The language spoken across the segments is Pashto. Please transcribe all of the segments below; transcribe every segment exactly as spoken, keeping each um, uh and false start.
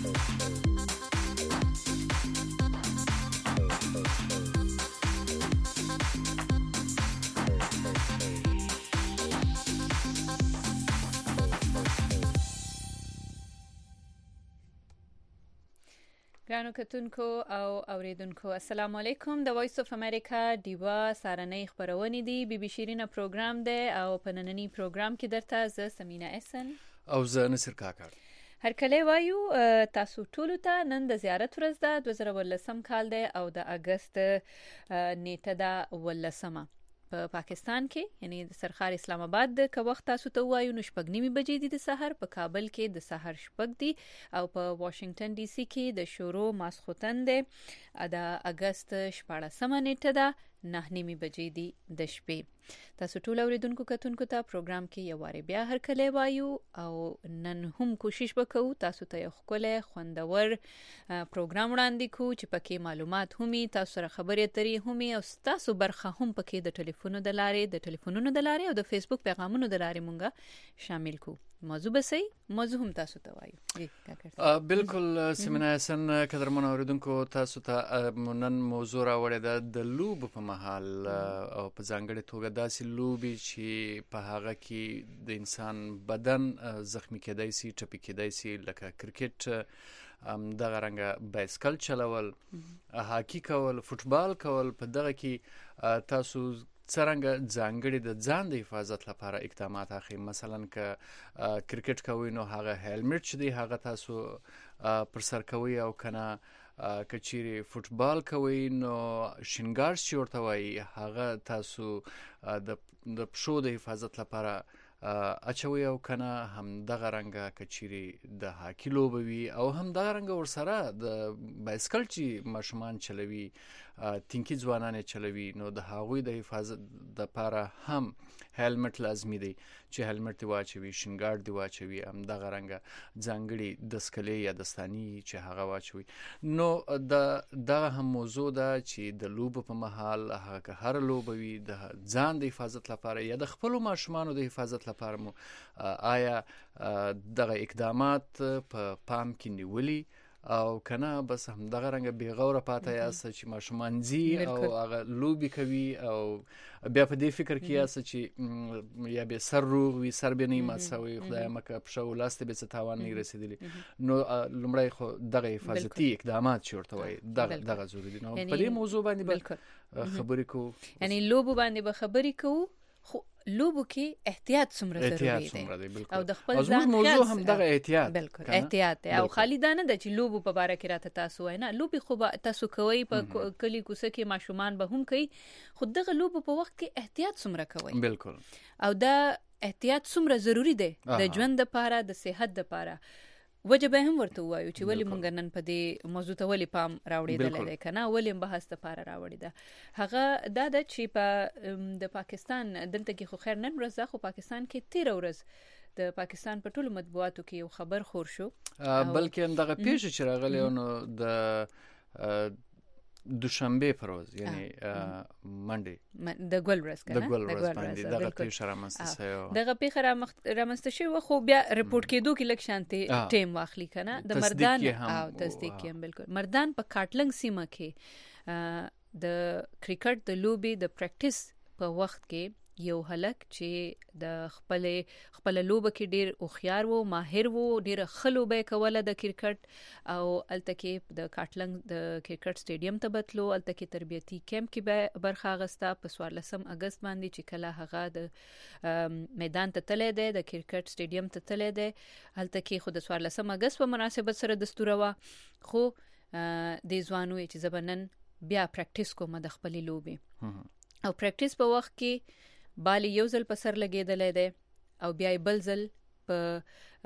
ګرانو کتونکو او اوریدونکو السلام علیکم. د وایس اف امریکا دیوا سارنۍ خبرونه دي. بي بي شیرینه پروګرام دی او په نننی پروګرام کې درته زه سمینا احسن او زه نصر کاکړ هر کله وایو تاسو ټول ته نن د زیارت ورځ ده. دوه زره ولسم کال دی او د اگست نیټه ده ولسمه په پا پاکستان کې، یعنی د سرخار اسلام آباد د که وخت تاسو ته وایو نو شپږ نیمې بجې دي د سحر، په کابل کې د سحر شپږ دي او په واشنگټن ډي سي کې د شورو ماسخوتن دی د اگست شپاړسمه نیټه ده نه نیمې بجې دي د شپې. تاسو ټول اوریدونکو کتونکو ته پروګرام کې یو واره بیا هر کله وایو او نن هم کوشش وکړو تاسو ته یو ښکلی خوندور پروګرام وړاندې کړو چې پکې معلومات همي، تاسو سره خبرې اترې همي او تاسو برخه هم پکې د ټلیفونو د لارې د ټلیفونونو د لارې او د فیسبوک پیغامونو د لارې مونږه شامل کو. موضوع بسې موضوع هم تاسو ته وایو. بالکل سمینا احسن قدرمن اوریدونکو، تاسو ته نن موضوع راوړې ده د لوب په محل او په ځانګړې توګه داسې لوبي چې په هغه کې د انسان بدن زخمی کېدای شي، ټپي کېدای شي، لکه کرکټ، دغه رنګه بایسکل چلول، هاکی کول، فوټبال کول. په دغه کې تاسو څرنګه ځانګړي د ځان د حفاظت لپاره اقدامات اخلي؟ مثلا که کرکټ کوي نو هغه هیلمټ چې دی هغه تاسو پر سر کوي، او کنه که چیرې فوټبال کوي نو شینګارز چې ورته وایي هغه تاسو د د پښو د حفاظت لپاره اچوي، او کنه هم دغه رنګه که چیرې د هاکی لوبه وي او هم دغه رنګه ورسره د بایسکل چې ماشومان چلوي، تینکی ځوانان چلوي، نو د هغوی د حفاظت لپاره هم هیلمټ لازمي دی چې هیلمټ دی واچوي، شینګارد دی واچوي، هم دغه رنګه ځانګړي دسکلې یا دستانی چې هغه واچوي. نو د دغه هم موضوع ده چې د لوبو په محل هغه هر لوبه وي د ځان د حفاظت لپاره یا د خپلو ماشومانو د حفاظت لپاره مو آیا دغه اقدامات په پام کې نیولي او کنه بس هم دغه رنګه بیغوره پاته یاست چې ماشومان ځي او هغه لوبي کوي او بیا په دې فکر کې یاست چې یا به سر روغ وي، سر به نه مسوي، خدای مکه په شو لاست به څه تاوان نه رسیدلی. نو لمړی خو دغه حفاظتي اقدامات چې ورته وایي دغه دغه ضروري دي. نو په دې موضوع باندې خبرې کوو، یعنی لوبو باندې به خبرې کوو، خو لوبو کې احتیاط څومره ضروري دی او د خپل ځان موضوع هم دغه احتیاط بالکل احتیاط او خالی دا نه د چې لوبو په باره کې راته تاسو وای نه، لوبي خو تاسو کوي په کلی کوڅه کې ماشومان به هم کوي، خو دغه لوبو په وخت کې احتیاط څومره کوي بالکل او دا احتیاط څومره ضروری دی د ژوند لپاره، د صحت لپاره. وجه به هم ورته وایو چې ولی مونږ نن په دې موضوع ته ولی پام راوړېدل دی کنه، ولی بحث لپاره راوړی ده. هغه دا د چې په د پاکستان دلته کې خو خیر نن ورځ خو پاکستان کې تیر ورځ د پاکستان په ټولو مطبوعاتو کې یو خبر خور شو، بلکې دغه پیښه چې راغلی نو د دوشنبه پر ورځ یعنی منډي د ګل ورځ کنه، د ګل ورځ باندې دغه پیښه رامنځته شوه. دغه پیښه رامنځته شوه خو بیا رپورټ کېدو کې لږ شانتي ټیم واخلي کنه د مردان او تصدیق کې بالکل مردان په کاټلنګ سیمه کې د کرکټ د لوبي د پریکټیس په وخت کې یو هلک چې د خپل خپل لوبه کې ډیر اوخيار وو، ماهر وو، ډیر خلوبه کوله د کرکټ او الته کې د کاټلنګ د کرکټ سټیډیم ته بتلو، الته کې تربیتی کیمپ کې به برخه اغستا په څوارلسم اگست باندې چې کله هغه د میدان ته تللی دی، د کرکټ سټیډیم ته تللی دی، الته کې خو د څوارلسم اگست په مناسبت سره دستور وا خو د ځوانو چې زبنن بیا پریکټیس کوم د خپل لوبي او پریکټیس په وخت کې بالی یو ځل په سر لګېدلې ده او بیا بل ځل په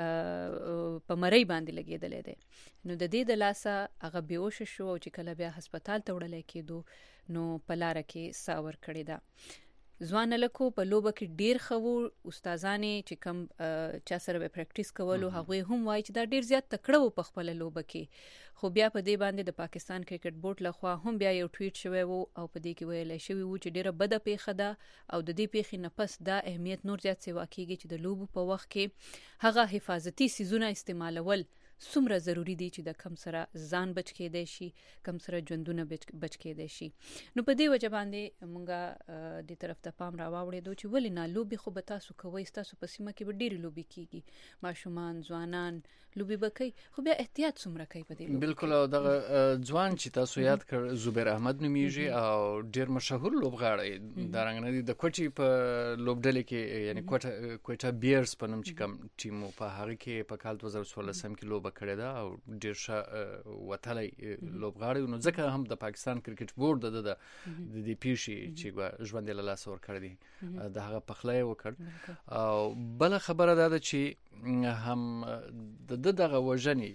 په مړی باندې لګېدلې ده. نو د دې د لاسه هغه بیهوش شو او چې کله بیا هسپتال ته وړل کېدو نو په لار کې ساور کړی ده. ځوان لکو په لوبه کې ډیر خو استادانې چې کم چا سره به پریکټیس کولو هغه هم وایي چې دا ډیر زیات تکړه و په خپل لوبه کې، خو بیا په دې باندې د پاکستان کرکټ بورډ لخوا هم بیا یو ټویټ شوی وو او په دې کې ویل شوی وو چې ډیره بده پیښه ده او د دې پیښې نه پس دا اهمیت نور زیات سیوا کیږي چې د لوبو په وخت کې هغه حفاظتي سیزونه استعمالول څومره ضروری دي چې د کم سره ځان بچ کېدای شي کم سره ژوندونه بچ کېدای شي. نو په دې وجه باندې مونږه د طرف ته پام راوړېدو چې ولې نه لوبي خو به تاسو کوئ تاسو په سیمه کې به ډېرې لوبي کیږي ماشومان ځوانان لوبي به کوي خو بیا احتیاط څومره کوي په دې. بالکل او دغه ځوان چې تاسو یاد کړ زبیر احمد نومیږي او ډېر مشهور لوبغاړی د رنګ نه د کوټي په لوبډلې کې یعنی کوټه کوټه بیرز په نوم چې کوم ټیم په هغه کې په کال دوه زره څوارلسم کې لوبه کړې ده او ډېر ښه وتلی لوبغاړی نو ځکه هم د پاکستان کرکټ بورډ د د دې پیشي چې ژوند له لاس ور کړی دی د هغه پخلی وکړ او بل خبره ده چې هم د دغه وژنې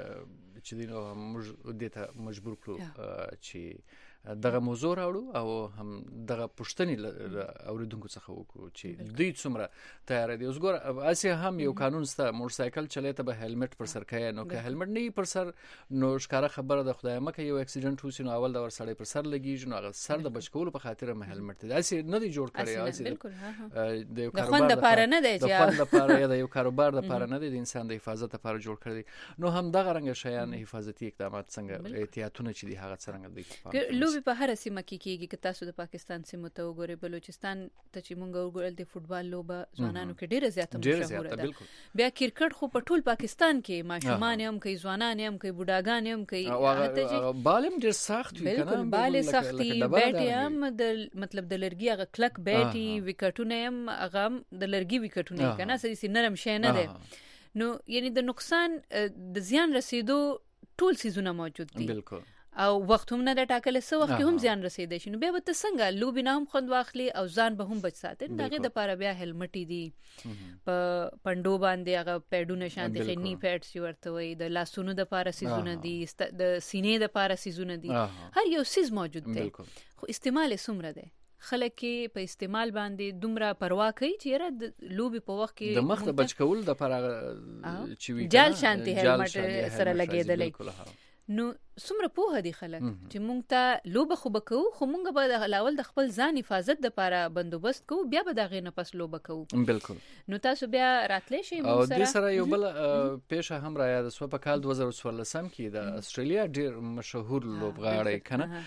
چې دینو موږ دته مجبور کړو چې دغه موضوع راوړو او هم دغه پښتني اوریدونکو څخه وکړو چې دوی څومره تیار دي. اوس ګور اسی هم یو قانون سته موټر سایکل چلایته به هلمټ پر سر کوي نو که هلمټ نه پر سر نو ښکارا خبره د خدای مکه یو اکسیډنټ وسی نو اول د ور سړی پر سر لګیږي نو هغه سر د بچکول په خاطر مه هلمټ دی اسی نه دی جوړ کړی اسی د یو کاروبار لپاره نه دی د فن لپاره یا د یو کاروبار لپاره نه دی د انسان د حفاظت لپاره جوړ کړی نو هم دغه رنګ شیان حفاظتي اقدامات څنګه احتیاطونه چې دی هغه څنګه دی. لوبي په هر سیمه کې کیږي که تاسو د پاکستان سیمه ته وګورئ بلوچستان ته چې مونږ وګورل د فوتبال لوبه ځوانانو کې ډیره زیاته مشهوره ده. بیا کرکټ خو په ټول پاکستان کې ماشومان هم کوي ځوانان هم کوي بوډاګان هم کوي هغه بالم ډیر سخت وي کنه بالي سختي بیټي هم د مطلب د لرګي هغه کلک بیټي وکټونه هم هغه د لرګي وکټونه کنه سې نرم شي نه ده نو یعنی د نقصان د زیان رسیدو ټول سيزونه موجود دي بالکل او وخت هم نه د ټاکل سو وخت هم ځان رسیدای شي نو بیا به ته څنګه لوبي نه هم خوند واخلي او ځان به هم بچ ساتي دغه د پاره بیا هلمټي دي په پندو باندې هغه پیډونه شانتي خني پیډز ورته وي د لاسونو د پاره سيزونه دي د سینې د پاره سيزونه دي هر یو سیز موجود دی خو استعمال سمره دی خلک کې په استعمال باندې دومره پروا کوي چې را لوبي په وخت کې د مخ د بچ کول د پاره چې وی جال شانتي هلمټ سره لګیدلې نو څومره پوهه دي خلک چې مونږ ته لوبه خو بکو خو مونږ به د لاول د خپل ځان حفاظت د لپاره بندوبست کوو بیا به د غینه پس لوبه کوو بالکل نو تاسو بیا راتلی شئ او د سره یو بل پیښه هم را یاد سو په کال دوه زره څوارلسم کې د استرالیا ډیر مشهور لوبغاړی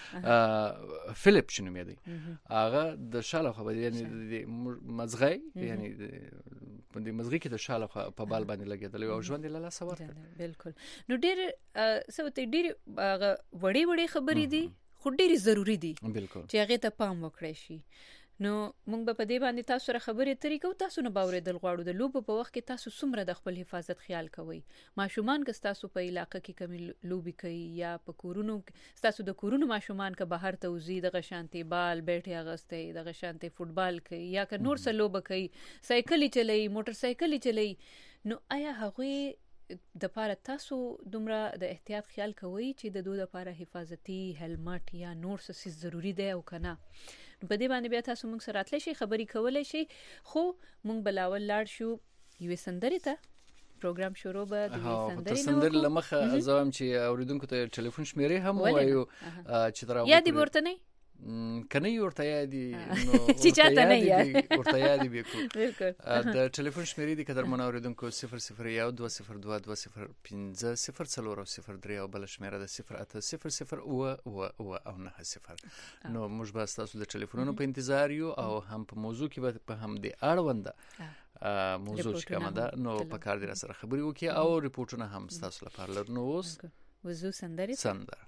کنه فلیپ شنو مې دی هغه د شاله خو یعنی د مزغی یعنی په دې مزغی کې د شاله په بال باندې لګیدل او ژوند له لاس ورته بالکل نو ډیر سوته ډیر هغه وړي وړي خبرې دي خو ډېری ضروری دي چې هغه ته پام وکړئ شي نو موږ به په دې باندې تاسو سره خبرې اترې کوو تاسو نه باورېدل غواړو د لوبو په وخت کې تاسو څومره د خپل حفاظت خیال کوئ ماشومان که تاسو په علاقې کې کمی لوبي کوي یا په کورونو تاسو د کورونو ماشومان که بهر ته وزي د غشانتي بال بیٹي اغستې د غشانتي فوتبال کوي یا که نور څه لوبه کوي سایکل چلي موټر سایکل چلي نو آیا هغه د پاره تاسو دومره د احتیاط خیال کوئ چې د دوی لپاره حفاظتي هلمټ یا نور څه ضروری دی او کنه په دې باندې بیا تاسو موږ سره راتلی شي خبرې کولای شي خو موږ بلاول لاړ شو یو سندري ته پروګرام شروع به د سندري نو سندري لمخه ازوم چې اوریدونکو ته ټلیفون شمیرې هم وایو چې درا یا دی ورته نه کنه ورته یادي نو چې چاته نه یادي ورته یادي بیکو د ټلیفون شمیرې د قدر منوریدونکو صفر صفر یو دوه صفر دوه دوه صفر پنځه صفر څلور صفر درې او بل شمیره د صفر اته صفر صفر او او او او نه صفر نو موږ به تاسو د ټلیفونونو په انتظار یو او هم په موضوع کې به هم د اړوند موضوع چې کومه ده نو په کار دي سره خبري وکي او ریپورتونه هم تاسو لپاره لرنو اوس وزو سندري سندر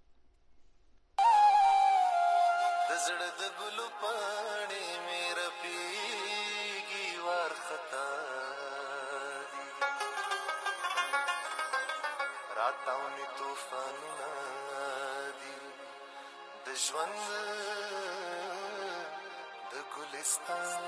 راتاونی توفانونه دي د ژوند د ګلستان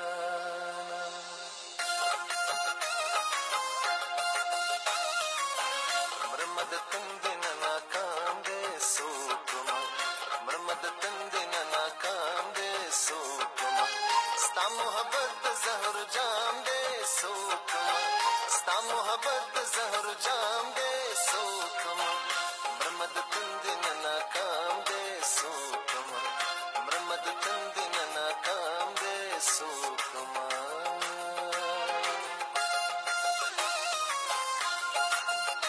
مرمد تندن ناکام دے سوکما مرمد تندن ناکام دے سوکما ستا محبت زهر جام دے سوکما ستا محبت زهر جام دے سوکما مرمد تندن ناکام دے سوکما مرمد تندن ناکام دے سوکما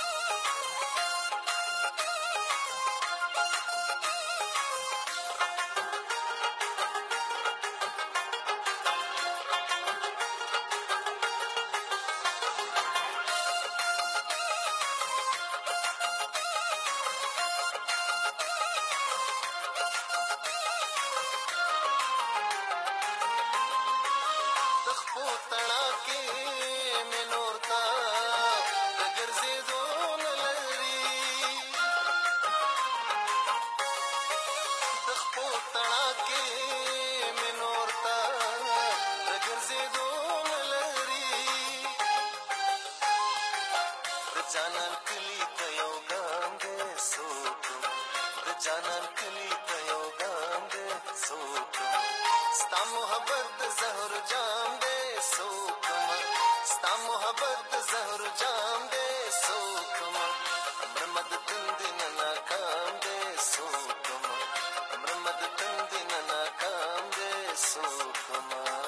جانان کلی ته یو ګام دې سوکم د جانان کلی ته یو ګام دې سوکم ستا محبت د زهر جام دې سوکم ستا محبت د زهر جام دې سوکم مرمد تند نه ناکام دې سوکم مرمد تند نه ناکام دې سوکم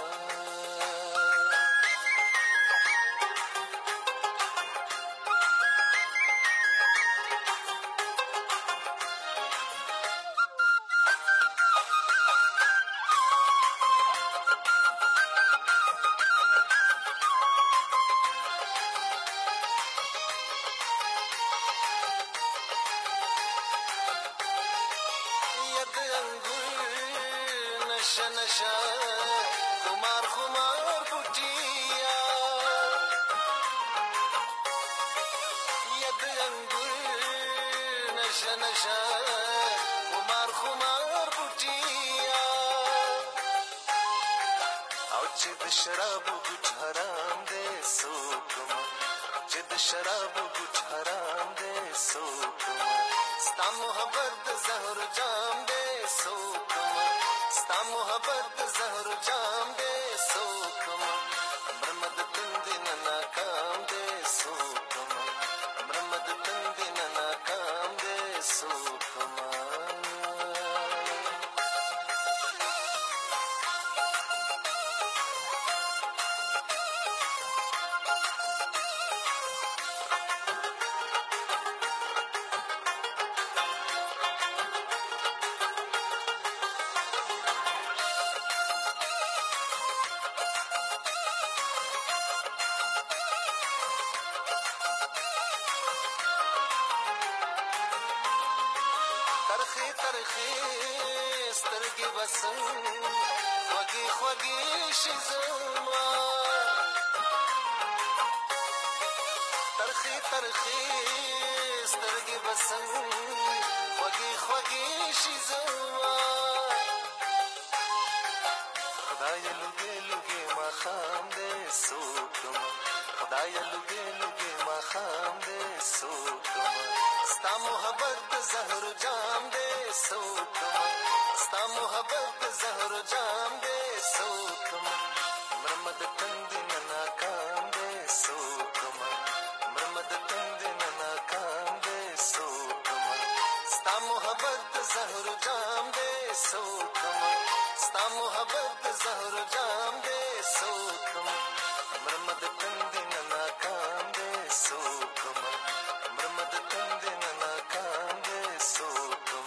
نشا نشا خمار خمار بوټیا ید انګور نشا نشا خمار خمار بوټیا او چې د شراب ګټ حرام دې سوکم چې د شراب ګټ حرام دې سوکم ستا محبت د زهر جام دې سوکم ستا محبت د زهر جام دې سوکم مرمد تند نه ناکام دې سوکم مرمد تند نه ناکام دې سوکم ترخی ترخی سترګې بسم خوږې خوږې شي زما ترخی ترخی سترګې بسم خوږې خوږې شي زما خدای لوګې لوګې ما خام دې سوکم خدای لوګې لوګې ما خام دې سوکم ستا محبت د زهر جام دې سوکم ستا محبت د زهر جام دې سوکم مرمد تند نه ناکام دې سوکم مرمد تند نه ناکام دې سوکم ستا محبت د زهر جام دې سوکم ستا محبت د زهر جام دې سوکم مرمد تند نه ناکام دې سوکم مرمد تند نه ناکام دې سوکم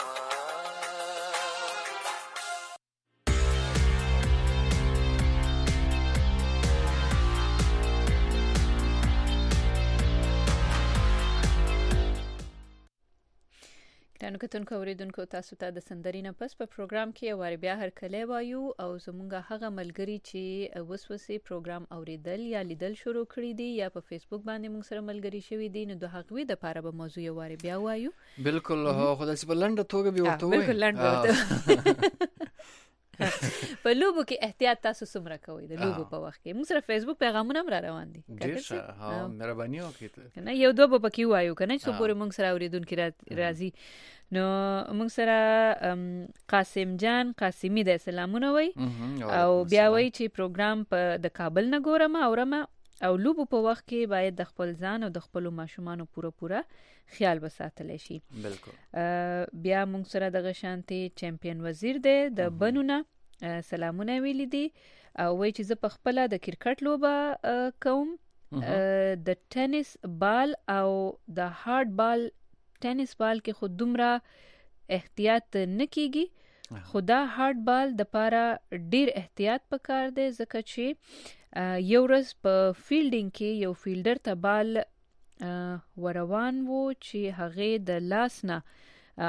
ګرانو کتونکو اوریدونکو تاسو ته د سندرې نه پس په پروګرام کې واره بیا هر کله وایو او زمونږ هغه ملګری چې وسوسه پروګرام اوریدل یا لیدل شروع کړی دي یا په فیسبوک باندې موږ سره ملګری شوی دي نو د هغوی د لپاره به موضوع واره بیا وایو بالکل خدای سي بلند توګه به ورته وایي بالکل لند ورته په لوبو کې احتیاط تاسو سمره کوئ د لوبو په وخت کې موږ سره فیسبوک پیغامونه هم را روان دي ډیر ښه ها مهرباني وکړئ کنه یو دوه په کې وایو کنه چې پورې موږ سره اوریدونکو راځي نو موږ سره قاسم جان قاسمی د سلامونه وای او بیا وای چې پروګرام په د کابل نه ګورم اورم او لوبو په وخت کې باید د خپل ځان او د خپل ماشومان پوره پوره خیال وساتل شي بالکل بیا موږ سره د غشانتي چمپیون وزیر دی د بنونه سلامونه ویل دي او وای چې زه په خپل د کرکټ لوبه کوم د ټینس بال او د هارد بال ټینس بال کې خود دومره احتیاط نه کیږي خدا هارد بال د پاره ډیر احتیاط پکار دی ځکه چې یو ورځ په فیلډینګ کې یو فیلډر ته بال وروان وو چې هغه د لاس نه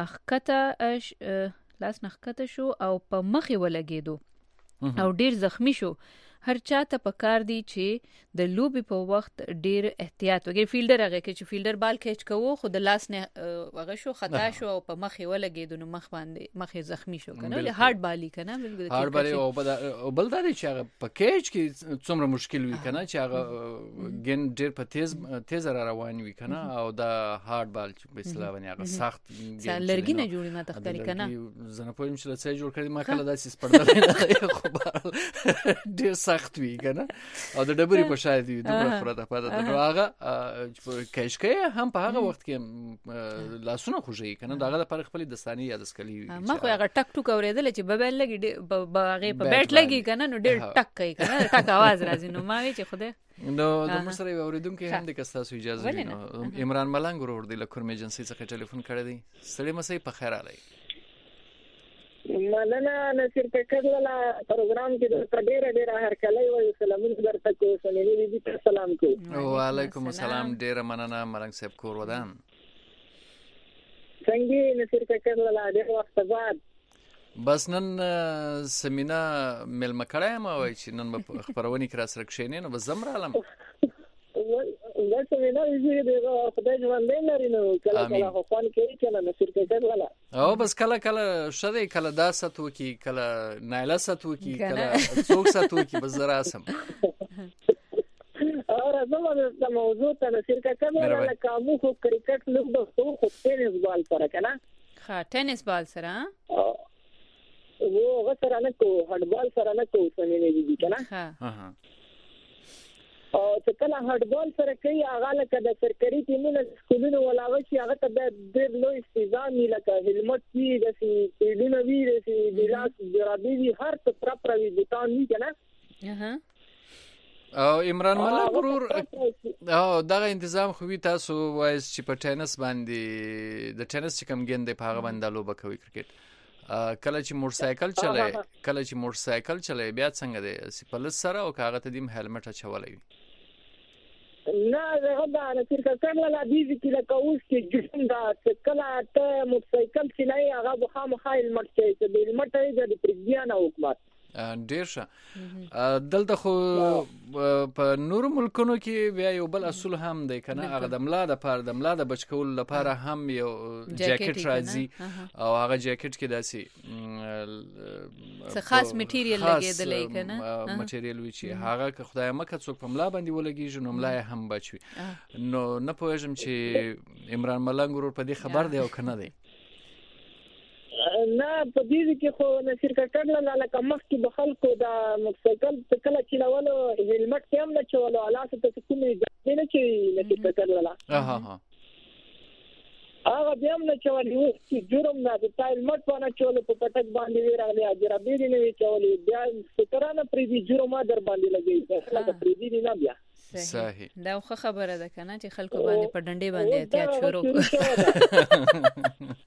خکته لاس نه خکته شو او په مخ ولګیدو او ډیر زخمی شو هر چاته پکار دی چې د لوبي په وخت ډیر احتیاط وکړي. فیلډر هغه کې چې فیلډر بال کیچ کوو خو د لاس نه هغه شو خطا شو او په مخ یې ولګید نو مخ باندې مخ یې زخمی شو کنه ولې هارد بالي کنه بالکل هارد بالي او بل دا چې هغه په کیچ کې څومره مشکل وي کنه چې هغه ګن ډیر په تیز تیز را روان وي کنه او دا هارد بال چې په اصطلاح باندې هغه سخت لرګي نه جوړي ما تخکاری کنه زنه پوهیم چې څه جوړ کړی ما کله داسې سپړدل خو ډیر سخت وي کنه او د ډبرې په شاید وي دومره پرته پاته نو هغه کیچ کې هم په هغه وخت کې لاسونه خوږي کنه دا هغه لپاره خپل دستاني یا دسکلی وي ما خو هغه ټک ټک اوریدل چې ببل لګي هغه په بیٹ لګي کنه نو ډیر ټک کوي کنه ټک आवाज راځي نو ما وی چې خوده نو د مشري اوریدونکو هم د کستاسو اجازه وي عمران ملنګ ورور دی له کورم ایجنسی څخه ټلیفون کړی دی سړی مسي په خیر علي مننه نصیر پکړه لا پروګرام کې د ډېر ډېر هرکلی وایي سلامونه درته کوم سنینې دې سلام کوم وعلیکم السلام ډېر مننه ملنګ صاحب کور ودان څنګه نصیر پکړه لا ډېر وخت بعد بس نن سمینا مل مکړای ما وای چې نن په خبرونی کې را سره کښینې نو بزم را علم دا سمینا یې دې خدای ژوندې لري نو کله کله خو فون کوي کله نصیر پکړه لا او بس کله کله شته کله دا ستو کې کله نایله ستو کې کله څوک ستو کې بس زرا سم اور زموږ د موضوع ته نصیر پکړه لا کوم خو کرکټ لوب خو خو ټینس بال سره کنه ها ټینس بال سره वो वसरा न को हटबॉल सरा न को सने दीदी kana ها ها او چې کله هټبال سره کوي هغه لکه د سرکري ټیمونو سکولونو ولاوي چې هغه ته د ډېر لوی استیزان لکه هلمت کې د سي پیډونو وی د سي بلاس جرابي وی هر څه پر پروي بوتان وی کنه اها او عمران ملک ورور او دغه تنظیم خو وی تاسو وایس چې په ټینس باندې د ټینس چې کم ګند په هغه باندې لوبه کوي کرکټ کله چې موټر سایکل چلای کله چې موټر سایکل چلای بیا څنګه دی سپلس سره او کاغه ته دیم هلمټ اچولای نه زه دا نه تر کله لا دي چې لکه اوس کې جسم دا کله ته موټر سایکل چلای هغه بخا مخایل مټ چې د هلمټ یې د پرګیان حکومت ډیر شه دلته خو په نور ملکونو کې بیا یو بل اصول هم دی کنه هغه د ملا د پاره د ملا د بچکول لپاره هم یو جاکټ راځي او هغه جاکټ کې داسي څه خاص میټیریل لګیدل کنه میټیریل وی چې هغه که خدای مکه څوک په ملا باندې ولګیږي نو ملا هم بچوي نو نه پوهیږم چې عمران ملنګ ورور په دې خبر دی او کنه دی نه په دې کې خو نصیر کټړل نه لکه مخ کې بخل کو دا موټرسایکل کله چې نوولو هلمټ هم نه چولو علاوه ته کومې ځای نه چې نصیر کټړل ها ها هغه بیا هم نه چولو چې جرم نه د هلمټ باندې چولو په پټک باندې ویراغلی اجربې دي نه چولو بیا سترانه پری دي جرم در باندې لګي لکه پری دي نه بیا صحیح دا خو خبره ده کنه چې خلکو باندې په ډنډې باندې احتیاط شروع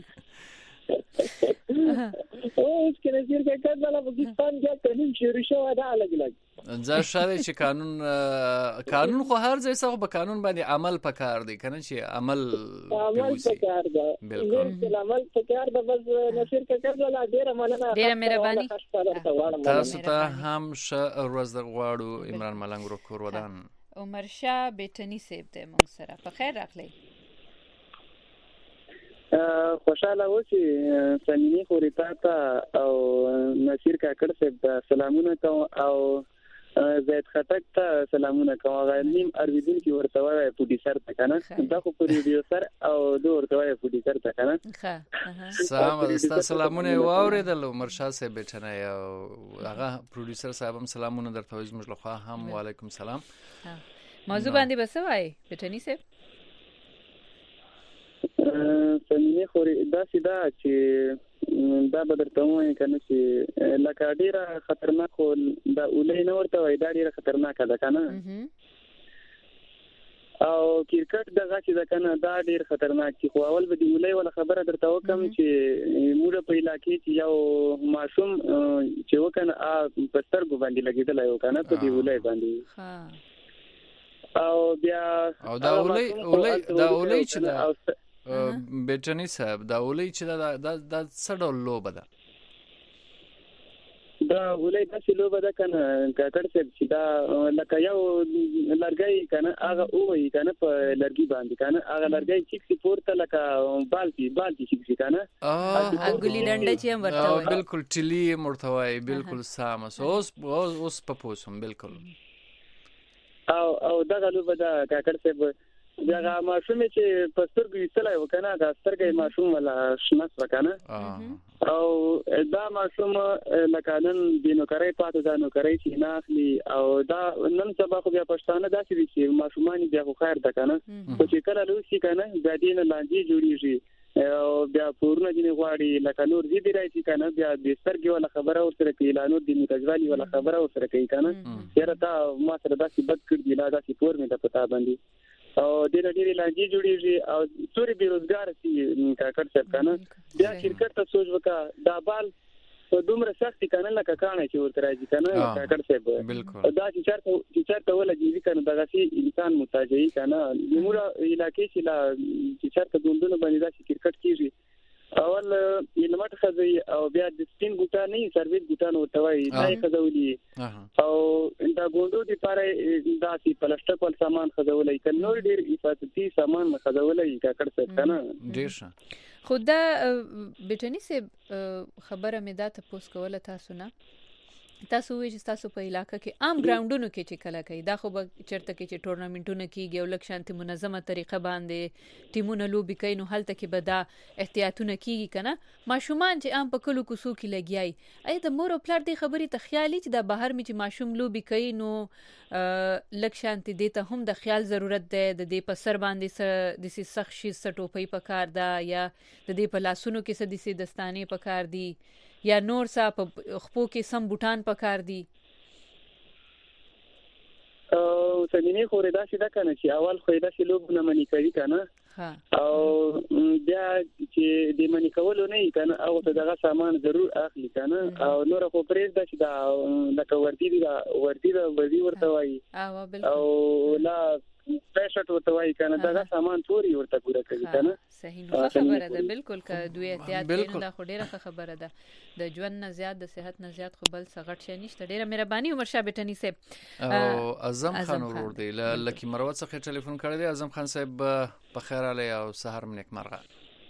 اوس کې نصیر کټړل له پاکستان کې قانون شروع شو دا لګلګ ځا شاده چې قانون قانون خو هر ځای څخه په قانون باندې عمل پکار دی کنه چې عمل عمل پکار دی بالکل عمل پکار دی بس نصیر کټړل ډیره مننه ډیره مهرباني تاسو ته هم ش ورځ د غواړو عمران ملنګ ورو کور ودان عمر شاه بیٹنی سیب ته مونږ سره په خیر راغلی خوشاله و چې سمینی خوري تا او نصیر کاکړ صاحب سلامونه کوم او زید خټک ته سلامونه کوم غنیم ارویدین کی ورته وای پروډوسر ته کنه دا خو پروډوسر او دوه ورته وای پروډوسر ته کنه ښه سلام استاد سلامونه واوریدل عمر شاه صاحب بیٹنه او هغه پروډوسر صاحب هم سلامونه درته وایي موږ له هم وعلیکم سلام موضوع باندې بس وای بیٹنی صاحب سمینه خوري دا سیدا چې دا بدرته وای کنه چې لکه ډیره خطرناک دا اولې نه ورته وای دا ډیره خطرناک ده کنه او کرکټ دغه چې ده کنه دا ډیر خطرناک چې خو اول به دی اولې ولا خبره درته وکم چې موږ په علاقې کې یو ماشوم چې وکنه ا پستر ګو باندې لګیدل یو کنه په دی اولې باندې ها او بیا او دا اولې اولې دا اولې چې ده بیٹنی صاحب دا اولې چې دا د څه ډول لوبه ده د ولې تاسو لوبه ده کنه کاکړ صاحب چې دا لکه یو لرګي کنه هغه اوې کنه په لرګي باندې کنه هغه لرګي چې پورته لکه بالتي بالتي چې کنه اه ګولي ډنډه چې هم ورته وایي بالکل ټلی مرتوي بالکل سام اوس اوس په پوسم بالکل او او دا لوبه ده کاکړ صاحب دا ماشوم چې په سترګو یې وکنه دا سترګې ماشوم ولا شناس وکنه او دا ماشوم لکه نن د نوکرۍ پاتې دا نوکرۍ چې ناخلي او دا نن سبا خو بیا پښتانه داسې دي چې ماشومان بیا خو خیر ده کنه خو چې کله لوسی کنه بیا دین لاندې جوړیږي او بیا پورونه دي غواړي لکه نور دي دی راځي کنه بیا د سترګې ولا خبره ورسره کوي اعلانو د متجوالي ولا خبره ورسره کوي کنه چیرې دا ما سره داسې بد کړ دی لا داسې پور مې د پتا باندې او ډېر ډېر لاندې جوړیږي او څوري بیروزګار سي کاکړ صاحب کنه بیا کرکټ ته سوچ وکا دا بال په دومره سختي کنه لکه کانه چې ورته راځي کنه کاکړ صاحب بالکل دا چې چارته چې چارته ولګي کنه دا سي انسان محتاجي کنه موږ علاقې چې لا چې چارته دوندونه باندې دا کرکټ کیږي اول علمات خزي او بیا د سپین ګوتا نه سرویس ګوتا نو توای دای خزولي او دا ګوندو دي پاره داسي پلاستیک ول سامان خزولای کنه نور ډیر حفاظتي سامان خزولای کاکړ څه کنه ډیر ښه خدا بټنی سه خبره مې دا ته پوس کوله تاسو نه تاسو وی چې تاسو په علاقې کې عام ګراوندونو کې چې کله کوي دا خو به چرته کې چې ټورنمنټونه کیږي او لکه شانتي منظمه طریقه باندې ټیمونه لوبي کوي نو هلته کې به دا احتیاطونه کیږي کنه ماشومان چې عام په کلو کوسو کې لګیای اې د مور او پلار دې خبرې ته خیالي چې دا بهر می چې ماشوم لوبي کوي نو لکه شانتي دې ته هم د خیال ضرورت ده د دې په سر باندې د سي سخت شي سټوپي په کار ده یا د دې په لاسونو کې څه د سي دستانې په کار دي یا نور څه په خپو کې سم بوټان پکار دي او سمینه خورې دا چې دا کنه چې اول خو دا چې لوب نه منی کوي کنه او بیا چې د منی کولو نه کنه او ته دغه سامان ضرور اخلي کنه او نور خو پرېز دا چې دا لکه ورتي دا ورتي دا وزي ورته وایي او لا پېښټ ورته وایي کنه دا سامان ټوري ورته پوره کوي کنه صحیح نو خبره ده بالکل ک دوی احتیاط کین دا خو ډیره خبره ده د ژوند نه زیات د صحت نه زیات خو بل څه غټ شي نشته ډیره مهرباني عمر شاه بټنی صاحب او اعظم خان ورور دی لکه مروت څخه ټلیفون کړی دی اعظم خان صاحب په خیر علی او سحر منک مرغه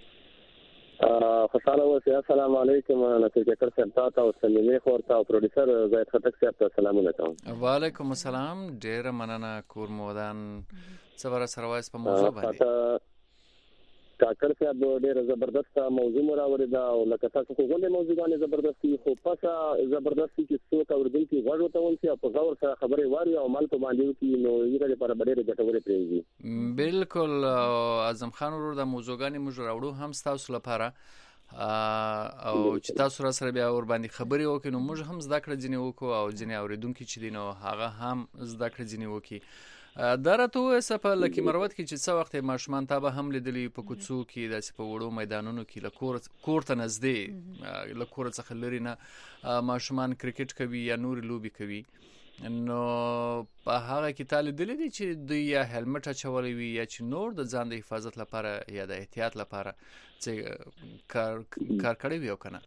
خوشاله اوسئ السلام علیکم نصر کاکړ صاحب تاسو او سمیمه خورته او پروډوسر زید خټک صاحب ته سلامونه کوم وعلیکم السلام ډیر مننه کور مودان څوره سره وایس په موضوع باندې کاکړ صاحب ډیر زبردست موضوع مراوړی دا او لکه تاسو خو غوډه موضوعونه زبردستي خو پاسه زبردستي چې څوک اوردونکو غوړ وته ونسي او په غور سره خبرې واري او مال په باندې کې نو یې لپاره ډېر ګټورې پریږي بالکل اعظم خان ورور د موضوعګانی موږ راوړو هم تاسو لپاره او چې تاسو را سره بیا ور باندې خبرې وکړو نو موږ هم زده کړې ځنی وکړو او ځنی اوریدونکو چې دینو هغه هم زده کړې ځنی وکړي درته سپه لکه مروت کې چې څو وخت ماشومان تابه هم لیدلی په کوڅو کې د سپه وړو میدانونو کې لکور کورته نږدې لکور څخه لري نه ماشومان کرکټ کوي یا نور لوبي کوي نو په هغه کې تعالی دلی دي چې دوی یا هلمټ اچولي وي یا چې نور د ځان د حفاظت لپاره یا د احتیاط لپاره چې کار کار کوي وي او کنه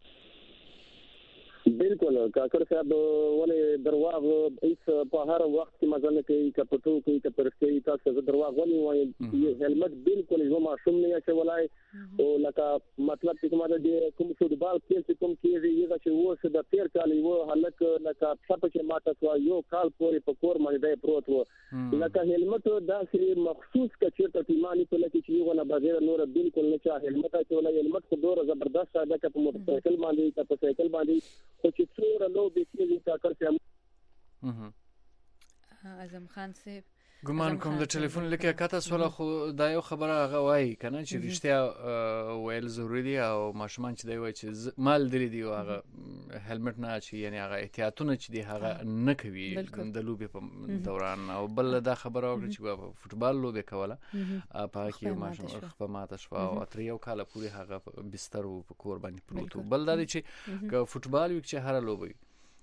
بالکل کاکړ صاحب ولې درواغ هیڅ په هر وخت کې مزه نه کوي کپټو کوي کپرسي تاسو درواغ ولې وایي هلمټ بالکل یو ماشوم نه اچولای او لکه مطلب چې کومه د کوم فوټبال کې کوم کېږي یغه چې وو د تیر کال یو هلک لکه څه چې ماته سو یو کال پورې په کور باندې پروت وو لکه هلمټ داسې مخصوص کچې ته مانی په لکه چې یو نه بغیر نور بالکل نه چا هلمټ اچولای هلمټ خو ډور زبردست ده چې په موټر سایکل باندې په سایکل باندې خو چې څوره لو بکیږي کاکړ صاحب اعظم خان صاحب ګمان کوم د ټلیفون لیکه کاته سوله خو دا یو خبره هغه وایي کنه چې رښتیا ویل ضروری دی او ماشومان چې دی وایي چې مال دی دی هغه هلمټ نه اچي یعنی هغه احتیاطونه چې دی هغه نه کوي د لوبي په دوران او بل دا خبره وکړي چې فوټبال لوبي کوله په کې ماشوم په ماته شو او تر یو کال پورې هغه بستر او په کور باندې پروت بل دا چې فوټبال وکړي هر لوبي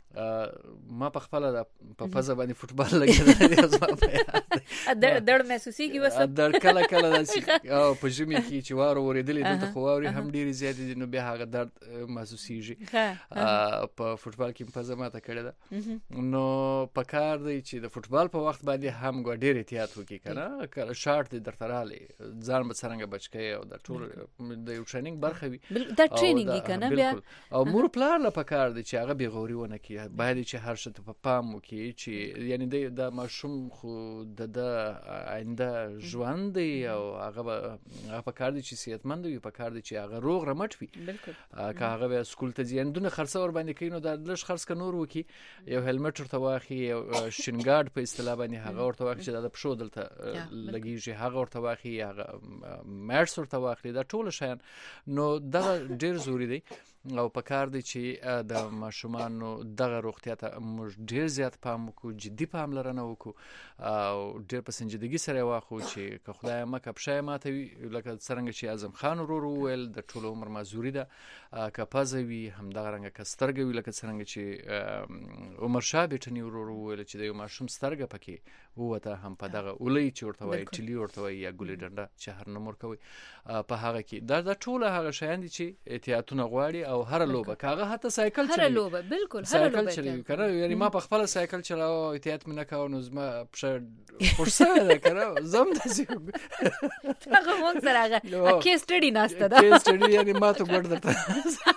ما په خپل په فزه باندې فوټبال لګیدل زما په یاد دی درد محسوسیږي وسه در کله کله داسې او په ژمي کې چې واره ورېدلې دلته خو واورې هم ډېرې زیاتې دي نو بیا هغه درد محسوسیږي په فوټبال کې فزه ماته کړې ده نو په کار دی چې د فوټبال په وخت باندې هم ډېر احتیاط وکړي کنه کله شاټ دې درته رالی ځان به څرنګه بچ کوي او د ټول د یو ټریننګ برخه وي دا ټریننګ کنه بیا او مور پلار له پکار دی چې هغه بې غوري ونه کړي باید چې هر څه ته پام وکړي چې یعنی د ماشوم خو د آینده ژوند دی او هغه هغه پکار دی چې صحتمند وي پکار دی چې هغه روغ رمټ وي که هغه بیا سکول ته ځي دونه خرڅه ور باندې کوي نو دا لږ خرڅ که نور وکړي یو هلمټ ورته واخلي یو شینګارډ په اصطلاح باندې هغه ورته واخلي چې دا د پښو دلته لګېږي هغه ورته واخلي هغه میټس ورته واخلي دا ټول شیان نو دغه ډېر ضروري دی او پکار دی چې د ماشومانو دغه روغتیا ته موږ ډېر زیات پام وکړو جدي پاملرنه وکړو او ډېر په سنجیدګي سره یې واخلو چې که خدای مکه پښه یې ماته وي لکه څرنګه چې اعظم خان ورور وویل د ټول عمر معذوري ده که پزه وي همدغه رنګه که سترګه وي لکه څرنګه چې عمرشاه بیټني ورور وویل چې د یو ماشوم سترګه پکې ووته هم په دغه اولۍ چې ورته وایي ټیلي ورته وایي یا ګلې ډنډه چې هر نوم ورکوي په هغه کې دا د ټوله هغه شیان دي چې احتیاطونه غواړي او هر لوبه کاغه حتی سایکل چلوي هر لوبه بالکل هر لوبه چلوي کنه یعنی ما په خپل سایکل چلاو احتیاط مې نه کاوه نو زما پښه فرصه ده کنه زم داسې هغه مونږ سره هغه کې سټډي ناشته ده کې سټډي یعنی ما ته ګډ درته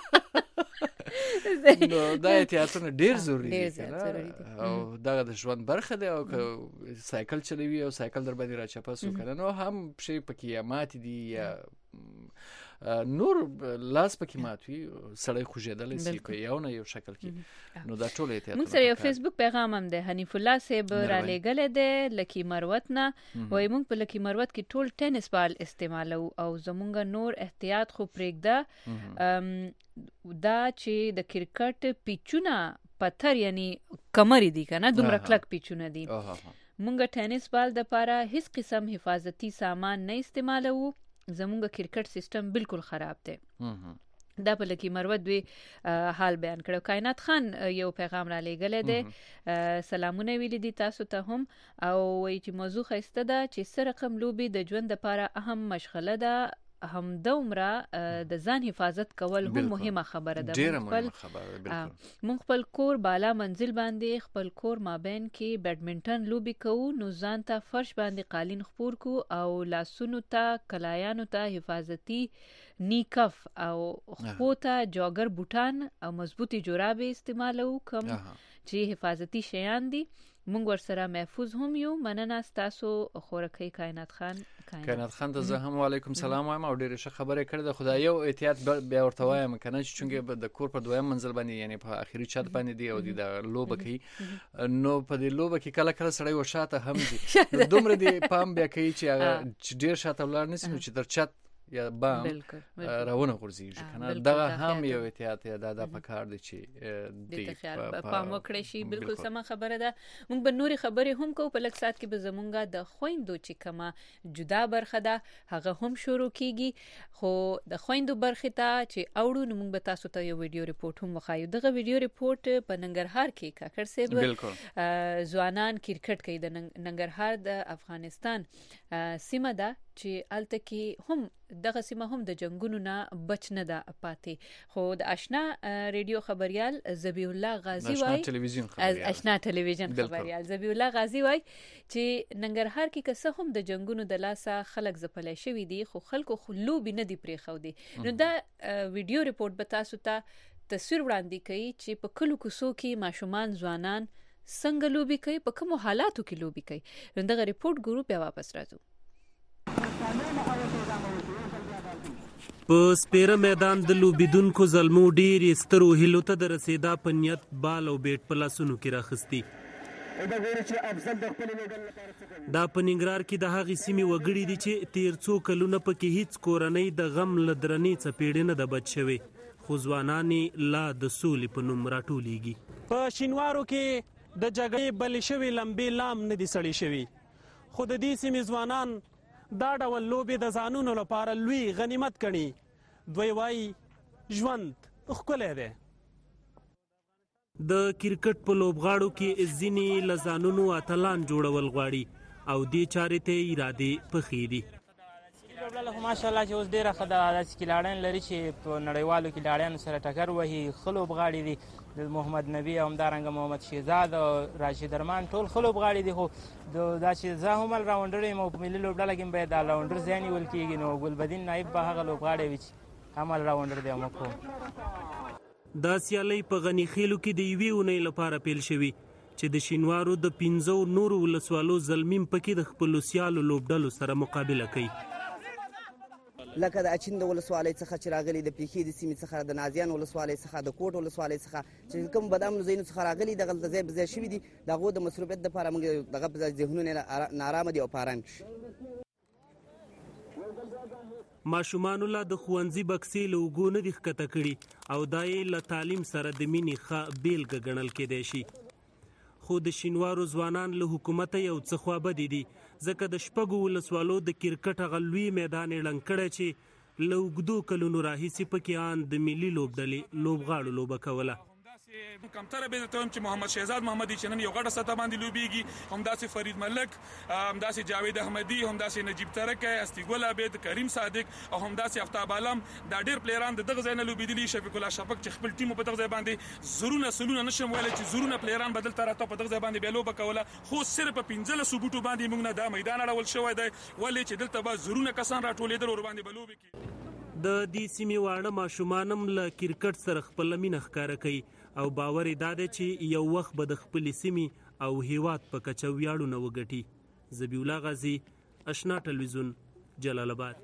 نو دا احتیاطونه ډېر ضروري دي او دغه د ژوند برخه ده او که سایکل چلوي او سایکل در باندې راچپه سو کنه نو هم شي پکې یا ماتې دي یا نور لاس پکې مات وي سړی خوږېدلی سي په یو نه یو شکل کې نو دا ټول احتیاطونه موږ سره یو فیسبوک پیغام هم دی حنیف الله صاحب رالیږلی دی لکي مروت نه وایي موږ په لکي مروت کې ټول ټینس بال استعمالو او زمونږ نور احتیاط خو پرېږده دا چې د کرکټ پیچونه پتھر یعنی کمرې دي که نه دومره کلک پیچونه دي موږ ټینس بال دپاره هیڅ قسم حفاظتي سامان نه استعمالوو زمونږ کرکټ سیستم بالکل خراب دی دا په لکي مروت دوی حال بیان کړو کائنات خان یو پیغام را لېږلی دی سلامونه ویلي دي تاسو ته هم او وایي چې موضوع ښایسته ده چې څه رقم لوبې د ژوند دپاره اهم مشغله ده همدومره د ځان حفاظت کول هم مهمه خبره ده ډیره مهمه خبره ده بالکل مونږ خپل کور بالا منزل باندې خپل کور مابین کې بیډمنټن لوبي کوو نو ځان ته فرش باندې قالین خپور کو او لاسونو ته کلایانو ته حفاظتي نیکف او خپو ته جاګر بوټان او مضبوطی جورابې استعمالو کوم چې حفاظتي شیان دي مونږ ورسره محفوظ هم یو مننه ستاسو خورکۍ کائنات خان کائنات خان ته زه هم وعلیکم سلام وایم او ډېرې ښه خبرې کړې ده خو دا یو احتیاط بیا ورته وایم که نه چې چونکې د کور په دویم منزل باندې یعنی په اخري چت باندې دی او دوی د لوبه کوي نو په دې لوبه کې کله کله سړی ورشاته هم ځي نو دومره دې پام بیا کوي چې هغه چې ډېر شاته ولاړ نسي نو چې در چت یا بام راونه غورځېږي که نه دغه هم یو احتیاط یا دا دا پکار دی چې دې ته پام وکړی شي بالکل سمه خبره ده موږ به نورې خبرې هم کوو په لږ ساعت کې به زمونږ د خویندو چې کومه جدا برخه ده هغه هم شروع کیږي خو د خویندو برخې ته چې اوړو نو موږ به تاسو ته یو ویډیو ریپورټ هم وښایو دغه ویډیو ریپورټ په ننګرهار کې کاکړ صاحب ځوانان کرکټ کوي د ننګرهار د افغانستان سیمه ده چې هلته کې هم دغه سیمه هم د جنگونو نه بچ نه ده پاتې خو د اشنا ریډیو خبریال ذبیح الله غازی وای از اشنا ټلویزیون خبریال ذبیح الله غازی وای چې ننګرهار کې که څه هم د جنگونو د لاسه خلک ځپلی شوي دي خو خلکو خو لوبې نه دي پرېښودې نو دا ویډیو ریپورټ به تاسو ته تصویر وړاندې کوي چې په کلو کوڅو کې ماشومان ځوانان څنګه لوبې کوي په کومو حالاتو کې لوبې کوي نو دغه ریپورټ ګورو بیا واپس راځو په سپیره میدان د لوبیدونکو زلمو ډېرې سترو هیلو ته د رسېدا په نیت بال او بیټ په لاسونو کې راخستي دا په ننګرهار کې د هغې سیمې وګړي دي چې تیر څو کلونه پکې هیڅ کورنۍ د غم له درنې څپېړې نه ده بچ شوې خو ځوانان لا د سولې په نوم راټولېږي په شینوارو کې د جګړې بلې شوې لمبې لام نه دي سړې شوي خو د دې سیمې ځوانان دا ډول لوبې د ځانونو لپاره لوی غنیمت ګڼي دوی وایي ژوند ښکلی دی د کرکټ په لوبغاړو کې ځینې له ځانونو اتلان جوړول غواړي او دې چارې ته ارادې پخې دي. لوبډله خو ماشاءالله چې اوس ډېره ښه ده، داسې کلاړیان لري چې په نړیوالو کلاړیانو سره ټکر وهي. ښه لوبغاړي دي، د محمد نبي او همدارنګه محمد شهزاد او راشد ارمان ټول ښه لوبغاړي دي. خو دا چې زه هم راونډر یم او په ملي لوبډله کې باید دا راونډر ځای نیول کېږي، نو ګلبدین نایب به هغه لوبغاړی وي چې هم راونډر دی او موږ کوو. دا سیالۍ په غني خیلو کې د یوې اونۍ لپاره پیل شوي چې د شینوارو د پنځو نورو ولسوالو زلمیم پکې د خپلو سیالو لوبډلو سره مقابله کوي. لکه د اچین د ولسوالۍ څخه چې راغلي، د پیښې د سیمې څخه، د نازیان ولسوالۍ څخه، د کوټ ولسوالۍ څخه چې کوم بدامنو ځایونو څخه راغلي، دغلته ځای په ځای شوي دي. د هغو د مصروفیت دپاره موږ دغه په ځای ذهنونه نارامه دي او په ارام کې. ماشومانو لا د ښوونځي بکسې له اوږو نه دي ښکته کړي او دا یې له تعلیم سره د مینې ښه بیلګه ګڼل کېدی شي. خو د شینوارو ځوانان له حکومته یو څه خوابدي دي، ځکه د شپږو ولسوالو د کرکټ هغه لوی میدان یې ړنګ کړی چې له اوږدو کلونو راهیسې پکې ان د ملي لوبډلې لوبغاړو لوبه کوله. کمتره به ته چې محمد شهزاد محمدي چې نن یو غټه سطح باندې لوبېږي، همداسې فرید ملک، همداسې جاوید احمدي، همداسې نجیب ترک، استیګل عابد، کریم صادق او همداسې افتاب عالم، دا ډېر پلیران د دغه ځای نه لوبېدلي. شفیق الله شفق چې خپل ټیم په دغه ځای باندې زرونه سلونه نشم ویلی چې زرونه پلیران به دلته راته په دغه ځای باندې بیا لوبه کوله، خو صرف په پنځلسو بوټو باندې موږ نه دا میدان اړول شوی دی، ولې چې دلته به زرونه کسان راټولېدل ور باندې به لوبې کړي. د دې سیمې واړه ماشومان هم له کرکټ سره خپله مینه ښکاره کوي او باور یې دا دی چې یو وخت به د خپلې سیمې او هیواد په کچه ویاړونه وګټي. ذبیح الله غازي، اشنا ټلویزیون، جلال آباد.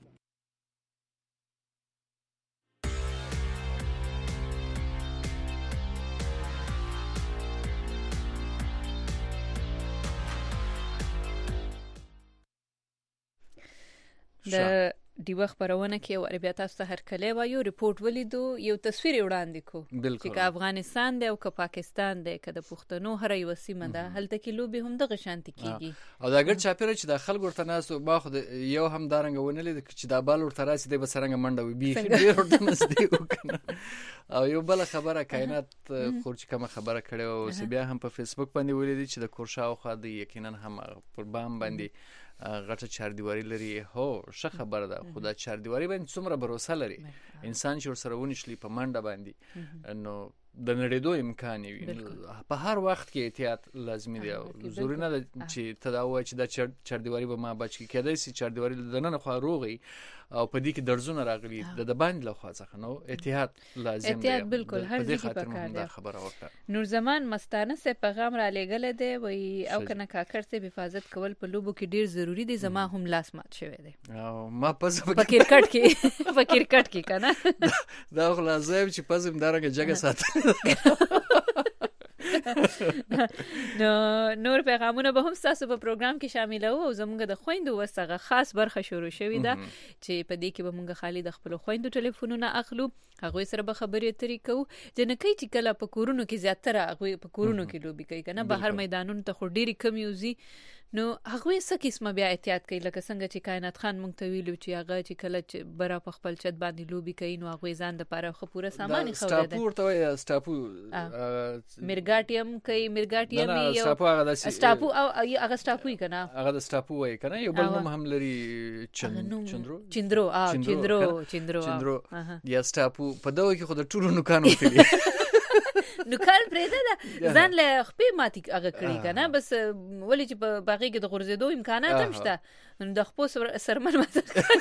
د ډیوه خبرونه کې او بیا تاسو ته هرکلی وایو. ریپورت ولیدو، یو تصویر وړاندې کو چې که افغانستان دی او که پاکستان دی، که د پښتنو هر یو سیمه ده، هلته کې لوبې هم دغه شانتي کیږي. او دا ګډ چاپیره چې د خلکو ورته ناست ما خو یو هم دارنګه ونه لید چې دا بال ورته راسي دی به څرنګه منډه وي، بیخي ډېر ورته نږدې وکنه. او یو بله خبره کائنات خور چې کومه خبره کړې وه، اوس بیا هم په فیسبوک باندې ولیدې چې د کور شاوخوا د یقینا هم پر بام باندې غټه چاردیواري لري. هو ښه خبره ده، خو دا چاردیواري باندې څومره بروسه لري انسان چې ورسره ونښلي په منډه باندې، نو د نړېدو امکان وي. په هر وخت کې احتیاط لازمي دی. ضروري نه ده چې ته دا ووایې چې دا چاردیواري به ما بچ کړي. کېدای شي چاردیواري د دننه خوا روغي او په دې کې درزونه راغلي د د باندې له خوا څخه، نو احتیاط لازم دی. احتیاط بالکل هر ځای کې پکار دی. خبره وکړه نور زمان مستانه سے پیغام را لېږلی دی، وایي او کنه کاکړ سے حفاظت کول په لوبو کې ډیر ضروری دی. زما هم لاس مات شوی دی او ما پز په کرکټ کې په کرکټ کې کنه دا خو لازم چې پزم دارنګه جګه ساتل. نو نور پیغامونه به هم تاسو په پروګرام کې شاملو او زموږ د خويندو وسغه خاص برخه شروع شوې ده چې په دې کې به موږ خالي د خپل خويندو ټلیفونونه اخلو، هغه سره به خبرې اترې کوو. جنکې چې کله په کورونو کې زیاتره هغه په کورونو کې لوبي کوي کنه، بهر میدانونو ته خو ډېری کم یوزي، نو هغه څه قسمه بیا احتیاط کوي. لکه څنګه چې کائنات خان مونږ ته ویلو چې هغه چې کله چې برا په خپل چت باندې لوبي کوي، نو هغه ځان د پاره خو پوره سامان خو ده. سټاپو ورته وایي، سټاپو مرګاټیم کوي، مرګاټیم یو سټاپو هغه د سټاپو او هغه سټاپو یې کنه، هغه د سټاپو وایي کنه. یو بل نوم هم لري، چندرو چندرو اه چندرو چندرو چندرو یا سټاپو. په دغه کې خو د ټولو نوکان وتلي نو کال پرېده ده ځان له خپې ماتي هغه کړي کنه، بس ولې چې په باغې کې د غورځېدو امکانات هم شته، نو د خپو سرمن ماته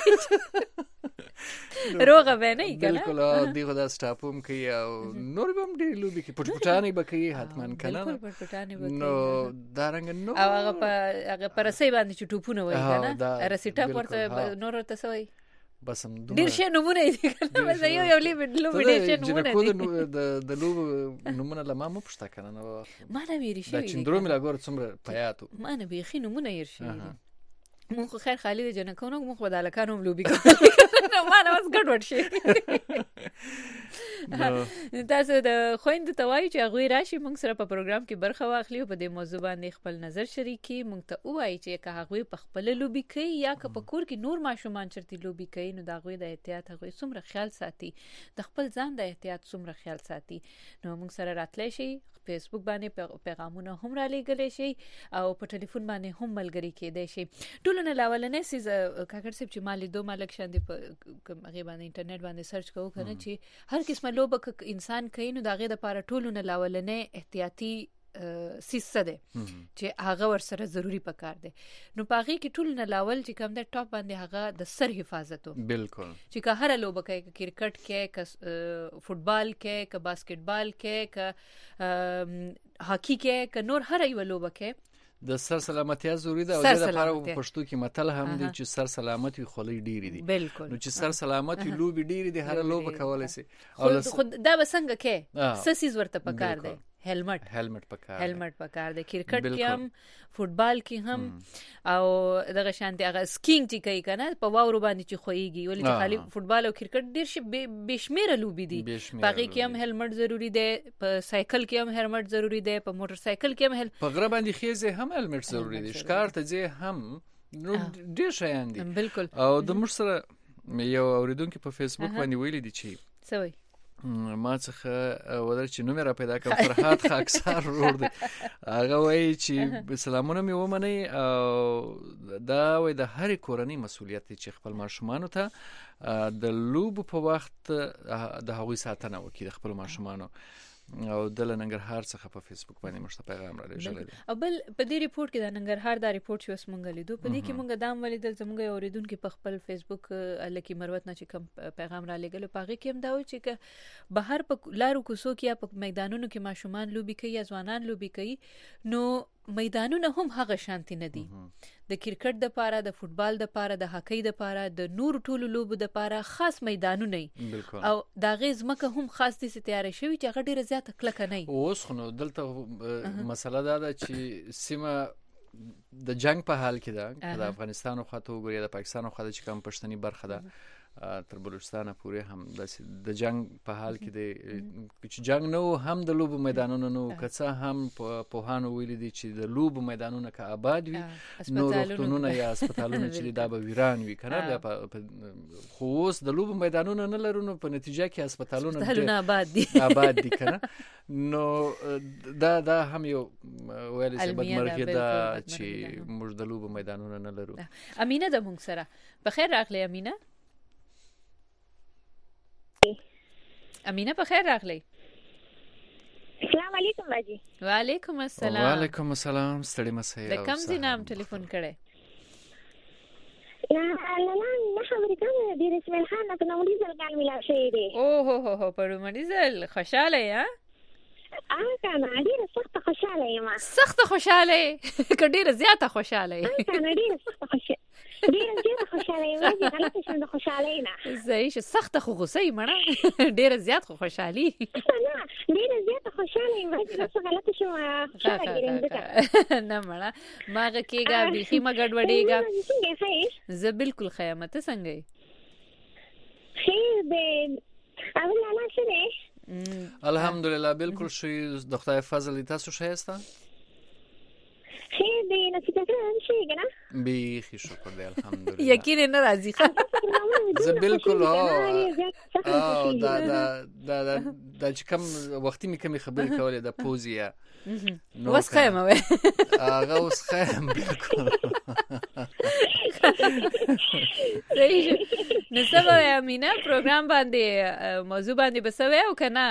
روغه به نه کنه. بالکل دغه د سټاپو هم کوي او نور به هم ډېر لوبي کوي، پټپټانې به کوي حتما کنه، نو دارنګ نو او هغه په هغه پر سې باندې چې ټوپونه وایي کنه، رسیټا ورته نور ورته سوي بس هم ډیر شي نمونه دي کنه، بس یو یو لوب لوب ډیر شي نمونه دي. د د لوب نمونه لمه مو پښتا کنه، نو ما نه ویری شي دا چندرو ملا ګور څومره پیاتو ما نه بيخي نمونه ير شي. مو خو خیر خالد جنکونو مو خو دالکانو لوبي کنه، ما نه واس ګډ وډ شي. تاسو د خويند توای چې هغه راشي موږ سره په پروګرام کې برخه واخلي او په دې موضوع باندې خپل نظر شریکي موږ ته وایي چې که هغه په خپل لوبي کوي یا که په کور کې نور ماشومان چرته لوبي کوي نو دا غوي د احتیاط هغه څومره خیال ساتي د خپل ځان د احتیاط څومره خیال ساتي نو موږ سره راتلی شي فیسبوک باندې پیغامونه هم را لېږلی شي او په ټلیفون باندې هم ملګري کېدای شي ټولو نه لاولنې سیز کاکړ صاحب چې مالې دو مالک شاندې په هغې باندې انټرنیټ باندې سرچ کوو که نه چې هر قسمه لوبه انسان کوي نو د هغې دپاره ټولو نه لاولنې احتیاطي سیس څه دی چې هغه ورسره ضروري پکار دی نو په هغې کې ټول نه لاول چې کوم دی ټاپ باندې هغه د سر حفاظت و بالکل چې که هره لوبه کوي که کرکټ کوي که فوټبال کوي که باسکټبال کوي که هاکی کوي که نور هره یوه لوبه کوي د سر سلامتیا ضروری ده او د لپاره په پښتو کې متل هم دی چې سر سلامت وي خولۍ ډېرې دي بالکل نو چې سر سلامت وي لوبې ډېرې دي هر لوبه کولای شي او خود دا به څنګه کوي څه څیز ورته پکار دی هیلمټ هیلمټ پکار هیلمټ پکار دی کرکټ کې هم فوټبال کې هم او دغه شانتي هغه سکینګ چې کوي کنه په واورو باندې چې خوېږي ولې چې خالي فوټبال او کرکټ ډېر شي بشمیره لوبي دي باقي کې هم هیلمټ ضروری دی په سایکل کې هم هیلمټ ضروری دی په موټر سایکل کې هم هیل په غره باندې خېزه هم هیلمټ ضروری دی ښکار ته ځي هم نو ډېر شیان دي بالکل او د موږ سره یو اوریدونکو په فیسبوک باندې ویلي دي چې سوي ما څخه ودر چې نوم را پیدا کړ فرحات خاکسار ورور دی هغه وایي چې سلامونه مې ومني او دا وایي د هرې کورنۍ مسؤلیت دی چې خپل ماشومانو ته د لوبو په وخت د هغوی ساتنه وکړي د خپل ماشومانو او د ننګرهار څخه په فیسبوک باندې موږ ته پیغام را لېږلی او بل په دې ریپورت کې د ننګرهار دا ریپورت چې اوس موږ لیدو په دې کې موږ دا هم ولیدل زموږ یو اورېدونکي په خپل فیسبوک لکي مروت نه چې کوم پیغام را لېږلی په هغې کې هم دا وایي چې که بهر په لارو کوڅو کې یا په میدانونو کې ماشومان لوبي کوي یا ځوانان لوبي کوي نو میدانونه هم هغه شانتي نه دي د کرکټ د پاره د فوټبال د پاره د هاکی د پاره د نور ټولو لوبو د پاره خاص میدانونه او دا غیز مکه هم خاص دي تیار شوی چې هغه ډیره زیاته کلکه نه اوس خو دلته مسله دا ده چې سیمه د جنگ په حال کې ده د افغانستان او خاطر وګوري د پاکستان او خاطر چې کوم پښتني برخه ده تر بلوچستان پورې هم د جنگ په حال کې دی چې جنگ نو هم د لوبو میدانونو نو کڅه هم په هانو ویل دي چې د لوبو میدانونو که آباد وي نو روغتونونه یا هسپتالونه چې دا به ویران وي کنه خو اوس د لوبو میدانونو نه لرو نو په نتیجه کې هسپتالونه آباد دي آباد دي کنه نو دا دا هم یو ویل چې بدمرغي ده چې موږ د لوبو میدانونو نه لرو. امینه د موږ سره بخیر راغلی امینه. امینه په خیر راغلی. السلام علیکم باجی. وعلیکم السلام. وعلیکم السلام. ستړي مسئ. د کوم ځای نام ټلیفون کړی؟ لا لا لا نه خبرې کوم د رسمل خان په نومړي ځل کال ملا شوی دی. او هو هو هو په نومړي ځل خوشاله یا؟ اه کنه ډیره سخت خوشاله یم. سخت خوشاله که ډیره زیاته خوشاله اه کنه ډیره سخت خوشاله ډیره زیاته خوشاله یم چې غلطه شم د خوشاله نه. صحیح شه سخت خو غوسه یم نه ډیره زیات خو خوشحالي نه ډیره زیاته خوشاله یم چې څه غلطه شم خوشاله ګرځم نه مړه ماغه کېګا بيخي ما ګډوډېګا. زه بالکل خیامت څنګه یې خیر به اول لاله څه الحمدلله بالکل شي د خدای فضل تاسو شایسته خیر دی نصیب کړم شي کنه بیخي شکر دی الحمدلله یقین نه راځي زه بالکل ها دا دا دا دا چې کوم وختي می کوم خبرې کولې د پوزیا اوس خیمه وې هغه اوس خیم بالکل نو سبا امینه پروګرام باندې موضوع باندې بسوي او کنه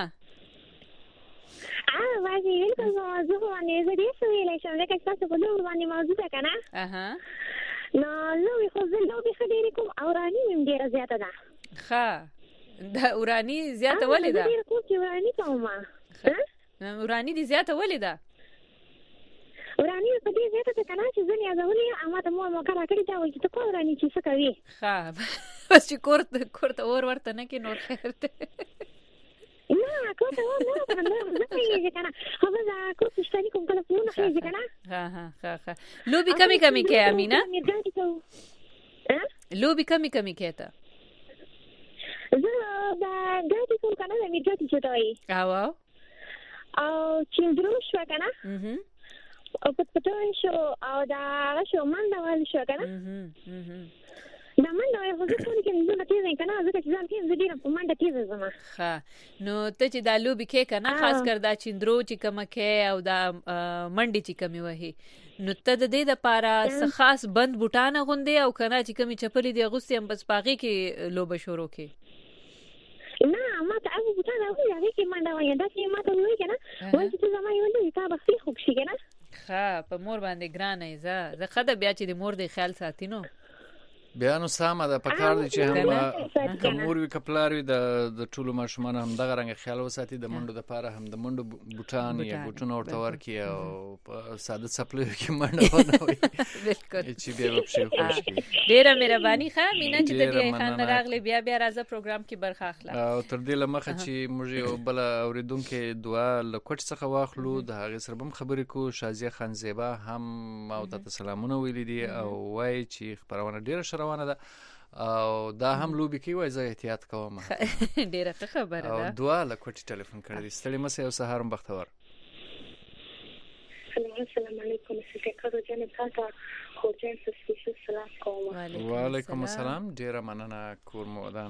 اه واجی بالکل موضوع باندې زه دې سویلې شم لکه تاسو په نور باندې موضوع ده کنه اها نو نو خو زه نو به خبرې کوم اورانی مې ډیره زیاته ده. ښه دا اورانی زیاته ولې ده؟ ډیره کوم چې اورانی کوم ها اورانی دي زیاته ولې ده؟ اورانی په دې زیاته ده کنه چې ځنې ازولې اما ته مو مو کړه کړی دا وایي چې کو اورانی چې څه کوي. ښه بس چې کورته کورته اور ورته نه کې نور خیر ده نه کوته و نه کنه نه یې کنه هغه دا کوته شتنی کوم کله څه نه خېږي کنه. ها ها ها ها لوبي کمی کمی کې امینه ها لوبي کمی کمی کې ته زه دا ګاټي څو کنه د میګاټي چټوي او او چندرو شو کنه اها او پټپټوي شو او دا شو منډه وال شو کنه اها اها دا منډه یو څه څه کې نه تیز کنه ځکه چې ځان کې زه ډیره په منډه تیز زما ها نو ته چې دا لوبي کې کنه خاص کر دا چندرو چې کوم کې او دا منډي چې کمی وهي نو ته د دې لپاره څه خاص بند بوټانه غوندې او کنه چې کمی چپلې دی غوستي هم بس باغی کې لوبه شروع کې نه ما ته هغه بوټانه وایي هغه کې منډه وایي دا چې ما ته وایي کنه وایي چې زما یو لوی تا به خې خوب شي کنه ها په مور باندې ګرانه زه زه خدای بیا چې د مور د خیال ساتینو بیا نو سامه ده په کار دی چې هم کمور وي کپلار وي د د ټولو ماشومان هم دغه رنګ خیال وساتي د منډو لپاره هم د منډو بوټان یا بوټونه ورته ورکړي او په ساده څپلیو کې منډه ونه وي بالکل چې بیا به پښې خوش کړي ډېره مهرباني ښه مینا چې د دې خان راغلی بیا بیا راځه پروګرام کې برخه اخله او تر دې له مخه چې موږ یو بل اوریدونکو دعا له کوټ څخه واخلو د هغې سره به هم خبرې کوو شازیه خانزیبا هم ما ورته سلامونه ویلي دي او وایي چې خپرونه ډېره ښه روانه ده او دا هم لوبي کوي وای زه احتیاط کوم ډیره خبره ده او دعا له کوټي ټلیفون کړی ستړي مې او سهار بختور السلام علیکم سکه جنې تاسو خو جن سپیشل سلام کوم وعلیکم السلام ډیره مننه کور مو ودان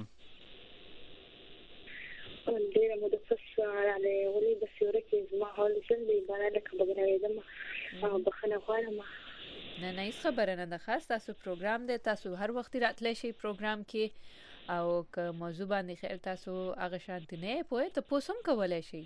ډیره مو د فساره له ولې د سیوره کې زما حال څنګه دی باندې خبره راځم او بخنه غواړم نه نه هیڅ خبره نه ده خاص تاسو پروګرام دی تاسو هر وخت راتلی شي پروګرام کې او که موضوع باندې خیر تاسو هغه شانتي نه پوهه ته پوسم کولای شي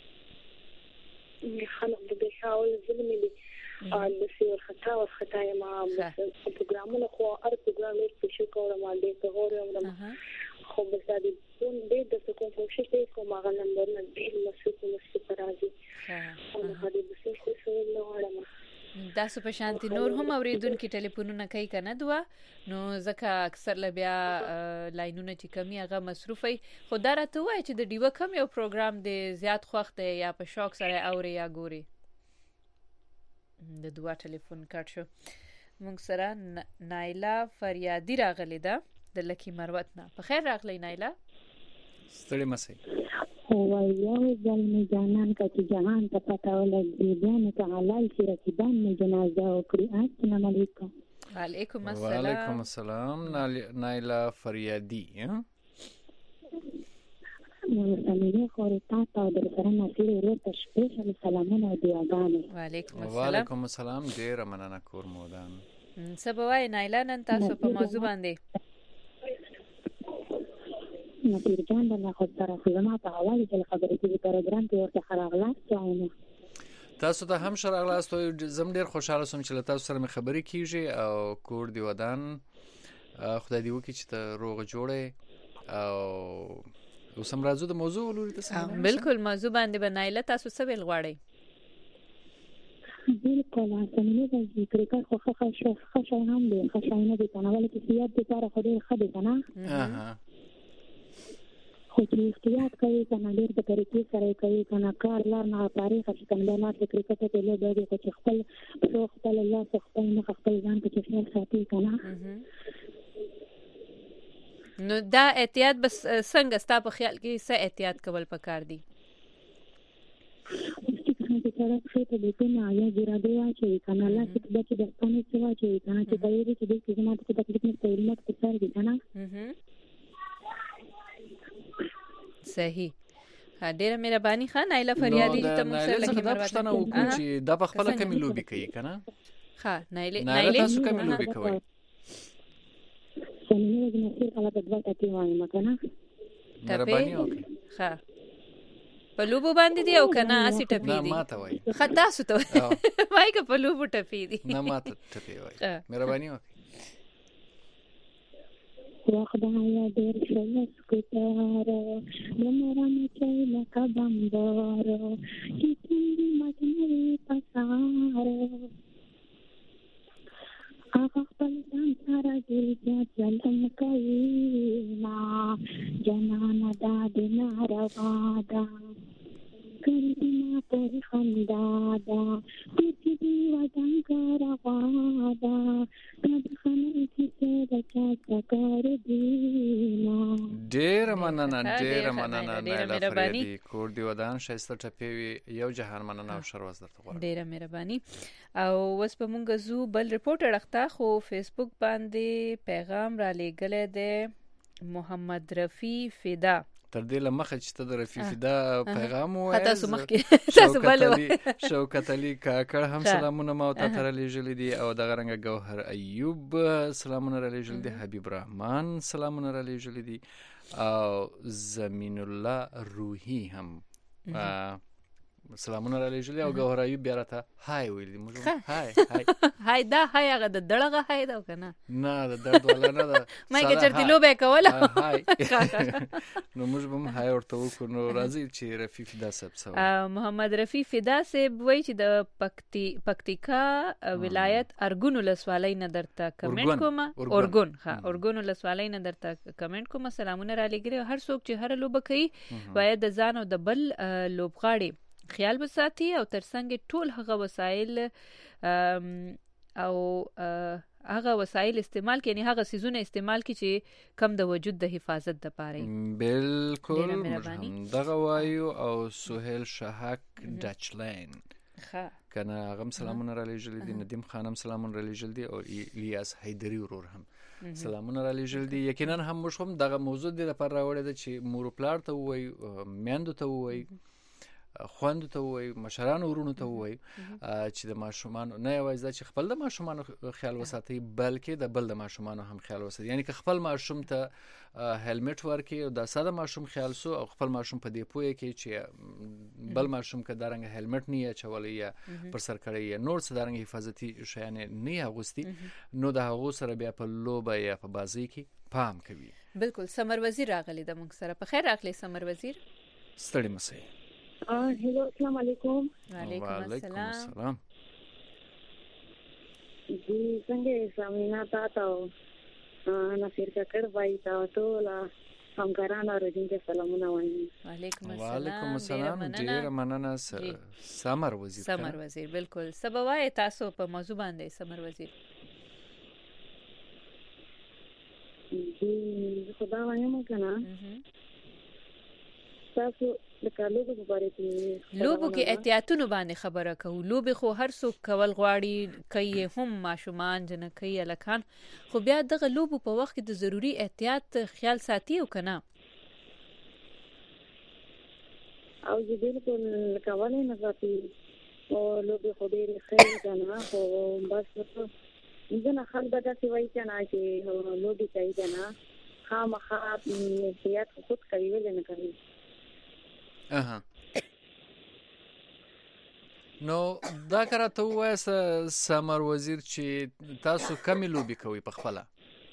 خلک د بشاول ظلم دي او د سیور خطا او خطا ما پروګرامونه خو هر پروګرام یې په شو کوم باندې ته غوړم خو بس دا دې د څه کوم څه شي کوم هغه نمبر نه دی مسو کوم څه پرازي او هغه د څه څه څه نه وړم دا سو په شانتي نور هم اوریدونکو ټلیفونونه کوي کنه دوا نو ځکه اکثر ل بیا لاینونه چې کمی هغه مصروفي خو دا راته وای چې د ډیو کم یو پروګرام دی زیات خوښ دی یا په شوق سره اوري یا ګوري د دوا ټلیفون کټ شو موږ سره نایلا فریادی راغلی ده د لکی مروت نه په خیر راغلی نایلا ستړي مسئ وایو ظلم جانان کا چې جهان ته پتا ولګي بیان ته حلال شي رکیبان مې جنازه وکړي السلام علیکم وعلیکم السلام وعلیکم السلام نایلا فریادی نو سمې خوري تاسو د سره نصیر ورته سپیشل سلامونه او دعاګانې وعلیکم السلام وعلیکم السلام ډیر مننه کور مودان سبوای نایلا نن تاسو په موضوع باندې نصیر جان د خو سره خدمت په حواله د خبرې کې پروګرام کې ورته خراغلاست وایي تاسو ته هم شراغلاست وایي زم ډیر خوشاله سوم چې تاسو سره مې خبرې کیږي او کور دی ودان خدای دې وکړي چې ته روغ جوړې او اوسم راځو د موضوع ولوري تاسو بالکل موضوع باندې بنایله تاسو څه ویل غواړئ بالکل سمې د ذکر کا خو خو خو هم دي خشاینه دي کنه ولې چې یاد دي لپاره خو ډیر خدي کنه اها خو چې احتیاط کوي کنه ډیر په طریقې سره کوي کنه کار لار نه تاریخ چې کنه نه فکر کوي ته له دې چې خپل خپل الله خپل نه خپل ځان ته خیال ساتي کنه نو دا احتیاط بس څنګه ستا په خیال کې څه احتیاط کول پکار دي چې سره څه ته دې نه یا ګرادو واچي کنه الله چې د دې د ستنې څه واچي کنه چې په دې کې د زما ته تکلیف نه کوي مت څه دي کنه صحیح ډیره مهرباني خان نایلا فریادی ته موږ سره لکه پښتنه وکړو چې دا په خپل کمی لوبي کوي کنه ها نایلا نایلا تاسو کمی لوبي کوي څنګه د نصیر کله په دغه کې وایم کنه مهرباني وکړئ ها په لوبو باندې دی او کنه اسی ټپی دی نه ماته وای خدا سوته وای که په لوبو ټپی دی نه ماته ټپی وای مهرباني وکړئ وخدایا ډېر شلس کوتاره لمرانه چې لکه بمباره چې څنګه مجنوي پساره هغه خپل ځان سره ډېر زیات ظلم کوي ما جنانه دا دې ناروا ده کړي ما پر خندا ده چې دې وطن کا روا ده د خنې چې د چا څخه فریدینا ډیر مننه ډیر مننه نایله فریدی کور دی ودان شایسته ټپی یو جهان مننه او شروز درته غواړم ډیر مهرباني او وس په مونږ زو بل ریپورټر اخته خو فیسبوک باندې پیغام را لېګل دی محمد رفی فدا تر دې لمخه چې ته د رفی فدا پیغام وایې تاسو مخکې تاسو بل شوکت علي کاکړ هم سلامونه ما ته تر لېږلي دي او د غرنګ ګوهر ایوب سلامونه را لېږلي دي حبیب رحمان سلامونه را لېږلي دي او زمین الله روحي هم سلامونه را لېږلي او ګوهر ایوب بیا راته هاي ویل دي موږ هاي هاي هاي دا هاي هغه د دړغه هاي دا کنه نه د درد ولا نه ده ما کې چرته لوبه کوله هاي نو موږ به هاي ورته وکړو نو راځي چې رفی فدا صاحب سره محمد رفی فدا صاحب وایي چې د پکتی پکتیکا ولایت ارګون ولسوالۍ نه درته کمنټ کوم اورګون ها اورګون ولسوالۍ نه درته کمنټ کوم سلامونه را لګري هر څوک چې هر لوبه کوي باید د ځان او د بل لوبغاړي خیال وساتي او ترڅنګ ټول هغه وسایل او هغه وسایل استعمال کړي هغه سيزونه استعمال کړي چې کم د وجود د حفاظت د پاره بالکل دغه وایو او سهیل شهک ډچلاین ها کنه غم سلامونه را لېږل دي ندیم خانم سلامونه را لېږل دي او الیاس حیدری ورور هم سلامونه را لېږل دي یقینا هم موږ هم دغه موضوع د لپاره راوړی ده چې مور پلار ته وایي میندو ته وایي خوند ته وای مشران ورونو ته وای چې د ماشومان نه یوازې د خپل د ماشومان خیال وساتي بلکې د بل د ماشومان هم خیال وساتي یعنی که خپل ماشوم ته هلمټ ورکړي او د ساده ماشوم خیال سو او خپل ماشوم په دې پوهه کې چې بل ماشوم که دارنګ هلمټ نه چولې یا پر سر کړی یا نور څه دارنګ حفاظتي شیان نه اغوستي نو د هغه سره بیا په لوبه یا په بازی کې پام کوي بالکل سمر وزیر راغلی د موږ سره په خیر راغلی سمر وزیر ستړي مسئ هلو السلام علیکم وعلیکم السلام جی څنګه سامینا تاسو نصیر کاکړ وای تاسو لا همکارانو رجنګ سلامونه وایم وعلیکم السلام وعلیکم السلام ډیر مننه سمر وزیر سمر وزیر بالکل سبوای تاسو په موضوع باندې سمر وزیر جی خدا وایم کنه تاسو لوبو کې احتیاطونو باندې خبره کوو لوبې خو هر څوک کول غواړي کوي هم ماشومان جن کوي الکان خو بیا دغه لوبو په وخت کې د ضروری احتیاط خیال ساتي او کنه او دې بالکل کولای نه ساتي او لوبې خو دې خیر کنه خو بس څنګه خلک دا څه وایي کنه چې لوبې کوي کنه خامخا احتیاط خود کوي ولې نه کوي اها نو دا کراته وایي سمر وزیر چې تاسو کمی لوبي کوي په خپل او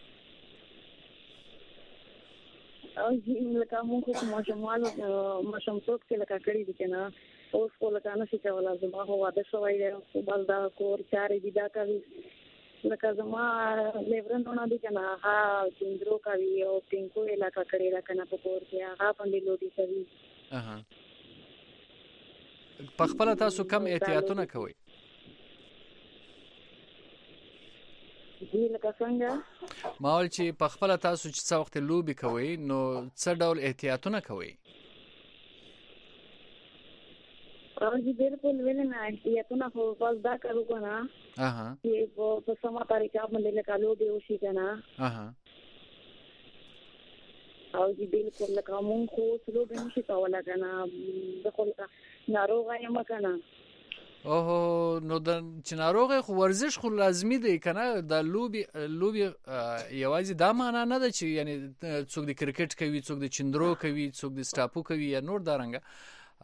لکه موږ کوم ماشومان ماشوم څوک چې لکه کړی دي کنه اوس کو لکه نه شي کولای زما هو واده شوی دی او بل دا کور چارې دي دا کوي لکه زما لیورنونه دي کنه ها چندرو کوي او پینکو علاقہ کړی را کنه په کور کې هغه باندې لوبي کوي اها په خپل تاسو کم احتیاطونه کوي جی لکه څنګه ما ول چې په خپل تاسو چې څو وخت لوبي کوي نو څه ډول احتیاطونه کوي او جی بالکل ولنه احتیاطونه خو بس دا کوو کنه اها چې په سمه طریقه باندې لکه لوبي وشي کنه اها او جی بالکل لکه مونږ خو سلو به نشي کولای کنه د خپل ناروغه یم کنه اوه نو د چې ناروغه خو ورزش خو لازمي دی کنه د لوبي لوبي یوازې دا معنا نه ده چې یعنی څوک د کرکټ کوي څوک د چندرو کوي څوک د سټاپو کوي یا نور دارنګه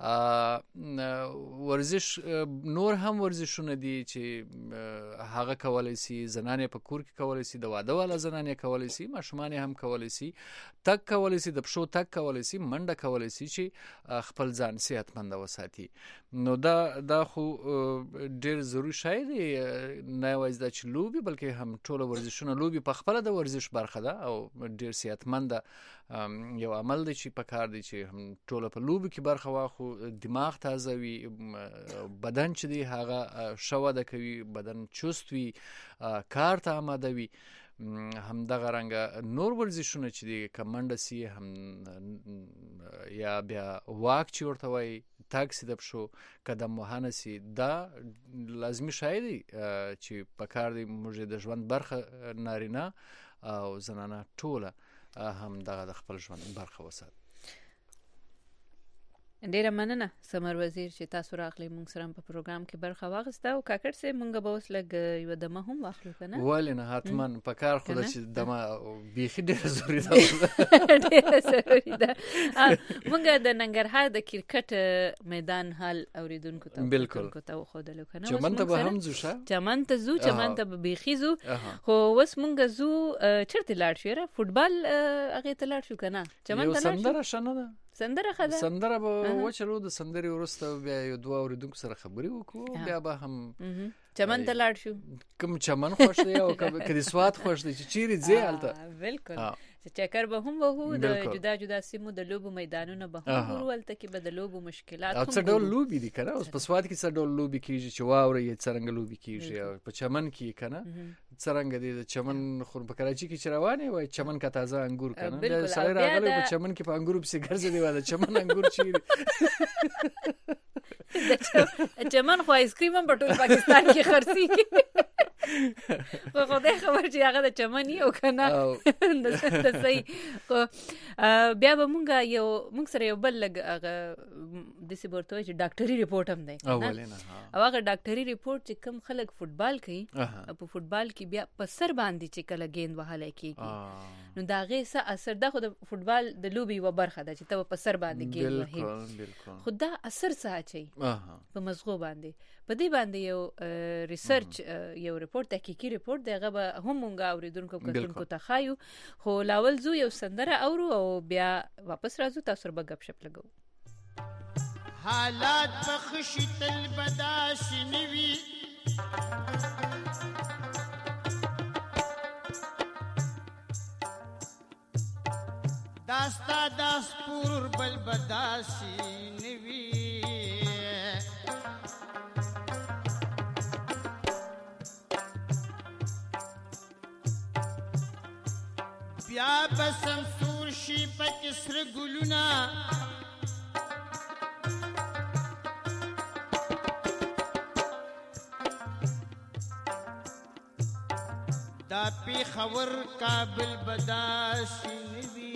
ورزش نور هم ورزشونه دي چې هغه کولای شي زنانه په کور کې کولای شي د واده والا زنانه کولای شي ماشومان هم کولای شي تک کولای شي د پښو تک کولای شي منډه کولای شي چې خپل ځان صحتمند وساتي نو دا دا خو ډیر ضروري شی دی نه وایي دا چې لوبي بلکې هم ټول ورزشونه لوبي په خپل د ورزش برخه ده او ډیر صحتمند یو عمل دی چې په کار دی چې هم ټول په لوبي کې برخه واخو دماغ تازه وي بدن چې دی هغه شوه د کوي بدن چست وي کار ته آماده وي همدغه رنګه نور ورزشونه چې دي کمنډه سي هم یا بیا واک چې ورته وایي تاګ سي د پښو قدم وهنه سي دا لازمي شی دی چې په کار دی موږ د ژوند برخه نارینه او زنانه ټوله هم دغه د خپل ژوند برخه وساتي. ډیره مننه سمر وزیر چې تاسو راغلی مونږ سره په پروګرام کې برخه واخیسته او کاکړ سه مونږ به اوس لګ یو دمه هم واخلو کنه ولې نه حتما په کار خو د چې دمه بیخي ډیره ضروري ده ډیره ضروري ده. مونږ د ننګرهار د کرکټ میدان حال اوریدونکو ته بالکل ته خو د لکنه چمن ته به هم زو شه چمن ته زو چمن ته بیخي زو خو وس مونږ زو چرته لاړ شو را فوټبال هغه ته لاړ شو کنه چمن ته لاړ شو سندره شنه ده سندره خدا سندره به وچلو د سندري ورسته بیا یو دوه اوریدونکو سره خبري وکړو بیا به هم چمن ته لاړ شو کوم چمن خوښ دی او کدي سواد خوښ دی چې چیرې ځي الته بالکل چې چکر به هم وو د جدا جدا سیمو د لوبو میدانونو به هم ورولته کې به د لوبو مشکلات هم څه ډول لوبي دي کنه اوس په سواد کې څه ډول لوبي کیږي چې واوره یې څنګه لوبي کیږي او په چمن کې کنه څنګه دی د چمن خو په کراچي کې چروانه وای چمن کا تازه انګور کنه د سړی راغلی په چمن کې په انګور په ګرځي دی وای چمن انګور چیرې چمن خو آیس کریم هم په ټول پاکستان کې خرڅي خو خدای خبر چې هغه د چمن یو کنه د صحیح خو بیا به مونږ یو مونږ سره یو بل لګ هغه د سیبورتوي چې ډاکټري ریپورت هم دی او هغه ډاکټري ریپورت چې کم خلک فوټبال کوي په فوټبال کې بیا په سر باندې چې کله گیند وهاله کیږي نو دا غي څه اثر ده خو د فوټبال د لوبي و برخه ده چې ته په سر باندې گیند وهې خدا اثر څه اچي په مزغو باندې په دې باندې یو ریسرچ یو ریپورت تحقیقي ریپورت دغه به هم مونږ اوریدونکو کتونکو ته خایو خو لاول زو یو سندره اورو او بیا واپس راځو تاسو سره غب شپ لګو. حالات بخشی تل بداش نوی داستا داس پور بل بداشی نوی بیا بسم سور شی پکسر گلونا دا پی خور کابل بداشی نوی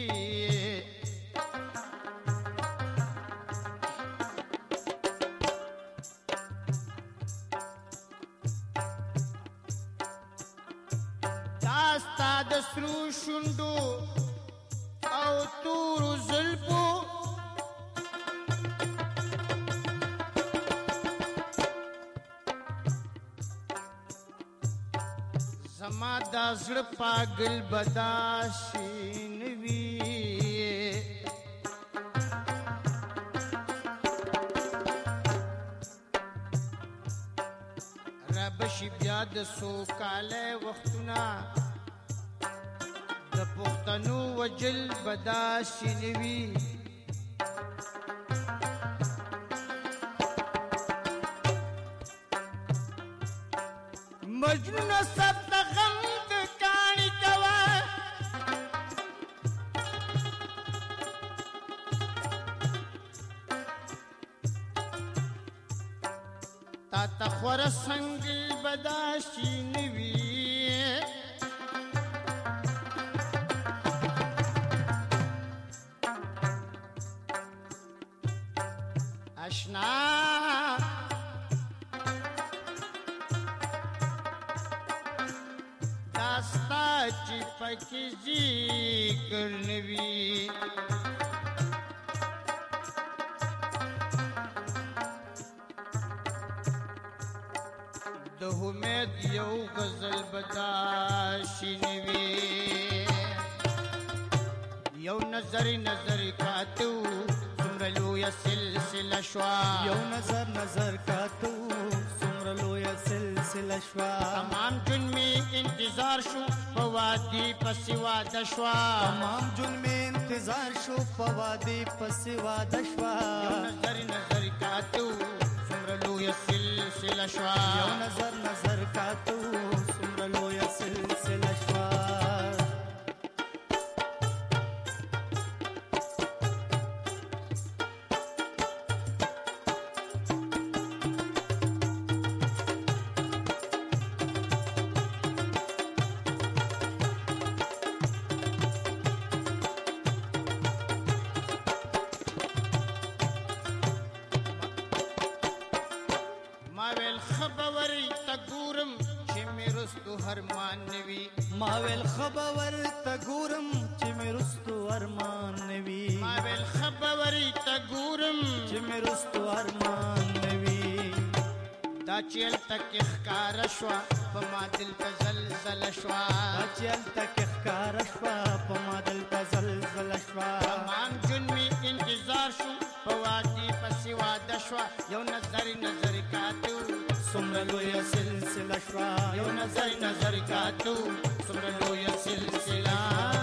داستا دسرو شندو او تورو زلپو زما دا زړه پاگل بداشي نوی ربشي بیا د سوکاله وختونه د پښتنو وجل بداشي نوی مجنون سب غم د کانی کوا تا تخور سنگل بداشي نوی اشنا داستا چی پکی ذکر نوی د امید یو غزل بداشي نوی یو نظر نظر کاتو سمر لویا سلسله شوا یو نظر نظر کاتو سمر لویا سلسله شوا تمام جن میں انتظار شو فوادی پسوا دشوا تمام جن میں انتظار شو فوادی پسوا دشوا یو نظر نظر کاتو سمر لویا سلسله شوا یو نظر نظر کاتو سمر لویا سلسله شوا خبر ته ګورم چې مې رستو ارمان نوي ما ویل خبر ته ګورم چې مې رستو ارمان نوي دا چیل تک ښکار شوا په ما دل ته زلزل شوا دا چیل تک ښکار شوا په ما دل ته زلزل شوا تمام جون می انتظار شو په وادي پسې واده شوا یو نظر نظر کاتو څومره لویه سلسله شوا یو نظر نظر کاتو څومره لویه سلسله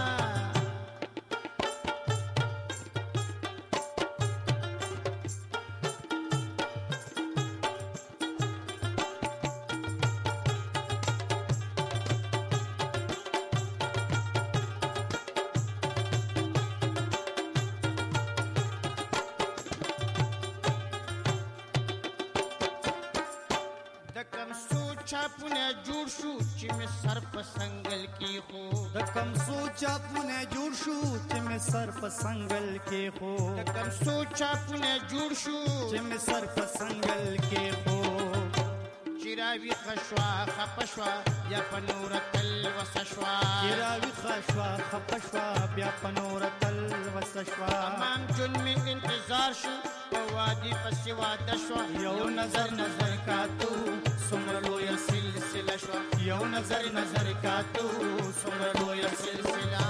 چاپونه جوړ شو چې مې سر په سنگل کې خو د کم سو چاپونه جوړ شو چې مې سر په سنگل کې خو د کم سو چاپونه جوړ شو چې مې سر په سنگل کې خو چیراوی خشوا خپشوا بیا په نور تل وسشوا چیراوی خشوا خپشوا بیا په نور تل وسشوا تمام جون می انتظار شو په وادي پسې واده شوا یو نظر نظر کاتو څومره لویه سلسله شوا یو نظر نظر کاتو څومره لویه سلسله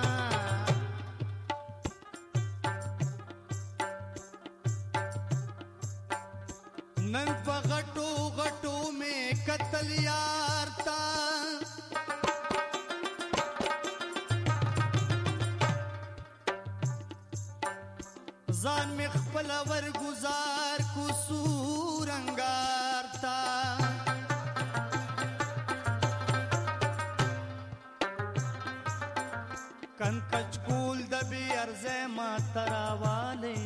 نن په غټو غټو مې قتل یار تا ځان مې خپل ور گزار کو سورنګار تا کن کچ کول د بی ارزه ما تراواله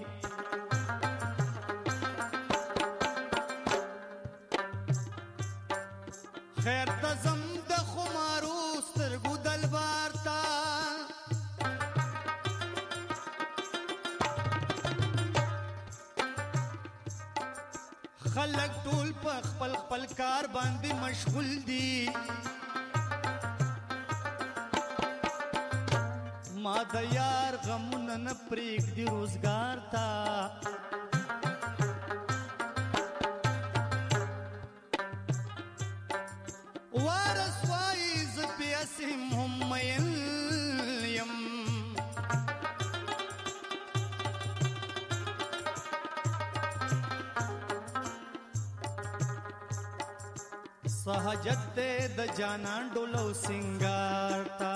خیر تزم د خمارو سترګو دلبار تا خلق ټول په خپل خپل کار باندې مشغول دي ما د یار غمونه نه پرېږدي روزګار تا وارسوای ز پیاسم هم مین یم سہجت دے د جانان ډولو سنگار تا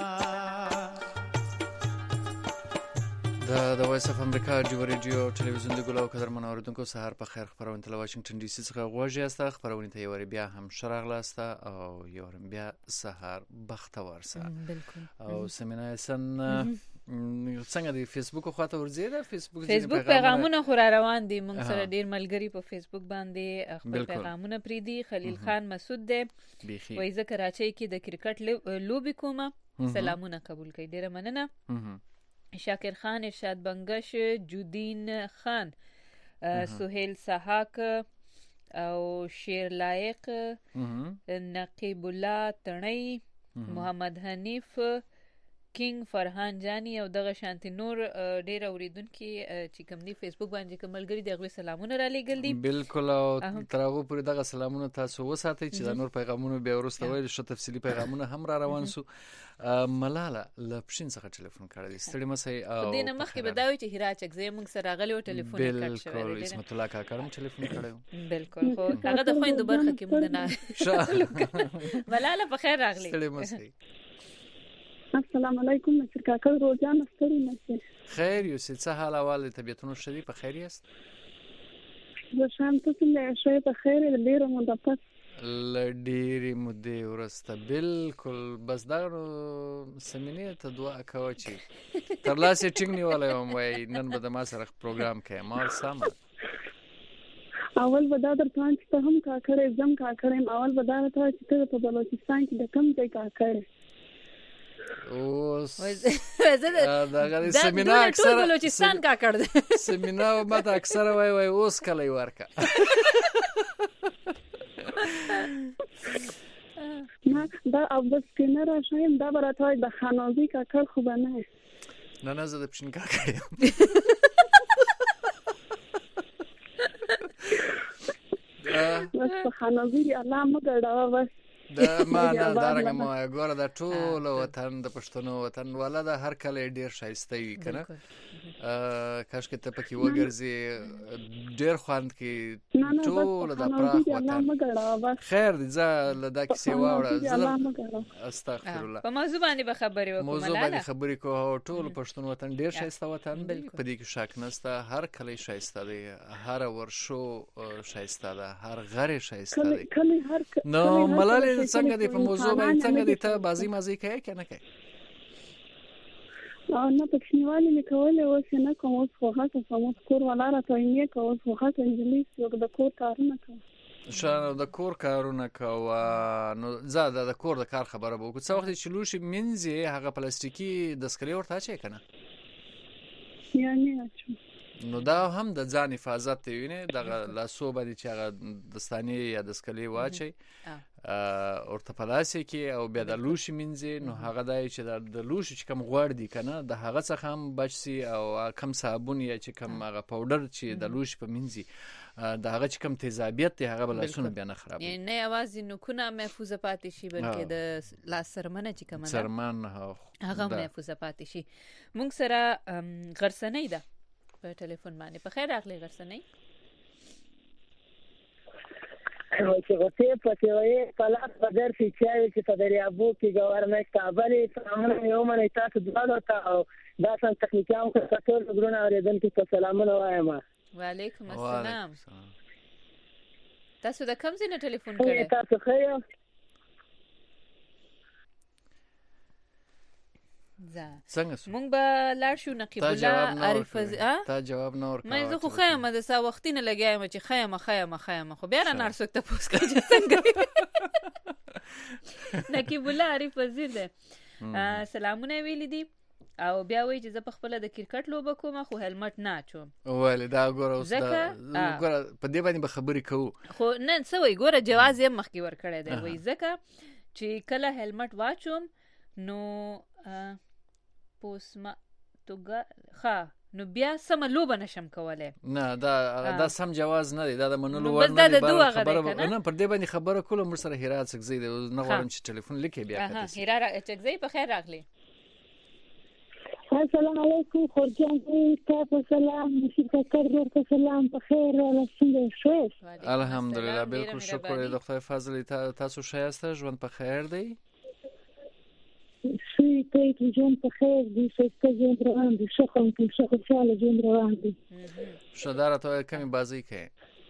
دا د وایس اف امریکا جوړ ریډیو ټلویزیون د ګلو قدرمن اوریدونکو سهار په خیر خبرونه تل واشنگټن ډي سي څخه غوږی است خبرونه ته یو بیا هم شرغله است او یو بیا سهار بختور سه بالکل او سمینا سن څنګه دی فیسبوک خو ته ورزیده فیسبوک فیسبوک پیغامونه خو را روان دي موږ سره ډیر ملګری په فیسبوک باندې خپل پیغامونه پریدي خلیل خان مسعود دی وایي زه کراچۍ کې د کرکټ لوبي کومه سلامونه قبول کړئ ډیره مننه شاکر خان ارشاد بنگش جودین خان سهیل سحاق او شیر لایق نقیب الله تڼۍ محمد حنیف کینګ فرحان جانی او دغه شانتی نور ډیر اوریدونکو چې کوم دی فیسبوک باندې کوملګری دغه سلامونه را لېګل دي بالکل او ترغه پورې دغه سلامونه تاسو وساتئ چې د نور پیغامونه به ورسته وایي شو تفصیلی پیغامونه هم را روان سو ملاله لپشین څخه ټلیفون کړی ستړي مسي او دینه مخکې بداوي چې هراچک زې موږ سره غلي او ټلیفون کټ شوی بالکل اسمت الله کاکړم ټلیفون کړو بالکل خو هغه د خويند برخه کې موږ نه ملاله په خیر راغلی ستړي مسي السلام علیکم مستر کاکړ روزان ستړي مسي خیر یو څه حال احوال طبيعتونو شری په خیر یاست زه شام ته څنګه شوي په خیر ډیره مده پس لډيري مده ورسته بالکل بس دا سمینه ته دعا کوي چې تر لاسه ټینګ نیولای وم وای نن به د ما سره پروګرام کوي ما سم اول ودا در پانچ ته هم کاکړ زم کاکړ اول ودا ته چې ته په بلوچستان کې د کم ځای کاکړ اوس دا غوړي سیمینار اکثر بلوچستان کاکړ سیمینار ماته اکثر وای وای اوس کله ورکا نه دا او بس کې نه راشم دا براتای د خانازي کاکړ خو نه نه نه زه د پښین کاکړ یم بس په خانازي الله مګړه بس د ما نه دارنګ ما ګوره د ټول وطن د پښتنو وطن والا د هر کله ډیر شایسته وي کنه کاش کې ته پکې وګرځي ډیر خواند کې ټول د پراخ وطن خیر دې زه لدا کې سیوا وړه استغفر الله په موضوع باندې به خبرې وکړم موضوع باندې خبرې کوو ټول پښتون وطن ډیر شایسته وطن دی په دې کې شک نشته هر کله شایسته دی هر ورشو شایسته ده هر غره شایسته دی نو ملالۍ څنګه دی په موضوع باندې څنګه دی ته بازی مازی کوي کنه کوي نه پښینوالي مې کولې اوس نه کوم اوس خو هڅه کوم کور ولا راته یې کوم اوس خو هڅه انجلۍ یو د کور کارونه کوم شانو د کور کارونه کوه نو زاده د کور د کار خبره به وکړو څه وخت چې لوشي منځي هغه پلاستیکي دستکلې ورته اچي کنه یعنی اچو نو دا هم د ځان حفاظت دی نه د لاسو باندې چې هغه دستانی یا دستکلې واچي ورته پلاسي کې او بیا د لوشي منځي نو هغه دای چې د لوشي چې کم غوړ دی کنه د هغه څخه هم بچسي او کم صابون یا چې کم هغه پاوډر چې د لوشي په منځي د هغه چې کم تیزابیت دی هغه بل سونه بیا نه خراب یعنی نه आवाज نو کنه محفوظه پاتې شي بلکې د لاس سرمنه چې کومه سرمن هغه محفوظه پاتې شي موږ سره غرسنۍ ده په ټلیفون باندې په خیر راغلی غرسنۍ او چې غته پکې وې پلاس بدر چې چې په دریابو کې گورنمنت کابل سامنے یو منه تاسو دغه تا او دا څنګه تخنیکام کې ټول غرونه اوریدل کې سلامونه وایم وعلیکم السلام تاسو د کوم ځای نه ټلیفون کړی تاسو خیر څنګه مونږ به لاړ شو نقیب الله عارف تا جواب نه ورکړ مې زه خو خیمه د سا وختینه لګیایم چې خیمه خیمه خیمه خو بیا نه نرسوک ته پوس کړی څنګه نقیب الله عارف وزیر ده سلامونه ویل دي او بیا وایي چې زه په خپل د کرکټ لوبه کوم خو هلمټ نه اچوم ولې دا ګوره اوس دا ګوره په دې باندې به خبرې کوو خو نن څه وایي ګوره جواز یې مخکې ورکړی دی وایي ځکه چې کله هلمټ واچوم نو پوسما توګه ښه نو بیا سم لوبه نشم کولای نه دا دا سم جواز نه دی دا د منلو ور نه دی خبره نه پر دې باندې خبره کوله مر سره هرات څخه زیاده نه غواړم چې ټلیفون لیکي بیا کته هرات څخه په خیر راغلی السلام علیکم خورجان تاسو سلام مشکل کړو سلام په خیر ولسنده شوي الحمدلله بالکل شکر د خدای فضل تاسو شایسته ژوند په خیر دی شي ته ژوند په خیر دي شایسته ژوند روان دي شکر کوم چې خوشاله ژوند روان دي شداره ته کومه بازی کوي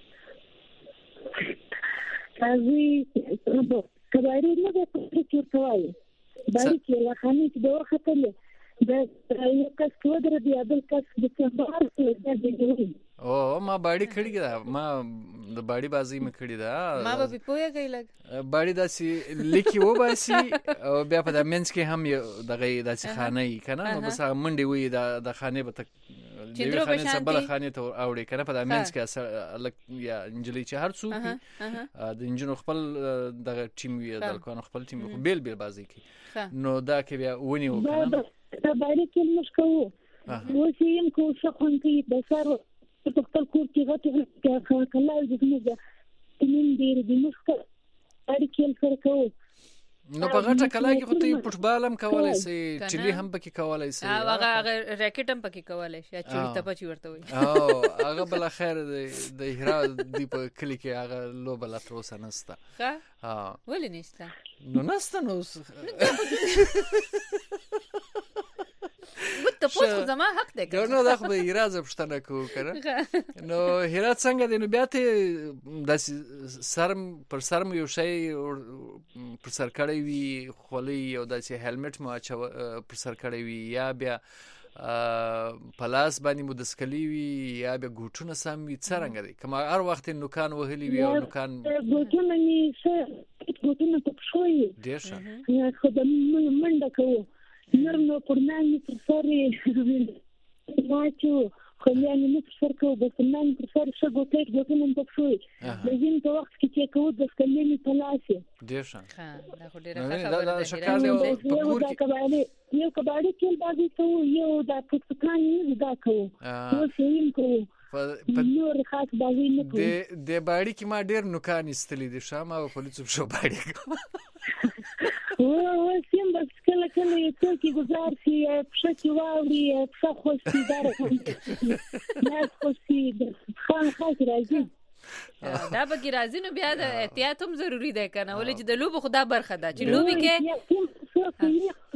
بازی کباری نه ده چې توای بازی کې لا خاني چې دوه خطرې د یو کس کودره دی بل کس د څنګه څه دی او ما باډي کړی دا ما د باډي بازی م کړی دا ما به پوهه غیلګ باډي داسي لیکي و باسي او بیا په د منځ کې هم دغه داسي خانه ای کنه نو بس منډي وي د د خانه به تک د خانه سبل خانه ته اوړي کنه په د منځ کې الک یا انجلي چې هر څوک د انجنونو خپل دغه ټیم وي د کانو خپل ټیم بیل بیل بازی کوي نو دا کې بیا ونی و کنه دا باندې کې مشکو و چې يم کو شخون کې د سر په خپل کور کې غته کله دې نه ده تمن دې دې مشکو اړ کې سر کو نو په غټه کله کې خو ته فوټبال هم کولای شي چلی هم پکې کولای شي هغه ریکټ هم پکې کولای شي چې ته پچی ورته وي او هغه بل خیر د هرا دی په کلی کې هغه لوبه لا تر اوسه نسته ها ولې نشته نو نسته نو ته پوس زما حق دی نو دا خو به ایراز پښتنه کو کنه نو هرات څنګه دی نو بیا ته د سرم پر سرم یو شی پر سر کړی وی خولي او د هلمټ مو پر سر کړی وی یا بیا پلاس باندې مو د سکلی وی یا بیا ګوټونه سم وی څنګه دی کما هر وخت نوکان وهلی وی او نوکان ګوټونه می څه ګوټونه پښوی دیشه خو د منډه کوو نرمو پرنامي پر سوري ماچو خلیان نه پر کو د سنن پر سر شګو ټیک ګوتنن په شوي د زین په وخت کې چې کو د سکلې په لاسه ډیر ښه ها دا خو ډیره ښه دا دا شکل یو په کور کې یو کباړي کې باندې ته یو دا پټکان نه دا کو نو سیم کو په نور خاص باندې نه کو د د باړي کې ما ډیر نوکان استلې دي شام او په لڅو شو باړي او سیم بس کله کله یې څو کې گزار شي په شي واوري په خو سي دار نه خو سي خان خاص راځي دا به کی راځي نو بیا د احتیاط هم ضروری ده کنه ولې چې د لوب خدا برخه ده چې لوبي کې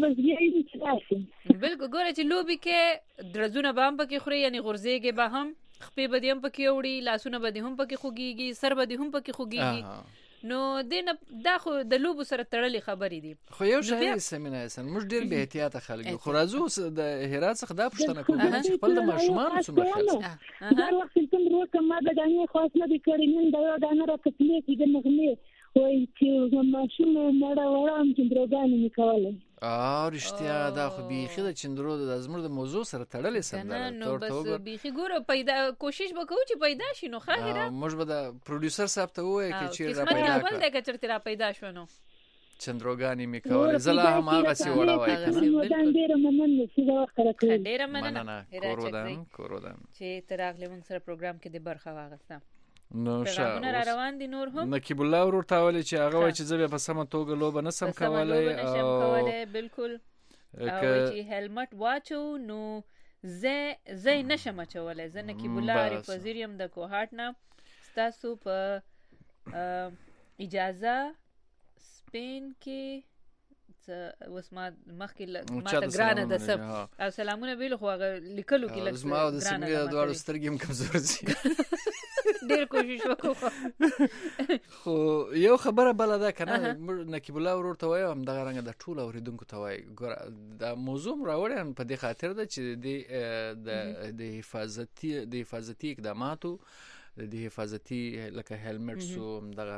بالکل ګوره چې لوبي کې درزونه بام پکې خوري یعنی غرزيږي به هم خپې بدیم پکې وړي لاسونه بدیم هم پکې خوګيږي سر بدیم هم پکې خوګيږي نو دینه دا خو د لوب سره تړلې خبرې دي خو یو شی سمینه سن موږ ډیر به احتیاط خلک خو راځو د هرات څخه دا پښتنه کوو چې خپل د ماشومان څومره خلک دا وخت څنګه وروکه ما د غني خاص نه دي کړی نن دا دا نه راکتلې چې د نغمه وای چې ماشوم مړه وړم چې دروګان نه کوله اه رښتیا دا خو بيخي د چندرو د ازمر د موضوع سره تړلې سندره نو بس بيخي ګوره پیدا کوشش وکړو چې پیدا شي نو خاطر موږ به د پروډوسر صاحب ته وایي چې را پیدا کړو دا چې را پیدا شو نو چندروګانی میکول زلا هم هغه سی وړا وای کنه ډیر مننه چې دا وخت راکړه ډیر مننه کورودان کورودان چې تراغلی موږ سره پروګرام کې د برخه واغسته نو شاو را روان دي نور هم نقیب الله ورور تاولي چې هغه وای چې زه په سم توګه لوب نه سم کولای او کولای بالکل او چې هلمټ واچو نو زه زه نشم چولای زه نقیب الله عارف وزیریم د کوهات نه تاسو په اجازه سپین کې اوس ما مخکې ما ته ګرانه ده سب او سلامونه ویل خو هغه لیکلو کې لږ زما د سیمې دوه سترګې کمزور دي ډیر کوشش وکړو خو یو خبره بل ده کنه نقیب الله ورور ته وایم دغه رنګ د ټول اوریدونکو ته وای ګور د موضوع راوړم په دې خاطر ده چې د د حفاظتي د حفاظتي اقداماتو د حفاظتي لکه هلمټس او دغه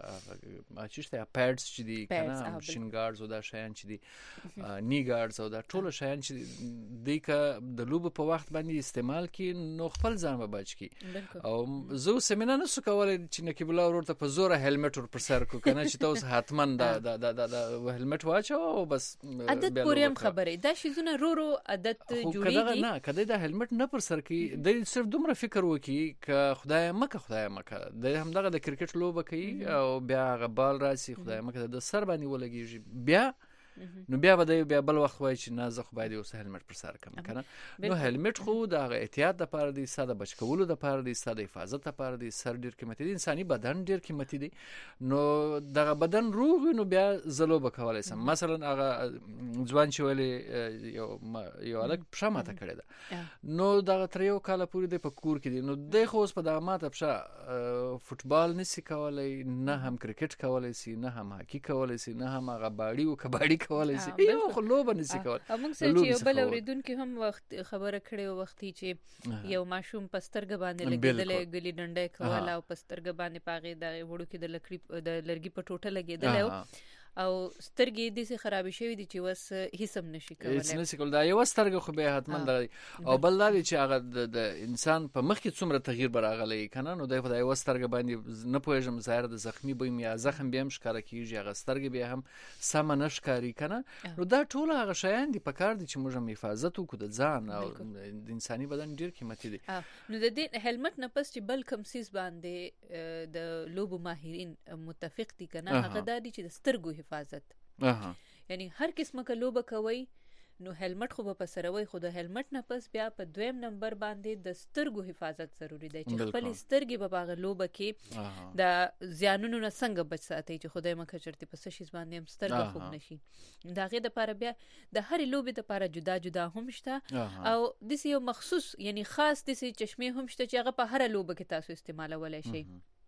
رنګه اچشته پیډز چې دي کنه شین ګارډز او دا شیان چې دي نی ګارډز او دا ټول شیان چې د ک د لوب په وخت باندې استعمال کی نو خپل ځان به بچ کی او زه سمینه نه سو کولای چې نقیب الله ورته په زوره هلمټ ور پر سر کو کنه چې تاسو حتمن دا دا دا هلمټ واچو او بس عادت پوریم خبره دا شي زونه رو رو عادت جوړیږي نه کله دا هلمټ نه پر سر کی د صرف دومره فکر وکي ک خدای مکه خدای مکه د همدغه د کرکټ لوبه کوي او بیا غبال راسي خدای مکه د سر باندې ولګيږي بیا نو بیا به بیا بل وخت وای چې نه زه خو باید یو هلمټ پر سر کم کنه نو هلمټ خو د احتیاط د پاره دی ساده بچ کولو د پاره دی ساده حفاظت د پاره دی سر ډیر قیمتي دی انساني بدن ډیر قیمتي دی نو دغه بدن روغ نو بیا زلو بکولای سم مثلا هغه ځوان چې ویلي یو یو الګ پښماته کړی دا نو دغه تر یو کال پورې د پکور کې دی نو د خو اوس په دغه ماته پښه فوتبال نسی کولای نه هم کرکټ کولای سي نه هم هاکی کولای سي نه هم هغه باډي او کباډي کولای شي یو خو لوبه نسی کول موږ سره چې یو بل اوریدونکو هم وخت خبره کړې وختي چې یو ماشوم پسترګ باندې لګیدل غلي ډنډه کوله او پسترګ باندې پاغې د وړو کې د لکړی د لرګي په ټوټه لګیدل او سترګې د سي خرابې شوې دي چې وس هیڅ هم نشي کولای هیڅ نشي کولای دا یو سترګه خو به حتمان درغی او بل دا چې هغه د انسان په مخ کې څومره تغییر براغلی کنه نو د خدای یو سترګه باندې نه پوهېږم ظاهر د زخمی بویم یا زخم به هم ښکارا کیږي هغه سترګې به هم سم نه ښکاری کنه نو دا ټول هغه شیان دي په کار دي چې موږ هم حفاظت وکړو د ځان او د انساني بدن ډیر قیمتي دي نو د دې هلمټ نه پس چې بل کوم سیس باندې د لوبو ماهرین متفق دي کنه هغه د دې چې د سترګو حفاظت اها یعنی هر قسمه کلوبه کوي نو هلمټ خو په سروي خو د هلمټ نه پس بیا په دویم نمبر باندې د سترګو حفاظت ضروری دی چې خپل سترګې په باغ لوبه کې د زیانونو نه څنګه بچ ساتي چې خدای مکه چرته په سشي باندې هم سترګه خوب نشي دا غي د لپاره بیا د هر لوبې لپاره جدا جدا هم شته او د یو مخصوص یعنی خاص د چشمه هم شته چې هغه په هر لوبه کې تاسو استعمالولای شئ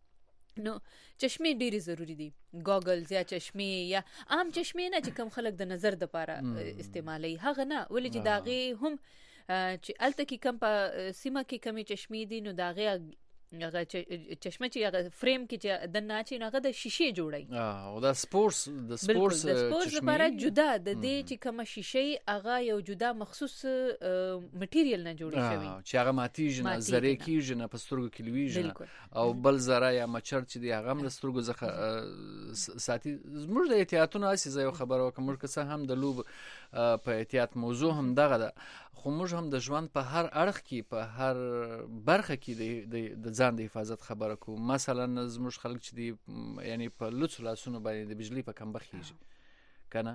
نو چشمه ډیره ضروری دي ګاګلز یا چشمه یا عام چشمه نه چې کم خلک د نظر د لپاره استعمالي هغه نه ولې چې داغه هم چې الته کې کم په سیمه کې کمی چشمه دي نو داغه هغه چشمه چې هغه فریم کې چې د ناچې هغه د شیشې جوړي او دا سپورتس د سپورتس د سپورتس لپاره جدا د دې چې کوم شیشې هغه یو جدا مخصوص مټیریل نه جوړی شوی چې هغه ماتیږي نه زری کیږي نه پسترګو کې لویږي او بل زرا یا مچر چې دی هغه هم سترګو زخه ساتي. زموږ د احتیاطونو اساسي یو خبره وکم موږ که هم د لوب په احتیاط موضوع هم دغه ده، خو موږ هم د ژوند په هر اړخ کې په هر برخه کې د ځان د حفاظت خبره کوو. مثلا زموږ خلک چې دی یعنی په لوڅو لاسونو باندې د بجلی په کمبخ کیږي کنه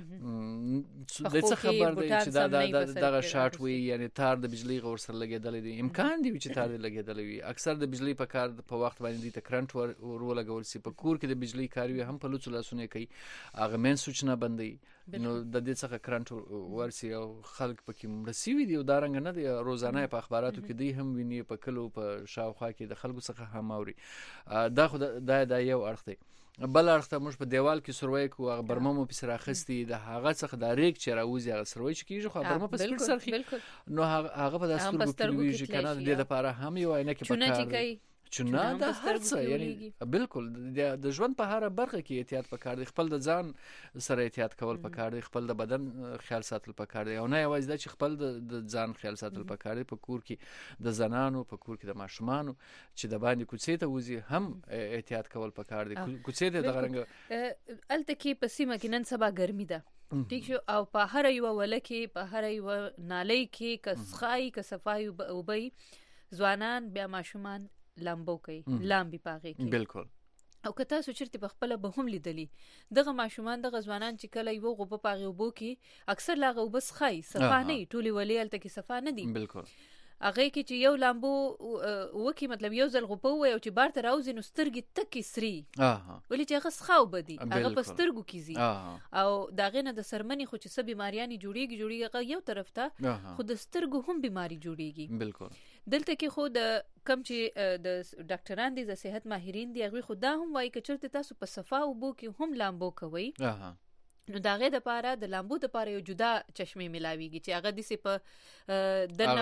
د څه خبر دی چې دا دغه شارټ وي یعنی تار د بجلی غور سره لګیدل دي، امکان دی چې تار لګیدل وي. اکثر د بجلی په کار په وخت باندې د کرنٹ ور لګول سي، په کور کې د بجلی کار وي هم په لوڅو لاسونو کوي، هغه مین سوچ نه بندي نو د دې څخه کرنٹ ورسي او خلک پکې مرسي وي دی او دا رنګ نه دی. روزانه په اخباراتو کې دی هم ویني په کلو په شاوخوا کې د خلکو څخه هم اوري. دا خو دا د یو اړخ دی. بل اړخ ته موږ په دیوال کې سروي کو هغه برمه په سر اخستي د هغه څخه د ریک چې راوځي هغه سروي چې کیږي خو برمه په سپیډ سره نو هغه په داستور کې ویږي کنه د دې لپاره هم یو عینه کې پکار چونه دا هرڅه یعنی بالکل د ژوند په هر برخه کې احتیاط پکار دی. خپل د ځان سره احتیاط کول پکار دی، خپل د بدن خیال ساتل پکار دی او نه یوازې د چې خپل د ځان خیال ساتل پکار دی. په کور کې د زنانو په کور کې د ماشومانو چې د باندې کوڅې ته وځي هم احتیاط کول پکار دی. کوڅې ته د غرنګ الته کې په سیمه کې نن سبا ګرمي ده ٹھیک شو او په هر یو ولکه په هر یو نالۍ کې کسخای کصفای او بي ځوانان بیا ماشومان لامبو کوي لامبي پاغي کوي بالکل. او کته سوچرتي په خپل به هم لیدلی دغه ماشومان دغه ځوانان چې کله یو غوبه پاغي وبو کې اکثر لاغه وبس خای صفا نه ټولي ولې الته کې صفا نه دي بالکل. هغه کې چې یو لامبو وکی مطلب یو ځل غوبه و او چې بار ته راوځي نو سترګې تکي سری اها ولې چې هغه سخاو بدی هغه په سترګو کې زی او داغه نه د سرمنې خو چې سب بیماریانی جوړیږي جوړیږي یو طرف ته خو د سترګو هم بیماری جوړیږي بالکل. دلته کې خو د کم چې د ډاکټران دي د صحت ماهرین دي هغه خو دا هم وایي چې چرته تاسو په صفا وبو کې هم لامبو کوي اها نو داغه د پاره د لامبو د پاره یو جدا چشمه ملاويږي چې هغه د سی په دنه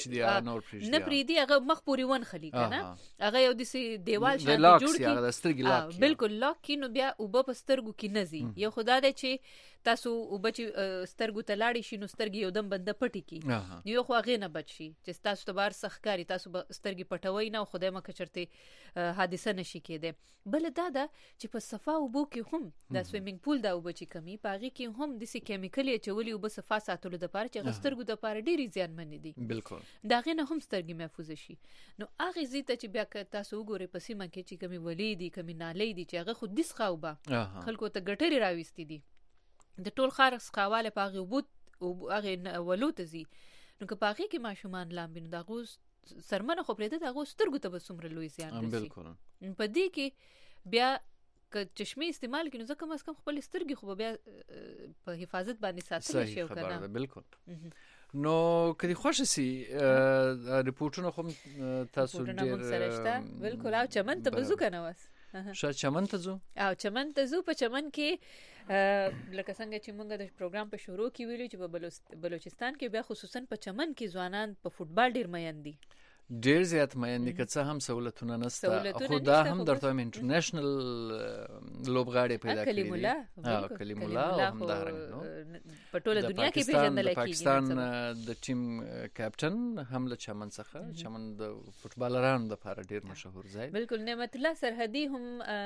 په نه پریدي هغه مخ پوری ون خلی کنه هغه یو د سی دیوال شان جوړ کی هغه سترګې لاک بالکل لاک کینو بیا وب په سترګو کې نزي یو خدا دې چې تاسو وبچ سترګو ته لاړی شي نو سترګې یو دم بنده پټی کی یو خو هغه نه بچي چې تاسو ته بار سخکاری تاسو سترګې پټوي نه خدای مکه چرته حادثه نشي کېده. بل دا دا چې په صفا وبو کې هم د سویمینګ پول دا وبچ کمی پاغي کې هم د سی کیمیکل چولي وب صفا ساتلو د پاره چې سترګو د پاره ډیری زیان من دي بالکل. داغه نه هم سترګې محفوظ شي. نو هغه زیته چې بیا تاسو وګورئ په سیمه کې چې کمی ولیدي کمی نالې دي چې هغه خود دس خاوبه خلکو ته ګټري راويستي دي د ټول خارق خواله پاغي وبوت او هغه ولوت زی نو که پاغي کې ماشومان لامبینو دغه سرمنه خو پرې دغه سترګو ته بسمر لوي زیان دي بالکل. په دې کې بیا که چشمه استعمال کینو ځکه مس کم خپل سترګې خو بیا په حفاظت باندې ساتل شي کنه بالکل. نو کدي خوش سي ریپورتونه خو تاسو ډیر بالکل او چمن ته بزو کنه واس شا چمن ته زو او چمن ته زو په چمن کې لکه څنګه چې موږ د پروګرام په شروع کې ویلو چې په بلوچستان کې بیا خصوصا په چمن کې ځوانان په فوتبال ډیر مین دي ډیر زیات مین دي که څه هم سہولتونه نشته خو دا هم درته انټرنیشنل لوبغاړي پیدا کړي کلیمولا ها کلیمولا هم دا رنګ نو په ټوله دنیا کې پیژندل کیږي. پاکستان د ټیم کیپټن هم له چمن څخه چمن د فوتبالرانو لپاره ډیر مشهور ځای بالکل. نعمت الله سرحدي هم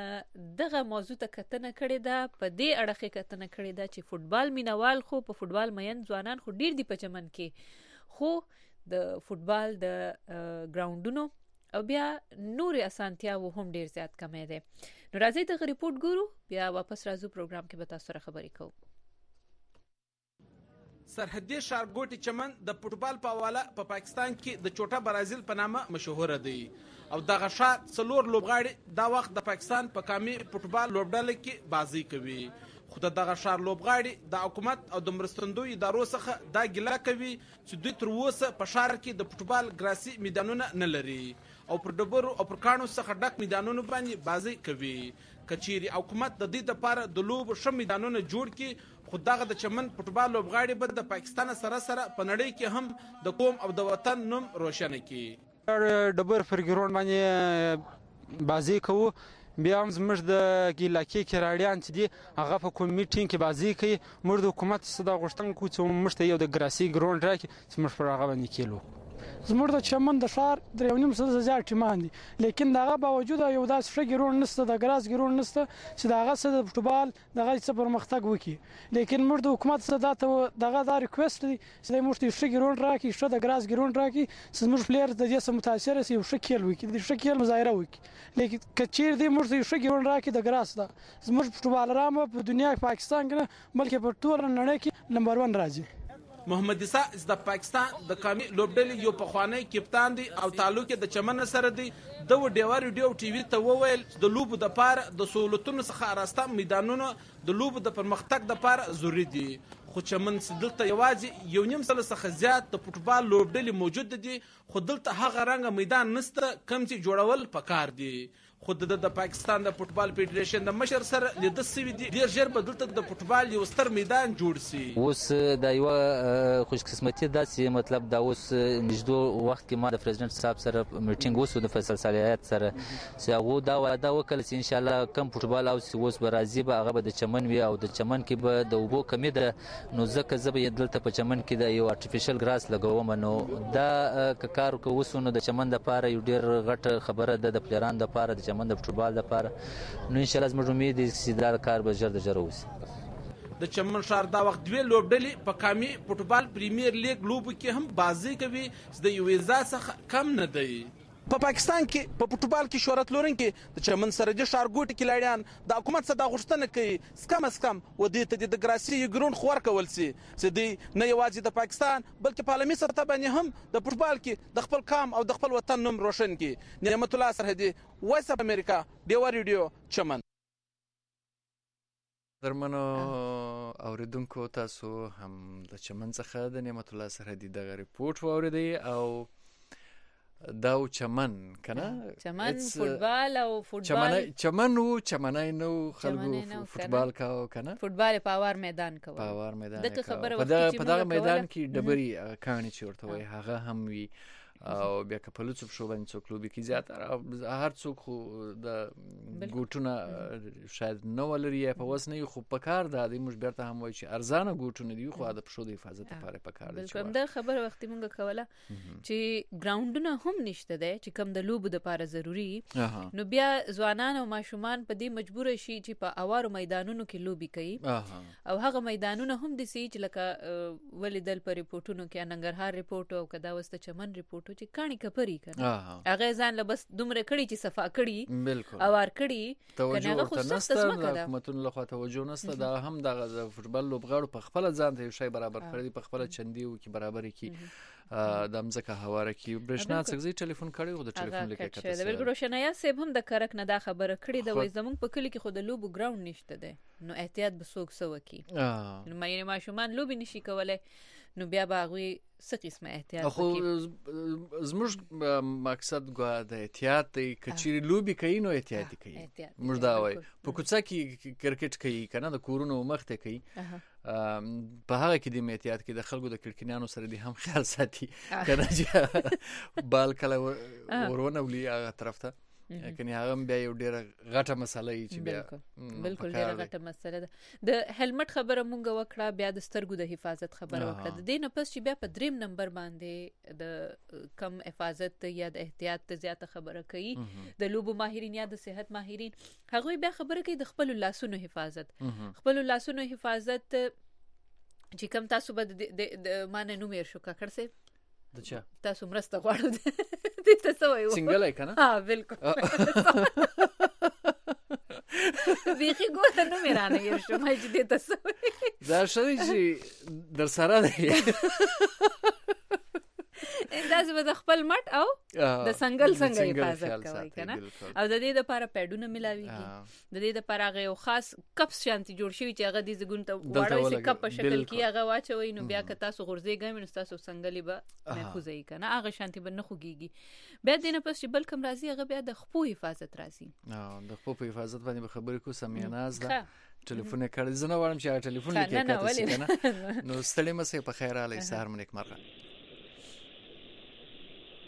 دغه موضوع ته کتنه کړې ده په دې اړه کتنه کړې ده چې فوتبال مینوال خو په فوتبال مین ځوانان خو ډیر دي په چمن کې خو د فوتبال د ګراوندونو او بیا نور اسانتیا و هم ډیر زیات کمې ده. نو راځي د ریپورت ګورو بیا واپس راځو پروګرام کې به تاسو سره خبرې کوو. سرحدي ښارګوټي چمن د فوتبال په حواله په پاکستان کې د چوټا برازیل په نامه مشهور دی او دغه ښار څلور لوبغاړي دا وخت د پاکستان په قومي فوتبال لوبډله کې بازي کوي خو دغه ښار لوبغاړي د حکومت او د مرستندوی ادارو څخه دا ګیله کوي چې دوی تر اوسه په ښار کې د فوتبال ګراسي میدانونه نه لري او پر ډبرو او پر کاڼو څخه ډک میدانونو باندې بازي کوي. کچيري حکومت د دې لپاره د لوب ښه میدانونه جوړ کړي خو دغه د چمن فوتبال لوبغاړي به د پاکستان سره سره په نړۍ کې هم د قوم او د وطن نوم روشن کړي. ډبر پر ګراوند باندې بازي کوو. بیا هم زموږ د علاقې کراړیان چې دي هغه په کوم میټینګ کې بازي کوي. موږ د حکومت څخه دا غوښتنه کوو چې موږ ته یو د ګراسي ګراوند راکړي چې موږ پر هغه باندې کیلو. زموږ د چمن د ښار درې یو نیم سلسله زیات ټیمان دي، لیکن د هغه باوجود یو داسې ښه ګراوند نشته، د ګراس ګراوند نشته چې د هغه څه د فوټبال دغه څه پرمختګ وکړي. لیکن موږ د حکومت څخه دا ته دغه دا ریکوست دی چې موږ ته ښه ګراوند راکړي، ښه د ګراس ګراوند راکړي چې زموږ پلیئر د دې څخه متاثره شي، ښه کیل وکړي، د ښه کیل مظاهره وکړي. لیکن که چیرې دی موږ ته ښه ګراوند راکړي د ګراس دا زموږ فوټبالران په دنیا کې پاکستان کې نه بلکې په ټوله نړۍ کې نمبر ون راځي. محمد عیسی د پاکستان د قومي لوبډلې یو پخوانی کپتان دی او تعلق یې د چمن سره دی. د ډیوار ریډیو ټي وي ته وویل د لوبو د پاره د سہولتونو څخه راسته میدانونو د لوبو د پرمختګ د پاره ضروري دي، خو چمن دلته یوازې یو نیم سل څخه زیات د فوټبال لوبډلې موجود دي، خو دلته هغه رنګه میدان نشته کم چې جوړول پکار دي. خو د پاکستان د فوټبال فدریشن د مشر سره لیدل سوي دي ډیر ژر به دلته د فوټبال یو ستر میدان جوړ شي. اوس د یو خوش قسمتي داسې مطلب دا اوس نږدې وخت کې ما د پریزیدنت صاحب سره میټینګ وسو د فیصل صالحیت سره چې هغه دا وعده وکړه چې ان شاء الله کم فوټبال او اوس به راځي به هغه به د چمن وي او د چمن کې به د اوبو کمی ده، نو ځکه زه به دلته په چمن کې د یو ارتفیشل ګراس لګوم. نو دا کار وکړو نو د چمن د پاره یو ډیر غټه خبره ده د پلیران د پاره د چمن د فوټبال لپاره. نو ان شاء الله زموږ امید دی چې دا کار به ژر د ژره وشي. د چمن ښار دا وخت دوی لوبډلې په قومي فوټبال پریمیر لیګ لوبو کې هم بازي کوي چې د یوې ځای څخه کم نه دی. په پاکستان کې په فوټبال کې شهرت لرونکي د چمن سرحدي ښارګوټي کلاړیان د حکومت څخه دا غوښتنه کوي چې کم از کم ودې ته د ګراسي ګراوند خو ورکول شي چې دوی نه یوازې د پاکستان بلکې په عالمي سطح باندې هم د فوټبال کې د خپل قام او د خپل وطن نوم روشن کړي. نعمت الله سرحدي، وایس اف امریکا، ډیوار ریډیو، چمن. درمنو اوریدونکو تاسو هم د چمن څخه د نعمت الله سرحدي دغه ریپورت واوریدئ او دا چمن کنه چمن فوتبال او فوتبال چمن و چمنای نو خلکو فوتبال کاو کنه فوتبال پاور میدان کاو پاور میدان دغه خبره وخت چې په دغه میدان کې ډبري کانی چورته وي هغه هم وي او بیا که په لوڅو شو باندې څوک لوبي کې زیات هر څوک خو د ګوټونه شاید نو ولري په وسنه خو په کار د دې موږ بیرته هم وای چې ارزانه ګوټونه دی خو د پښو د حفاظت لپاره په کار دي. بالکل دا خبره وخت مونږ کوله چې ګراوندونه هم نشته ده چې کم د لوبو لپاره ضروری، نو بیا ځوانان او ماشومان په دې مجبور شي چې په اوارو میدانونو کې لوبي کوي او هغه میدانونه هم دي چې لکه ولیدل په ریپورتونو کې ننګرهار ریپورت او کدا وسته چمن ریپورت چې کانی کپری کنه هغه ځان له بس دومره کړي چې صفا کړي بالکل اوار کړي کنه هغه خو سخت اسمه ده حکومتونو له خوا توجه نشته. دا هم د فوټبال لوبغاړو په خپل ځان ته یو شی برابر کړی، په خپل چندیو کې برابر کی د مزکه هواره کی برښنا څنګه ټلیفون کړي او د ټلیفون لیکه کته ده. بالکل روشنایا سیب هم د کرک نه دا خبره کړي د وای زمون په کلی کې خود لوبو ګراوند نشته ده، نو احتیاط به سوک سو کی نو مې ماشومان لوبي نشي کولای، نو بیا باغوي څه قسمه احتیاط وکړي. زموږ مقصد ګوا د احتیاط دی، کچېری لوبي کوي نو احتیاط کوي. موږ دا وای په کوڅه کې کرکټ کوي کنه د کورونو مخته کوي، په هغه کې د احتیاط کې د خلکو د کړکینانو سره دی هم خیال ساتي کنه چې بال کله ورونه ولي هغه طرف ته کني هغه بیا یو ډیره غټه مسله ای چې بیا بالکل ډیره غټه مسله ده. د هلمټ خبره مونږ وکړه، بیا د سترګو د حفاظت خبره وکړه، د دې نه پس چې بیا په دریم نمبر باندې د کم حفاظت یا د احتیاط زیاته خبره کوي د لوبو ماهرین یا د صحت ماهرین، هغه بیا خبره کوي د خپل لاسونو حفاظت. خپل لاسونو حفاظت چې کم تاسو به د معنی نوم یې شو کاکړ سه دچا تاسو مرسته غواړو دې ته څه وایو څنګه لای کنه ها بالکل بیخي ګوته نو میرانه یې شو مې دې ته څه دا شوی چې در سره دی اندازه به د خپل مټ او د سنگل څنګه حفاظت کوي کنه او د دې لپاره پیډونه ملاويږي، د دې لپاره هغه یو خاص کپ شانتي جوړ شوی چې هغه د زګون ته وړای سي کپ په شکل کې هغه واچوي، نو بیا که تاسو غورځيږئ نو تاسو سنگلې به محفوظ وي کنه هغه شانتي به نه خوږيږي. بیا دې نه پس چې بل کوم راځي هغه بیا د خپو حفاظت راځي. د خپو په حفاظت باندې خبرې کو سمیناز ده ټلیفون کړی زنه وړم چې ټلیفون لیکه کته کنه نو ستړي مې په خیر علي سهار منک مره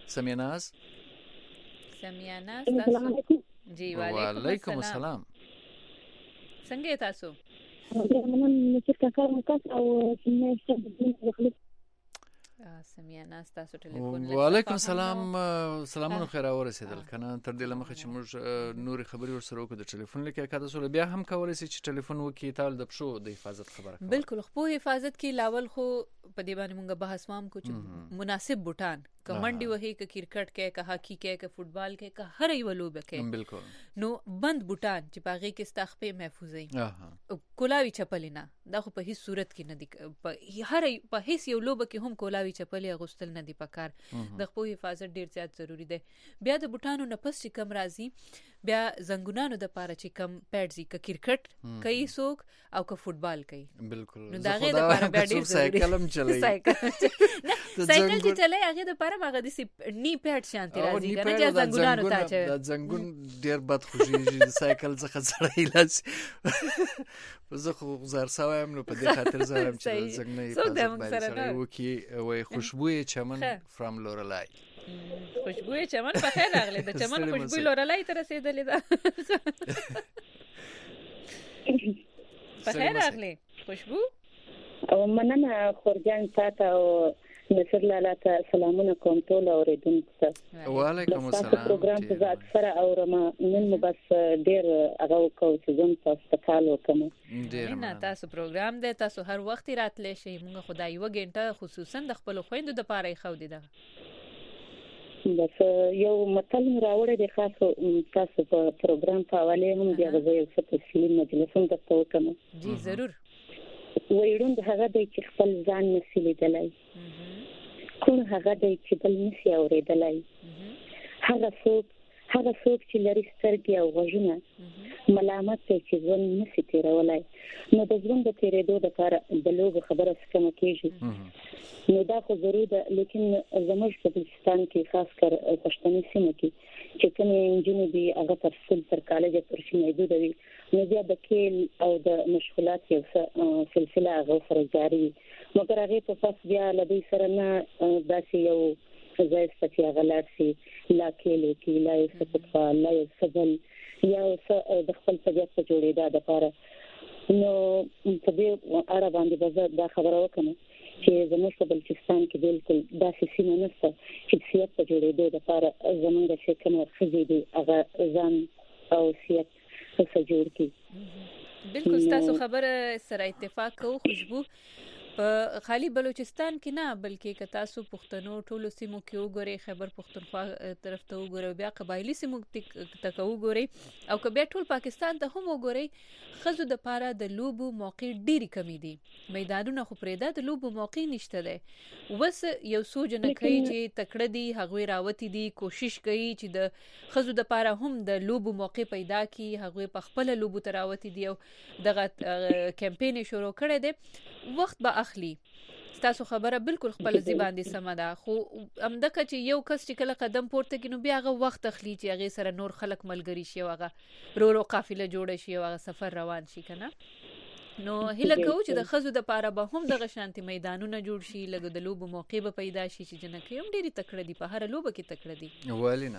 سمیه ناز سمیه ناز تاسو جی وعلیکم السلام څنګه تاسو من چې کار وکړ او چې سمیه ناز تاسو ټلیفون وعلیکم السلام سلامونه خیر اورسیدل کنه تر دې لمخه چې موږ نور خبري ورسره وکړو د ټلیفون لیکه کاده سره بیا هم کولای شي چې ټلیفون وکي تاسو د پښو د حفاظت خبره کوي بالکل خو حفاظت کې لاول خو په دې باندې موږ بحث وام کو چې مناسب بوټان کمنډي وهي ک کرکټ کې ک هاکی کې ک فوتبال کې ک هر یو لوبه کې بالکل نو بند بوټان چې باغې کې استخپه محفوظ وي کولاوي چپلینا دا خو په هیڅ صورت کې نه دي په هر په هیڅ یو لوبه کې هم کولاوي چپلې غوستل نه دي پکار د خپل حفاظت ډیر زیات ضروری دی بیا د بوټانو نفس چې کم راځي بیا زنګونانو د پاره چې کم پیډزي ک کرکټ کوي سوک او ک فوتبال کوي بالکل نو دا غي د پاره بیا ډیر سایکلم چلای سایکل چې چلای هغه د پاره هغه د نی پیډ شانتي راځي کنه چې زنګونانو ته چې د زنګون ډیر بد خوږي سایکل څخه سړی لاس زه خو زار سوایم نو په دې خاطر زارم چې زنګ نه سره وکي وای خوشبوې چمن فرام لورلای خوشبوې چمن په خیر راغلی د چمن خوشبوې لورلای تر رسیدلې ده په خیر راغلی خوشبو او مننه خورجان تاته او نصر لاله ته سلامونه کوم ټول اوریدونکو ته وعلیکم السلام پروګرام په ذات سره اورم نن مو بس ډیر هغه کو چې زم تاسو ته کال وکم ډیر نه تاسو پروګرام دی تاسو هر وخت راتلی شئ موږ خدای یو غنټه خصوصا د خپل خويندو د پاره خو دي دا بس یو مطلب راوړی دی خاص تاسو په پروګرام په حواله هم دی غوښتل یو څه تفصیلی مجلس هم تاسو وکم جی ضرور ویرون د هغه د خپل ځان نسلی دلای کوم هغه د چې بل نشي اوریدلای هغه څوک هغه څوک چې لري سترګې او غوږونه ملامت ته چې ځون نشي تیرولای نو د ژوند د تیرېدو لپاره د لوګو خبره څنګه کیږي نو دا خو ضروري ده لیکن زموږ په بلوچستان کې خاص کر پښتني سیمه کې چې کوم انجینر دی هغه تر څل تر کالج تر شي محدود وي نو بیا د کېل او د مشغولات یو سلسله هغه سره جاري مګر هغه په پاس بیا لدی سره نه داسې یو ځای ستیا غلارسي لا کېلو کې لا یو څه لا یو څه یا د خپل طبيعت په جوړېدا د لپاره نو په دې اړه باندې به دا خبره وکړم چې زموږ په بلوچستان کې بالکل داسې سیمه نشته چې سیاست په جوړېدو د لپاره زموږ د شکل خزي دي هغه ځان او سیاست څه جوړ کی بالکل تاسو خبره سره اتفاق کوو خوشبو په خالی بلوچستان کې نه بلکې که تاسو پښتنو ټولو سیمو کې وګورئ خیبر پښتونخوا طرف ته وګورئ بیا قبایلی سیمو ته وګورئ او که بیا ټول پاکستان ته هم وګورئ خزو د پاره د لوبو موقع ډېری کمی دي میدانونه خو پرېدا د لوبو موقع نشته ده وس یو سوچ نه کوي چې تکړه دي هغه راوتی دي کوشش کوي چې د خزو د پاره هم د لوبو موقع پیدا کی هغه په خپل لوبو تراوتی دي او دغه کمپاین شروع کړي دي وخت به اخلي تاسو خبره بالکل خپل ځی باندې سم ده خو امدکه چې یو کس چې کله قدم پورته کینو بیا هغه وخت اخلي چې هغه سره نور خلک ملګری شي هغه رو رو قافله جوړ شي هغه سفر روان شي کنه نو هله کو چې د خزو د پاره به هم د غشانتي میدانونه جوړ شي لګو د لوب موقع به پیدا شي چې جنکه هم ډيري تکړه دي په هر لوب کې تکړه دي والینا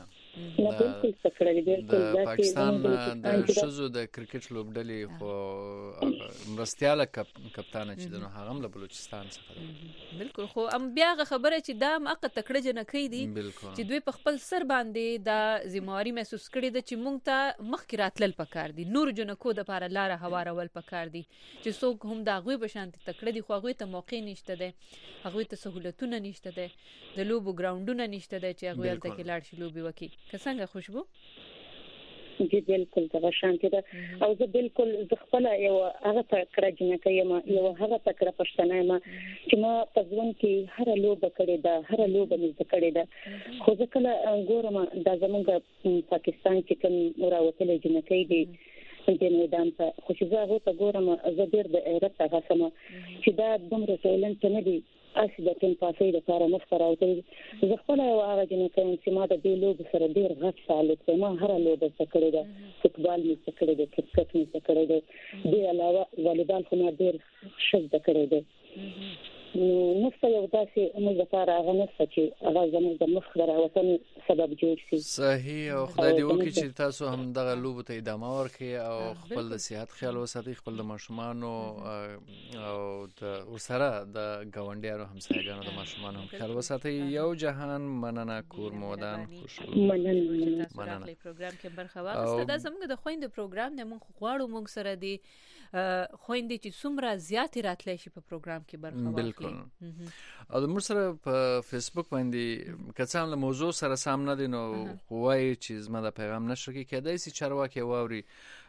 د پاکستان د شزو د کرکټ لوبډلې خو مرستياله کپتان چې د هغه هم له بلوچستان څخه بالکل خو ام بیا خبره چې دا مقه تکړه جنکې دي چې دوی په خپل سر باندې د ذمہواری محسوس کړي د چې مونږ ته مخ کې راتلل پکار دي نور جنکو د لپاره لار هوارول پکار دي چې څوک هم دا غوي بشانتي تکړه دي خو غوي ته موقع نشته ده غوي ته سہولتونه نشته ده د لوبو ګراوندونه نشته ده چې غوي تل کې لاړ شي لوبي وکي که څنګه خوشبو جی بالکل دا شانتي ده او زه بالکل ز خپل یو هغه تکړه جنکه یم یو هغه تکړه پښتنه یم چې ما په ځوان کې هر لوبه کړې ده هر لوبه مې کړې ده خو ځکه ګورم دا زمونږ پاکستان کې کوم راوتل جنکه دي د میدان ته خو چې زه هغه ته ګورم زه ډېر د حیرت هغه سم چې دا دومره ټولن ته نه دي اسی د تیم پاسې د کار مخ راوته زه خپل هغه جنکه چې ما د دې لوب سره ډېر غټ تعلق ما هر لوب څه کړی ده فوتبال مې څه کړی ده کرکټ مې څه کړی ده د علاوه والیبال خو ما ډېر شوق کړی ده نو نفسه یو داسې موږ لپاره هغه نفسه چې هغه زموږ د مخ د راوتنې سبب جوړ شي. صحیح. او خدای دې وکړي چې تاسو هم دغه لوبو ته ادامه ورکړئ او خپل د صحت خیال وساتئ، خپل د ماشومانو او د ورسره د ګاونډیانو همسایګانو د ماشومانو هم خیال وساتئ. یو جهان مننه کور مودان خوشحاله. مننه مننه. پروګرام کې برخه واخیسته. دا زموږ د خويندې پروګرام نه موږ غواړو موږ سره دی خويندې چې څومره زیات راتللی شي په پروګرام کې برخه واخلي. بالکل. او د موږ سره په فیسبوک باندې که څه هم له موضوع سره سم نه دی نو وایي چې زما د پیغام نشر کې کېدای شي چارواکي واوري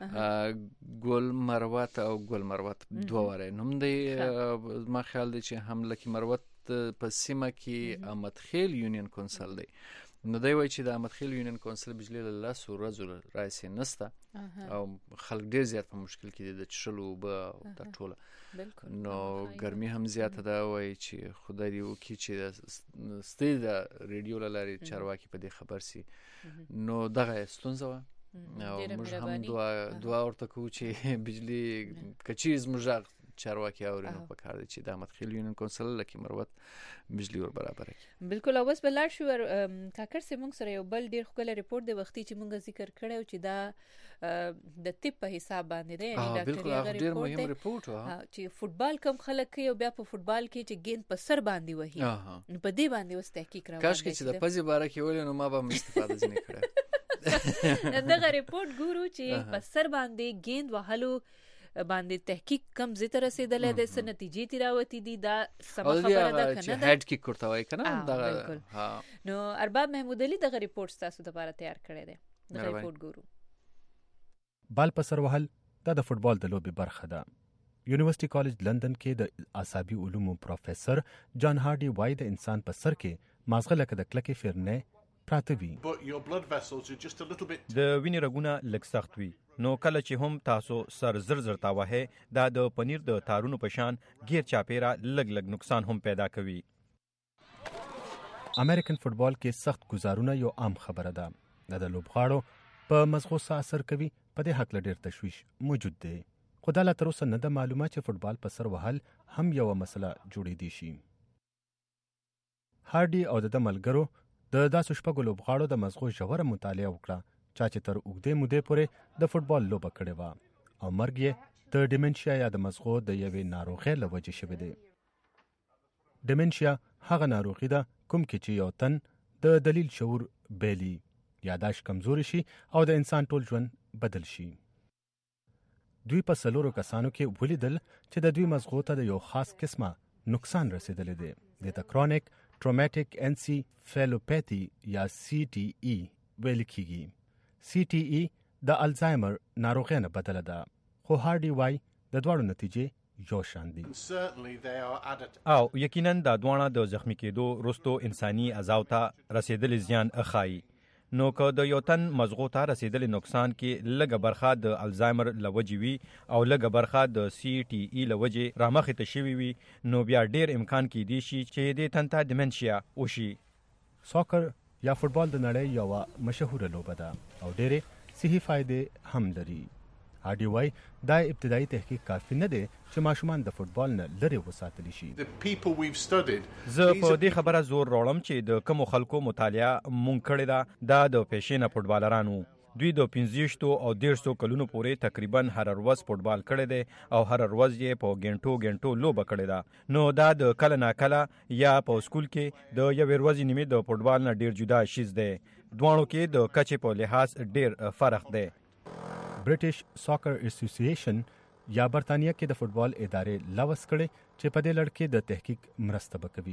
ګل مروت او ګل مروت دوه واره نوم دی. ما خیال دی چې هم لکه مروت په سیمه کې احمد خیل یونین کونسل دی. نو دی وایي چې د احمد خیل یونین کونسل بجلی له لاسو ورځو رایسي نسته او خلک ډېر زیات په مشکل کې دي د څښلو اوبه او دا ټوله. نو ګرمي هم زیاته ده. وایي چې خدای دې وکړي چې ستې د ریډیو له لارې چارواکي په دې خبر سي. نو دغه ستونزه وه او موږ هم دعا دعا ورته کوو چې بجلی که چیرې زموږ غږ چارواکي اوري نو پکار دی چې د احمد خیل یونین کونسل لکه مروت بجلی ور برابر کړي. بالکل. اوس بل شو کاکر سه موږ سره یو بل ډیر ښکلی ریپورت دی وختي چې موږ ذکر کړو چې دا د تیپ په حساب باندې دی. یعنی ډاکټر یې ډیر مهم ریپورت و چې فوتبال کم خلک کوي او بیا په فوتبال کې چې گیند په سر باندې وهي په دې باندې اوس تحقیق راوړي. کاش کې چې د پزي باره کې ولې نو ما به استفاده ځنه کړه. دغه ریپورت ګورو چې په سر باندې گیند وهلو باندې تحقیق کم زی تر رسیدلې د س نتیجې تیراوتی دي. دا سم خبره ده کنه چې هډ کیک کوته وای کنه دا. ها نو ارباب محمود علي دغه ریپورت تاسو لپاره تیار کړی دی. دغه ریپورت ګورو. بال په سر وهل دا د فوتبال د لوبي برخه ده. یونیورسيټي کالج لندن کې د اعصابي علومو پروفیسور جان هارډي وای د انسان په سر کې مازغه لکه د کلکې فرنه پراته وي. د وینې رګونه لږ سخت وي نو کله چې هم تاسو سر زر زر تاوهه دا د پنیر د تارونو په شان غیر چاپیرا لګ لګ نقصان هم پیدا کوي. امریکن فوتبال کې سخت گزارونه یو عام خبره ده. دا د لوبغاړو په مزغو اثر کوي. په دې حق ډېر تشویش موجود دی. خو دا لا تر اوسه نه ده معلومه چې فوتبال په سر وهل هم یو مسله جوړېدی شي. هارډي او د ملګرو د داسو شپږو لوبغاړو د مزغو ژوره مطالعه وکړه چا چې تر اوږدې مودې پورې د فوتبال لوبه کړې وه او مرګ یې د ډیمنشیا یا د مزغو د یوې ناروغۍ له وجې شوی دی. ډیمنشیا هغه ناروغي ده کوم کې چې یو تن د دلیل شعور بیلی یاداش کمزوري شي او د انسان ټول ژوند بدل شي. دوی په څلورو کسانو کې ولیدل چې د دوی مزغو ته د یو خاص قسمه نقصان رسیدلی دی. د ته کرونیک ټروماټیک انسیفیلوپیتي یا سی ټي ای ویل کیږي. سی ټي ای د الزایمر ناروغۍ نه بدله ده خو هارډي وای د دواړو نتیجې یو شان دي. او یقینا د دوانه د زخمی کېدو رستو انساني اعضاء ته رسیدلی زیان اخای. نو که د یو تن مزغو ته رسیدلی نقصان کې لږه برخه د الزایمر لوجې وي او لږه برخه د سی ټي ای لوجې رامخې ته شوي وي نو بیا ډیر امکان کېدی شي چې د تن ته ډیمنشیا وشي. ساکر یا فوتبال د نړۍ یوه مشهوره لوبه ده او ډېرې صحي فایدې هم لري. هارډي وای دا ابتدایي تحقیق کافي نه دی چې ماشومان د فوتبال نه لرې وساتلی شي. زه په دې خبره زور راوړم چې د کومو خلکو مطالعه مونږ کړې ده دا د پیشینه فوتبالرانو. دوی د پنځه او ډېرسو کلونو پورې تقریبا هر ورځ فوتبال کړی دی او هر ورځ یې په ګنټو ګنټو لوبه کړې ده. نو دا د کله ناکله یا په سکول کې د یوې ورځې نیمې د فوتبال نه ډېر جدا شیز دی. دواړو کې د کچې په لحاظ ډېر فرق دی. برټش ساکر اسوسییشن یا برتانیا کې د فوتبال ادارې لوس کړي چې په دې لړ کې د تحقیق مرسته وکوي.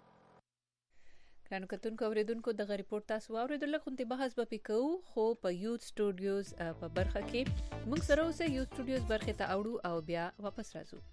کانو کتونکو اوریدونکو دغه ریپورت تاسو اوریدل غونډه بحث به پکاو خو په یوت سټوډیوز په برخه کې موږ سره اوسه یوت سټوډیوز برخه ته اوړو او بیا واپس راځو.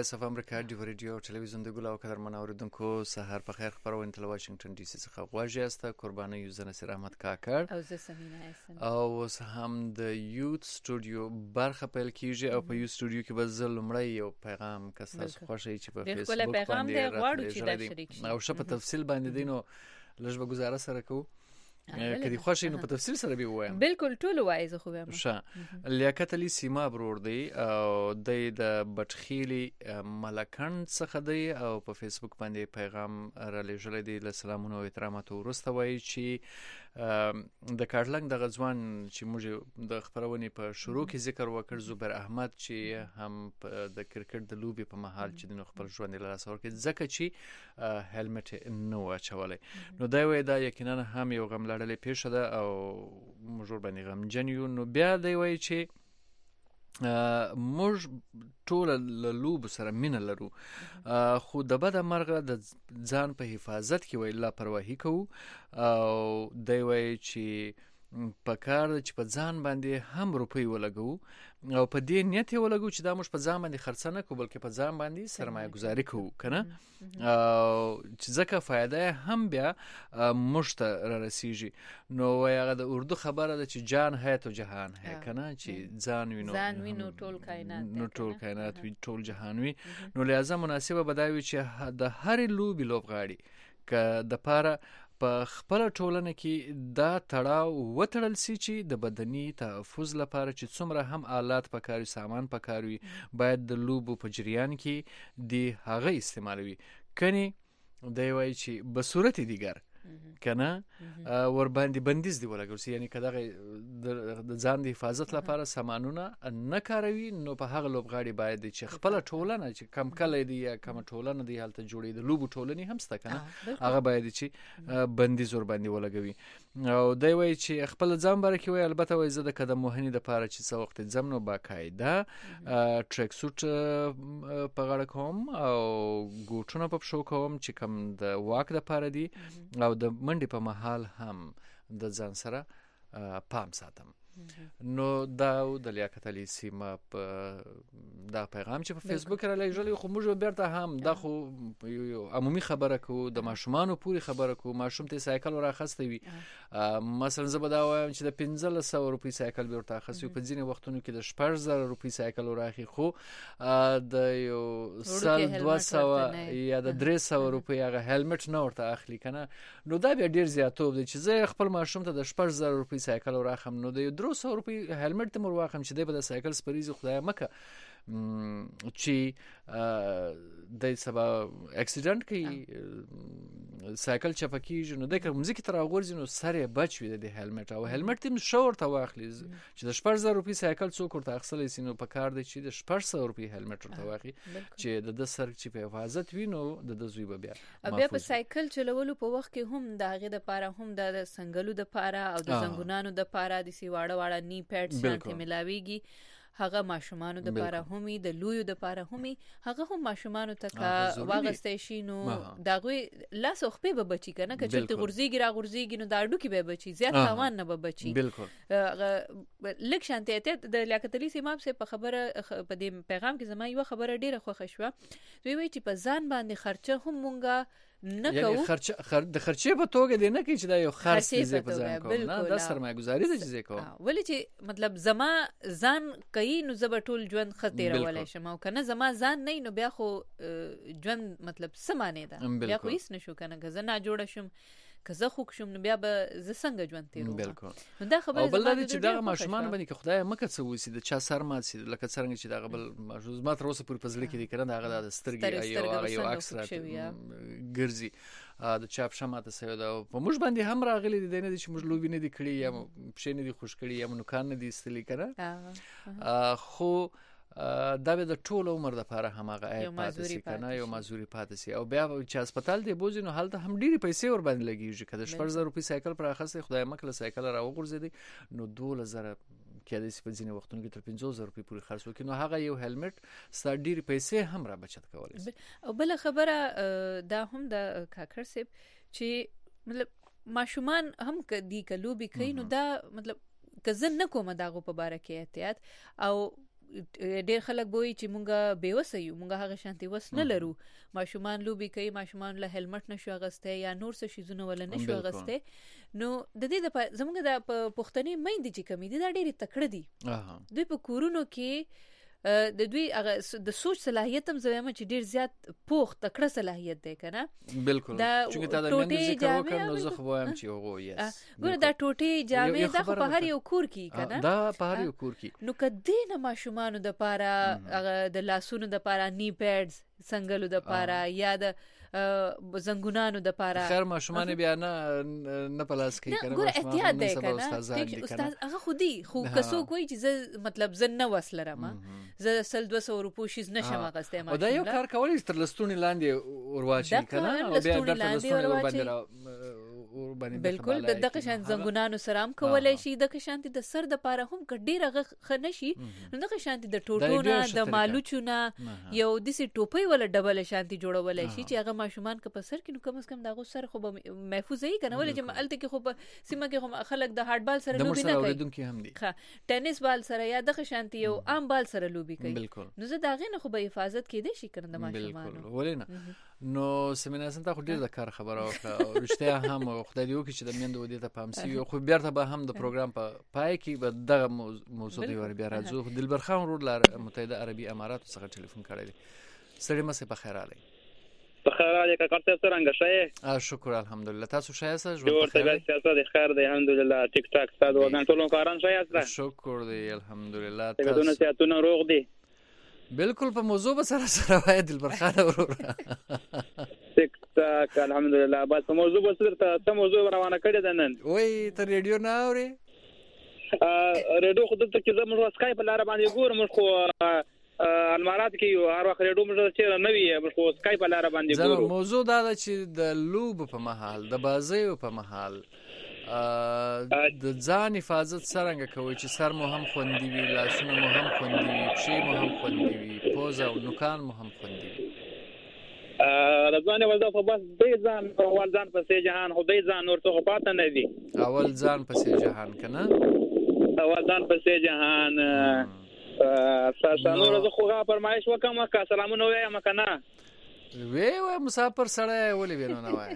وایس اف امریکا دی ریډیو ټلویزیون د ګل او قدرمن اوریدونکو سحر په خیر خبرونه تل واشنگټن ډي سي څخه غواړي است قرباني یوزن نصر احمد کاکړ او زه سمینا اسم او هم د یوت سټوډیو برخه پیل کیږي او په یوت سټوډیو کې به زل لمړی یو پیغام کساس خوشی چې په فیسبوک باندې غواړو چې دا شریک شي او شپ تفصیل باندې دینو لږ به گزاره سره کوو کدی خوشی نو په تفصیل سره به وایم بالکل ټول وای زه خو وایم ښه لیاقت علي سیما برور دی او د بټخیلی ملکند څخه دی او په فیسبوک باندې پیغام را لېږلی دی له سلامونو او احتراماتو وروسته وایي چې د کارلنګ د غزوان چې موږ د خبرونې په شروع کې ذکر وکړ زبیر احمد چې هم د کرکټ د لوبي په محل چې د خپل ژوند له لاسه ورکړي ځکه چې هلمټ نو اچولای نو دا وایي دا یقینا هم یو غم لړلې پیښه ده او موږ باندې غمجن یو نو بیا دی وایي چې موږ ټول له لوب سره مینه لرو خو د بده مرغه د ځان په حفاظت کې وایي لاپرواهي کوو او دی وایي چې په کار چې په ځان باندې هم روپۍ ولګو او په دې نیت یې ولګو چې دا موږ په ځان باندې خرڅ نه کوو بلکې په ځان باندې سرمایه گذاري کوو کنه او چې ځکه فایده هم بیا موږ ته را رسیږي نو هغه د اردو خبره ده چې جان ہے تو جهان ہے کنه چې ځان وینو ځان وینو ټول کائنات نو ټول کائنات وی ټول جهان وی نو لازم مناسبه بداوي چې د هر لوبي لوبغاړي ک د پاره په خپل ټولنه کې دا تړاو وتړل سي چې د بدني تحفظ لپاره چې څومره هم آلات پکاري سامان پکاري باید د لوبو په جریان کې دی هغه استعمالوي کني دی وایي چې په صورت دیګر کنه ور باندې بندیز دی ولګول یعنی کداغه د ځان د حفاظت لپاره سامانونه نه کاروي نو په هغه لوبغاړي باید چې خپل ټولنه چې کم کله دی یا کم ټولنه دی حالت جوړي د لوبو ټولنې هم ستا کنه هغه باید چې بندیز ور باندې ولګوي او دی وایي چې خپل ځان بره کې وي البته وایي زه د قدم وهنې لپاره چې څو وخت ځم نو باقاعده ټریک سوټ په غاړه کوم او ګوټونه په پښو کوم چې کم د واک لپاره دی او د منډې په محل هم د ځان سره پام ساتم نو دا د لیاقت علي سیما په دا پیغام چې په فیسبوک را لېږلی خو موږ بیرته هم دا خو یو عمومي خبره کوو د ماشومانو پوری خبره کوو ماشوم ته سایکل راخسته وي مثلا زه به دا وایم چې د پنځلس سوه روپۍ سایکل به ورته اخیستی په ځینې وختونو کې د شپږ زره روپۍ سایکل وراخي خو د یو سل دوه سوه یا د درې سوه روپۍ هغه هیلمټ نه ورته اخلي کنه نو دا بیا ډېر زیاتوب دی چې زه خپل ماشوم ته د شپږ زره روپۍ سایکل وراخم نو د درې سوه روپۍ هیلمټ ته مور واخم چې دی به د سایکل سپریزي خدای مکه چې د سبا اکسیډنټ کې سایکل چپکیږي نو د کوم ځکه تر غورځي نو سره بچ وي د هیلمټ او هیلمټ تیم شور ته واخلي چې د شپږ زره روپۍ سایکل څوک ورته اخیستلی سي نو په کار دی چې د شپږ سوه روپۍ هیلمټ ورته واخلي چې د د سر چې په حفاظت وي نو د د زوی به بیا بیا په سایکل چلولو په وخت کې هم د هغې دپاره هم د څنګلو دپاره او د زنګونانو دپاره داسې واړه واړه نی پیډ شانتې میلاویږي هغه ماشومانو د پاره همي د لویو د پاره همي هغه هم ماشومانو ته کا واغستې شي نو داغه لاس خپې به بچی کنه که چلته غورځيږي را غورځيږي نو دا اډو کې به بچي زیات تاوان نه به بچي بالکل لک شانته ته د لیاقت علي سیما په خبره په دې پیغام کې زما یو خبره ډیره خوښه شوه دوی وایي چې په ځان باندې خرچه هم مونږه نه کوو یعنی خرچ خر د خرچې په توګه دی نه کی چې دا یو خرڅ دی په ځان کوم نه دا سرمایه گذاري دی چې کوم ولې چې مطلب زما ځان کوي نو زه به ټول ژوند خطر ولای شم او کنه زما ځان نه نو بیا خو ژوند مطلب سمانه ده بیا خو هیڅ نشو کنه که زه نه جوړ شم که زه خوښ شم نو بیا به زه څنګه ژوند تیروم بالکل دا خبره بل دا چې دا ماشومان باندې که خدای مکه څه وسی د چا سر مات سي لکه څنګه چې دا بل ماشوز ما تر اوسه پورې پزله کې دي کنه دا د سترګې یو یو اکثر ګرځي د چاپ شماته سره دا په موږ باندې هم راغلي دي نه دي چې موږ لوبي نه دي کړی یا پښې نه دي خوش کړی یا نوکان نه دي استلی کړه خو دا به د ټول عمر لپاره همغه آی پاتې سي کنه یو مزوري پاتې سي او بیا چې هسپتال دی بوزي نو حالت هم ډیری پیسې ور باندې لګیږي کله شپږ زره روپۍ سایکل پر اخیسته خدای مکله سایکل را وغورځي نو دوه زره کې د سپې ځینې وختونو کې تر پنځه زره روپۍ پورې خرڅ وکړي نو هغه یو هیلمټ ستا ډیری پیسې هم را بچت کولای شي او بل خبره دا هم د کاکر سیب چې مطلب ماشومان هم کدي کلوبي کوي نو دا مطلب که زه نه کوم داغه په باره کې احتیاط او ډېر خلک به وایي چې مونږ بېوسه یو، مونږ هغه شانتې وس نه لرو. ماشومان لوبې کوي، ماشومان له هیلمټ نشو اغستی یا نور څه شیزونه ولا نشو اغستی. نو د دې د زمونږ د پښتنې میندې چې کمې دي دا ډېرې تکړه دي. دوی په کورونو کې د دوی د سوچ صلاحیت هم زویم چې ډیر زیات پوخ تکړه صلاحیت دی کنه. بالکل چې تا د مين ذکر وکړ نو زه خو وایم چې هغه یس ګوره دا ټوټي جامې دا خو په هر یو کور کې کنه، دا په هر یو کور کې. نو کدی نه ماشومان د پاره هغه د لاسونو د پاره نی پیډز څنګهلو د پاره یا د زنګونانو د پاره. خیر ماشومان بیا نه نه پلاس کوي کنه، ګوره احتیاط دی کنه. ټیک استاد هغه خودي خو کسو کوئی چې مطلب زن نه وسلرم زه سل دوه سوه روپو شیز نشم اغسته. ما دا یو کار کولی تر لستونی لاندې ورواچی کنه او بیا د لستونی ور باندې ور باندې بالکل د دغه شان زنګونانو سره هم کولای شي. د شانتي د سر د پاره هم کډیره خنشي نو دغه شانتي د ټوټونه د مالوچونه یو دسي ټوپۍ ولا ډبل شانتي جوړولای شي چې هغه ماشومان که په سر کې نو کم از کم دغه سر خو محفوظ وي کنه. ولې چې مالته کې خو سیمه کې خو خلک د هارد بال سره لوبي نه کوي، ښه ټینس بال سره یا دغه شانتي یو عام بال سره لوبي کوي. نو زه دا غي نه خو به حفاظت کې دي شي کنه د ماشومان. بالکل ولې نه نو سیمینار سنت خو ډیر د کار خبره او رښتیا هم خدای دې وکړي چې د میندو ودی ته پام سي خو بیا ته به هم د پروګرام په پای کې به دغه موضوع دی ور بیا راځو. دلبر خان ورور لار متحده عربي امارات څخه ټلیفون کړی دی. سړی مسه په خیر علي په خیر علي کا کارته څنګه شې؟ اه شکر الحمدلله. تاسو ښه یاست؟ جوړ ته سیاست د خیر دی الحمدلله. ټیک ټاک ستاسو وګڼ ټولو کاران ښه یاست؟ شکر دی الحمدلله. تاسو دونه سیاتونه روغ دي؟ بالکل په موضوع به سره سره وای دلبر خان ورور. ټیک ټاک الحمدلله. بس په موضوع به سره ته موضوع روانه کړی ده نن. وای ته ریډیو نه اوري؟ ا ریډیو خو دلته کې زموږ اسکایپ لاره باندې ګورم خو المارات کې هر وخت ریډیو موږ چې نه وي خو اسکایپ لاره باندې ګورم. زموږ موضوع دا ده چې د لوب په محل د بازي په محل د ځان حفاظت څنګه کوي چې سر مو هم خوندي وي، لاسونه مو هم خوندي وي، پښې مو هم خوندي وي، پوزه او نوکان مو هم خوندي وي. ا ځان ولدا په بس دې ځان اول ځان پسې جهان خو دې ځان ورته خو پاتې نه دي. اول ځان پسې جهان کنه، اول ځان پسې جهان. ا نور زه خو غا فرمایش وکم کا سلامونه وایم کنه. وی وی مسافر سره ولې وینو نه وای.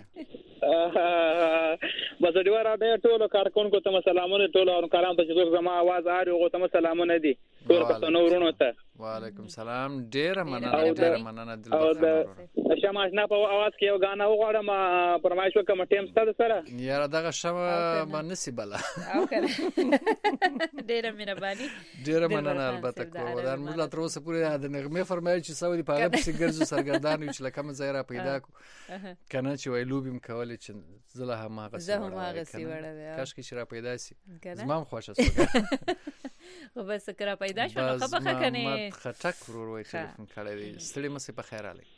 بس دی ورا دې ټولو کارکونکو ته سلامونه، ټولو او کلام ته چې زما आवाज اوري او ته سلامونه دي ټول پښتنو ورونو ته. وعلیکم سلام. ډیر مننه ډیر مننه دلبر. شماش نه په आवाज کې یو غانا وغواړم فرمایش وکم ټیم ستاسو سره. یاره دغه شمه باندې بلا او کنه ډیر مهرباني. ډیر مننه البته کوم دا موږ لا تر اوسه پورې د نغمه فرمایي چې سعودي په هغه پسې ګرځو سرګردان چې لکه مزایره پیدا کو کنه چې وای لوبیم کولې چې زله هم هغه زه هم هغه سی وړه کاش کې شرا پیدا سي زما خوښه سوګه خو بس کرا پیدا شو نو خبره کنه ما خټک ورور وای ټلیفون کړی دی. ستړي مې په خیر علي.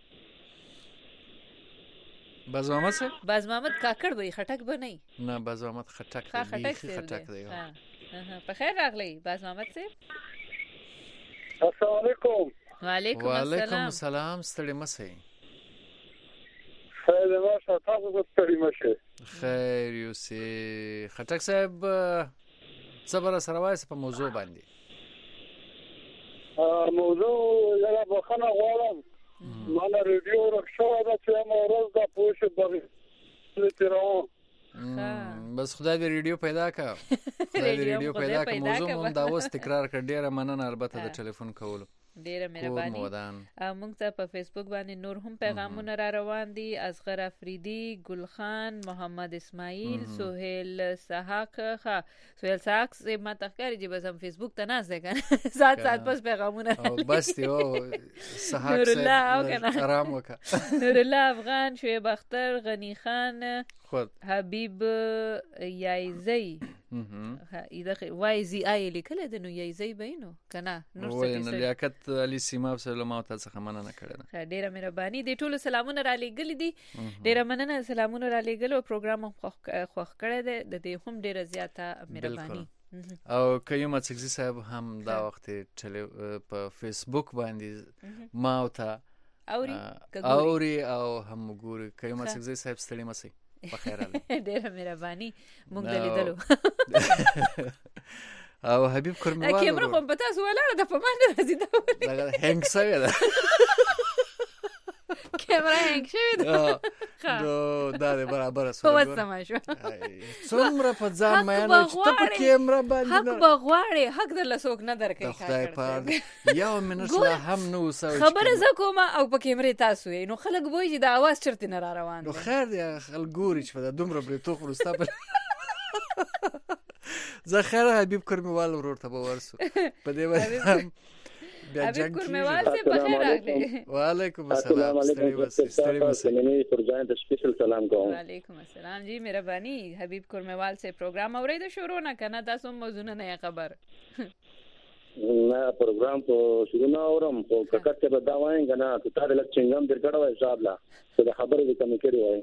باز محمد سه باز محمد کاکړ وای خټک به نه نه باز محمد خټک دی خټک دی. ها په خیر راغلی باز محمد سه. السلام علیکم. وعلیکم السلام. وعلیکم السلام. ستړي مسه خیر ماشه تاسو ته ستړي مشه. خیر یوسي خټک صاحب صبر سره وایس په موضوع باندې. ا موضوع لا بخنه غواړم. مانا ریډیو رخصه ده چې ما ورځ د پوښ بغي تیرو. بس خدای دې ریډیو پیدا کا. خدای دې ریډیو پیدا کا. موضوع مون دا اوس تکرار کړ. ډیره مننه البته د ټلیفون کولو. ډیره مهرباني. موږ ته په فیسبوک باندې نور هم پیغامونه را روان دي. اصغر افریدی، ګلخان، محمد اسماعیل، سہیل سحاق. ها سہیل سحاق سے ما تخکاری جی بس هم فیسبوک ته ناز ده کنه سات سات بس پیغامونه او بس دی او سحاق سے آرام وکا. نور الله افغان، شعیب اختر، غنی خان، خود حبیب یایزی ایده وای زی آی لیکل د نو یایزی بینو کنه نور څه څه لیاقت علی سیما سلام او تاسو خمنه نه کړنه. ډیره مهرباني. د ټولو سلامونه را لېګل دي. ډیره مننه سلامونه را لېګل او پروګرام خوښ کړی دی. د دې هم ډیره زیاته مهرباني. او کيوم اڅګزي صاحب هم دا وخت په فیسبوک باندې ما او تا اوري اوري او هم ګوري. کيوم اڅګزي صاحب ستړي مسي په خیر علي. ډیره مهرباني. موږ دلیدلو او حبیب کورموال کیمرا خو په تاسو ولاړه د په باندې راځي دا هنګ سوی ده کیمرا هنګ شوی ده نو دا د برابر سره په وسما شو څومره په ځان مې نه چې ته په کیمرا باندې حق بغواړي حق در لسوک نه درکې خدای پاره یو منټ لا هم نو سوي خبره ز کومه او په کیمرې تاسو یې نو خلک وایي چې د आवाज چرته نه را روان نو خیر دی خلک ګوري چې په دومره بری تو خرستا په زه خیر حبیب کورموال ورور ته ورسو په دې وایي حبیب کورموال سے بخیر راغلی وعلیکم السلام ستړي وسه ستړي وسه میں فرجان ته سپیشل سلام کوم وعلیکم السلام جی مهرباني حبیب کورموال سے پروګرام اورید شروع نه کنه تاسو موضوع نه خبر نه پروګرام په شروع نه اورم په ککټ ته بداوای کنه ته تا د لچنګم درکړه وای صاحب لا څه خبره دې کم کړی وای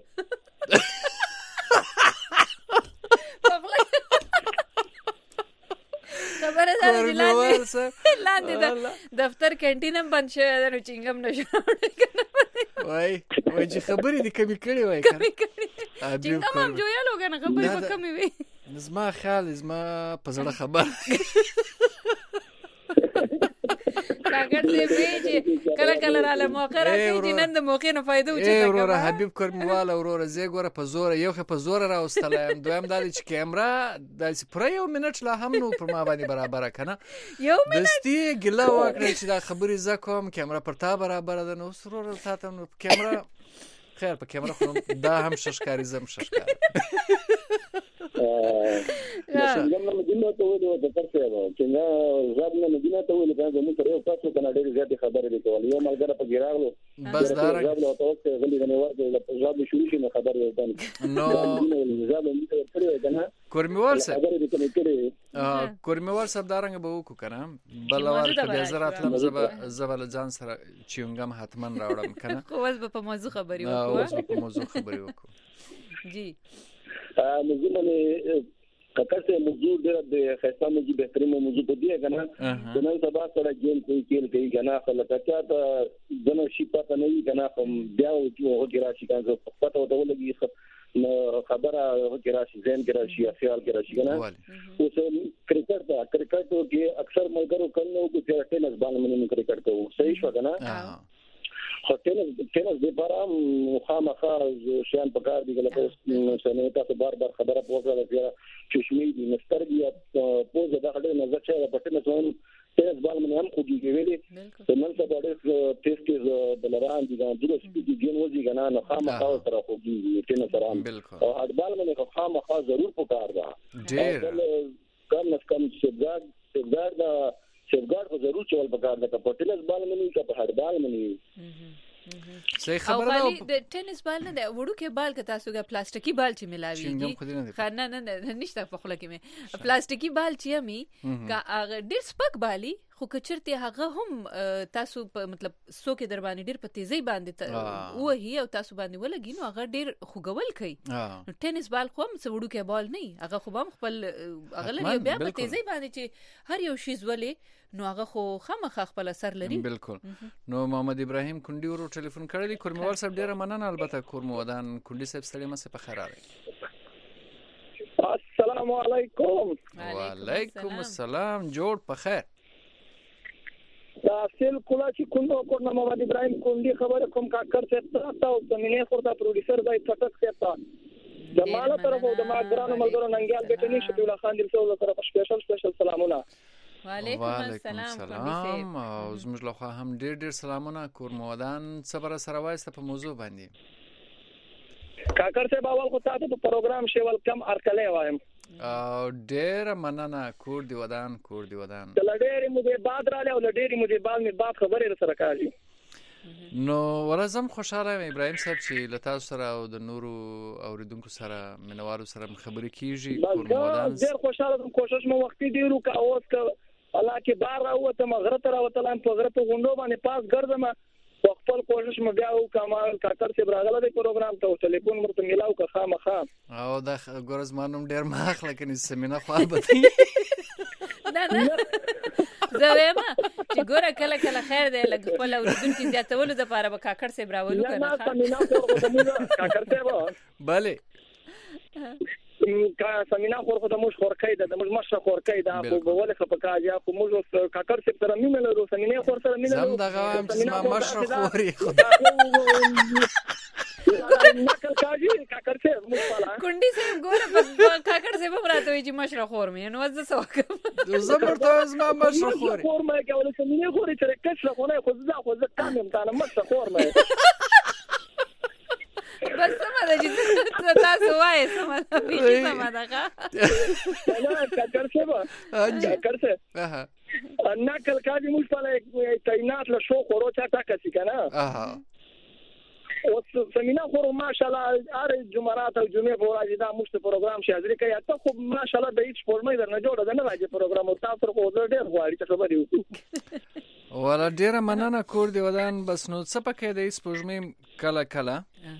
خبره ده لاندې د دفتر کینټین هم بند شوی ده نو چنګم نشو وای وای چې خبرې دې کمی کړی وای کمی کړی چنګم هم جوړالو کنه خبرې به کمی وي زما خیال زما په زړه خبر کاګر دې وی کله کله را له موقع راځي چې نن د موقع نه فائدہ وچته اے ورور حبیب کورموال ورور زه ګوره په زور یو خه په زور راوستلم دویم دالي چې کیمرا د پر یو منټ لا هم نو پر ما باندې برابر کنه یو منټ دستي ګلا وکړه چې دا خبرې ز کوم کیمرا پر تا برابر ده نو سرور تاسو نو کیمرا خیر په کیمرا خو دا هم ششکاری زم ششکار څنګه نو مدینه ته وې د ترڅه څنګه زاب نه مدینه ته وې لکه زموږ سره یو تاسو کنه ډېر زیات خبرې دي کول یو ملګری په ګیراغلو بس دا زاب له تاسو غلي غني ورته زاب شروع شي خبرې وته نو زاب نه کړی کنه کورموال صاحب کورموال صاحب دارنګ به وکړو کنه بلوار کله زرات لم زب زبل جان سره چونګم حتمن راوړم کنه خو اوس په موضوع خبرې وکړو اوس په موضوع خبرې وکړو جی موضوع باندې ککړ ته موضوع ډېر د خاصه موضوع بهترین موضوع په دی کنه د نن سبا سره جیم کوي کېل کوي کنه خلک ته ته دنه شي پته نه وي کنه بیا وګورئ راشي کنه پته وته ولګي خبره وګورئ راشي زين کې راشي خیال کې راشي کنه اوس کرکټ دا کرکټ کې اکثر ملګرو کله کو چې ټینس باندې کرکټ کوو صحیح شو کنه ټینس ټینس د بارام خامخا شان پکار دی لکه سنه تاسو بار بار خبره پوښتنه کوي چې شمې دي مسترګي په ځای دا نظر چې په ټینس باندې ټینس بال باندې هم خوږي ویلي نن څه ډېر ټیسټ بلران دي دا د سپیډ ګیم وځي کنه نو خامخا سره خوږي ټینس سره او هډ بال باندې خامخا ضرور پکار دا ډېر کم نه کم سیفګارد سیفګارد سیفګارد خو ضرور چول پکار ده په ټینس بال باندې که په هډ بال باندې صحیح خبره ده د ټینس بال نه د وړو کې بال که تاسو غا پلاستیکي بال چې ملاويږي خنه نه نه نشته په خله کې مې پلاستیکي بال چې امي کا ډېر سپک بالي خو کچرته هغه هم تاسو په مطلب سو کې در باندې ډېر په تیزی باندې وهي او تاسو باندې ولګي نو هغه ډېر خوګول کوي نو ټینس بال خو هم وړو کې بال نه هغه خو هم خپل اغل بیا په تیزی باندې چې هر یو شی زولې نو هغه خو خامخا خپل اثر لري بالکل نو محمد ابراهیم کندی ورو ټلیفون کړلی کورموال صاحب ډیره مننه البته کورمودان کندی صاحب ستړي مې په خیر راغی السلام علیکم وعلیکم السلام جوړ په خیر تاسل کلا چې کوندو کو نو محمد ابراهیم کندی خبره کوم کا کړ څه تاسو زمينه خوردا پروډوسر دای پټک څه جماله طرف او د ما ګرانو ملګرو ننګیال بیٹنی شفیع الله خان دل څو طرف سپیشل سپیشل سلامونه وعلیکم السلام او زموږ له خوا هم ډېر ډېر سلامونه کورمودان صبر سره وایسته په موضوع باندې کاکر صاحب اول خو تاسو په پروګرام شی ویلکم ارکلې وایم او ډېر مننه کور دی ودان کور دی ودان د لډېری مو دې باد را له لډېری مو دې باد می باد خبرې سره کوي نو ورزم خوشاله ابراهیم صاحب چې لتا سره او د نورو اوریدونکو سره منوارو سره خبرې کیږي کورمودان ډېر خوشاله کوشش مو وختي ډیرو کا اوس کا الله کې بار راوته مغرب راوته لام په غره په غونډو باندې پاس ګرځم خپل کوشش مو بیا او کمال کاکر صاحب راغله د پروګرام ته ټلیفون مرته ملاو کا خامخا او د ګورز مانوم ډېر ماخ لکه سیمینه خو به نه نه زویما چې ګوره کله کله خیر دی لکه خپل اوریدونکو زیاتولو د لپاره به کاکر صاحب راولو کنه نه سیمینه خو کاکر صاحب bale کا سمینا خور خو د موږ خورکې ده د موږ مشره خورکې ده خو په ولې خپه کاجا خو موږ کاکر سره سره مینه لرو سمینا خور سره مینه لرو زم دغه هم چې ما مشره خوري نکل کاجی کاکر سره موږ پالا کونډي سره ګوره کاکر سره به راته وي چې مشره خور مې نو زه سوکم زم ورته زما مشره خوري خور مې کوله سمینا خوري چې کښ خو نه خو زه خو زه کامم تانه مشره خور مې بس سمه ده چې تاسو وایې سمه ده بیخي سمه ده ښه نه کاکر سره کاکر سره نکل کاجی موږ پالا تعینات له شو خورو چا ټاکه سي کنه اوس سمینا خور ماشاءالله هر جمعرات او جمعې په ورځ دا موږ ته پروګرام شي حاضر کوي ته خو ماشاءالله د هیڅ فورمې درنه جوړه ده نه راځي پروګرام او تاسو خو ډېر غواړي چې خبرې وکړو ولا ډیره مننه کور دی ودان بس نو څه پکې د سپوږمۍ کله کله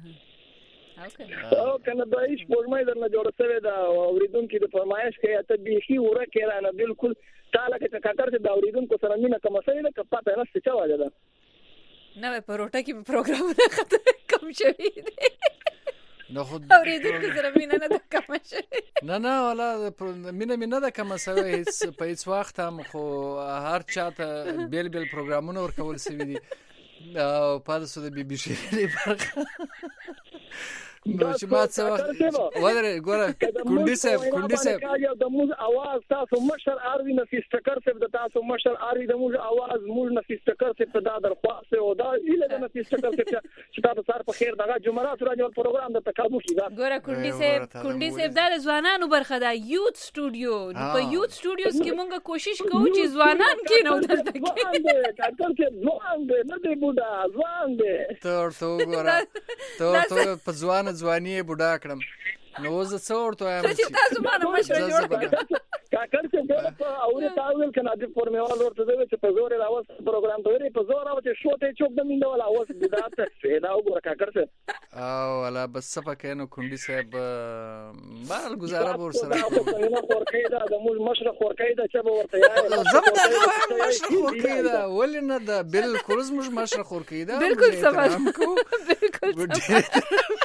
او کنه د هیڅ فورمې درنه جوړه شوی دا اوریدونکو د فرمایش کوي ته بيخي وره کړه نه بالکل تعالی کې کاکر چې دا اوریدونکو سره مینه کوم څه نه کپاته نه څه وایي دا نه په روټه کې پروګرام نه خطر کم شوی دی نو خو اوریدونکو سره مینه نه ده کم شوی نه نه ولا مینه مینه ده کم شوی هیڅ په هیڅ وخت هم خو هر چاته بیل بیل پروګرامونه ورکول شوی دي او پاتې د بي بي سي برخه نو چې ما څه وخت ودرې ګوره کونډي صاحب کونډي صاحب د موږ आवाज تاسو مشر اروي نفیس ټکر صاحب د تاسو مشر اروي د موږ आवाज موږ نفیس ټکر صاحب دا درخواست او دا اله د نفیس ټکر صاحب چې تاسو سره په خیر دغه جمعرات راځي پروګرام د تکابو شي دا ګوره کونډي صاحب کونډي صاحب د ځوانانو برخه دا یوت سټوډیو په یوت سټوډیوز کې موږ کوشش کوو چې ځوانان کې نو دلته کې کاکر صاحب ځوان دی نه دی بوډا ځوان دی تور تو ګوره تور تو په ځوان ځواني بوډا کړم نو زه څه ورته وایم چې تاسو باندې مشوره جوړ کړئ کاکر څه په اوري تاول کنه د فورمول ورته دی چې په زور راوس پروګرام ته لري په زور راوته شو ته چوک د مینده ولا اوس بدات څه دا وګوره کاکر څه او ولا بس صفه نو کونډي صاحب بال گزاره ور سره نه خورکې دا د موږ مشره خورکې دا چې ورته یا زبر دا مشره خورکې دا ولنه دا بالکل موږ مشره خورکې دا بالکل سم بالکل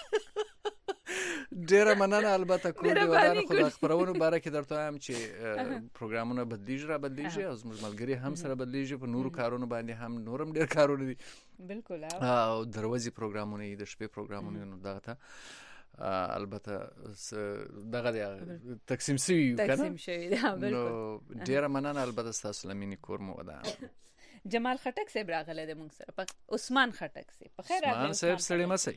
ډیره مننه البته کوم دی ودان خو د خبرونو باره کې درته وایم چې پروګرامونه بدلیږي را بدلیږي او زموږ ملګری هم سره بدلیږي په نورو کارونو باندې هم نورم ډیر کارونه دي بالکل او دروازي پروګرامونه د شپې پروګرامونه نو دغه البته دغه دی تقسیم شوی تقسیم شوی دا بالکل ډیره مننه البته تاسو لمینی کور مو ودان جمال خټک صاحب راغله د موږ سره عثمان خټک صاحب په خیر راغله عثمان صاحب سړی مسئ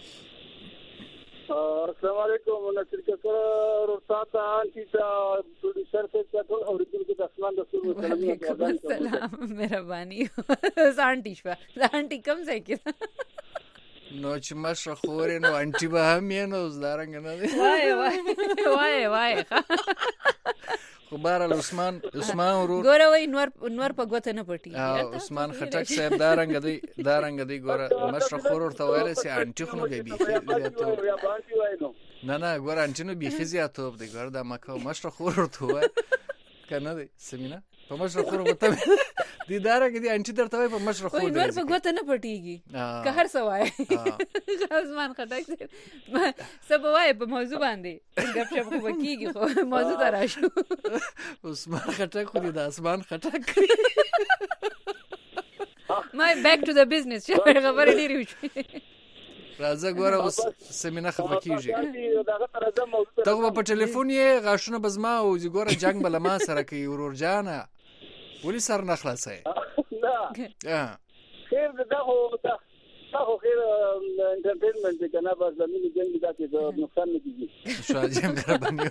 السلام علیکم نصر کسر رستاتا انتی تا پروډوسر سے ټول اوریدونکو د اسمان د سورو سلام مهرباني انتی شو انتی کوم ځای کې نو چې مشره خورې نو انتی به هم یې نو زدارنګ نه دی وای وای وای خو بهرحال عثمان عثمان ورور ګوره وای نور نور په ګوته نه پټي عثمان خټک صاحب دا رنګ دی دا رنګ دی ګوره مشره خور ورته ویل سي انټي خو نو بيبي نه نه ګوره انټي نو بيخي زیاتوب دی ګوره دا مکه مشره خور ورته وای کنه دی سمینا په مشره خور ورته دی دا رنګ دی انټي درته وای په مشره خور دی نور په ګوته نه پټيږي که هر څه وای عثمان خټک سب وای په موضوع باندې غپ شپ خو کیږي خو موضوع ته راشو عثمان خټک خو د عثمان خټک ما بیک ټو د بزنس چې خبرې ډېرې وشي راځه ګوره اوس سمینا خفه کیږي ته په ټلیفون یې غاښونه به زما او ګوره جنګ به له ما سره کوي ورور جانه ولې سر نه خلاصوې نه خیر دا خو دا خو خیر انټرټینمنټ دی کنه بس زمینی جنګ دا کې نقصان نه کیږي شاجه مهرباني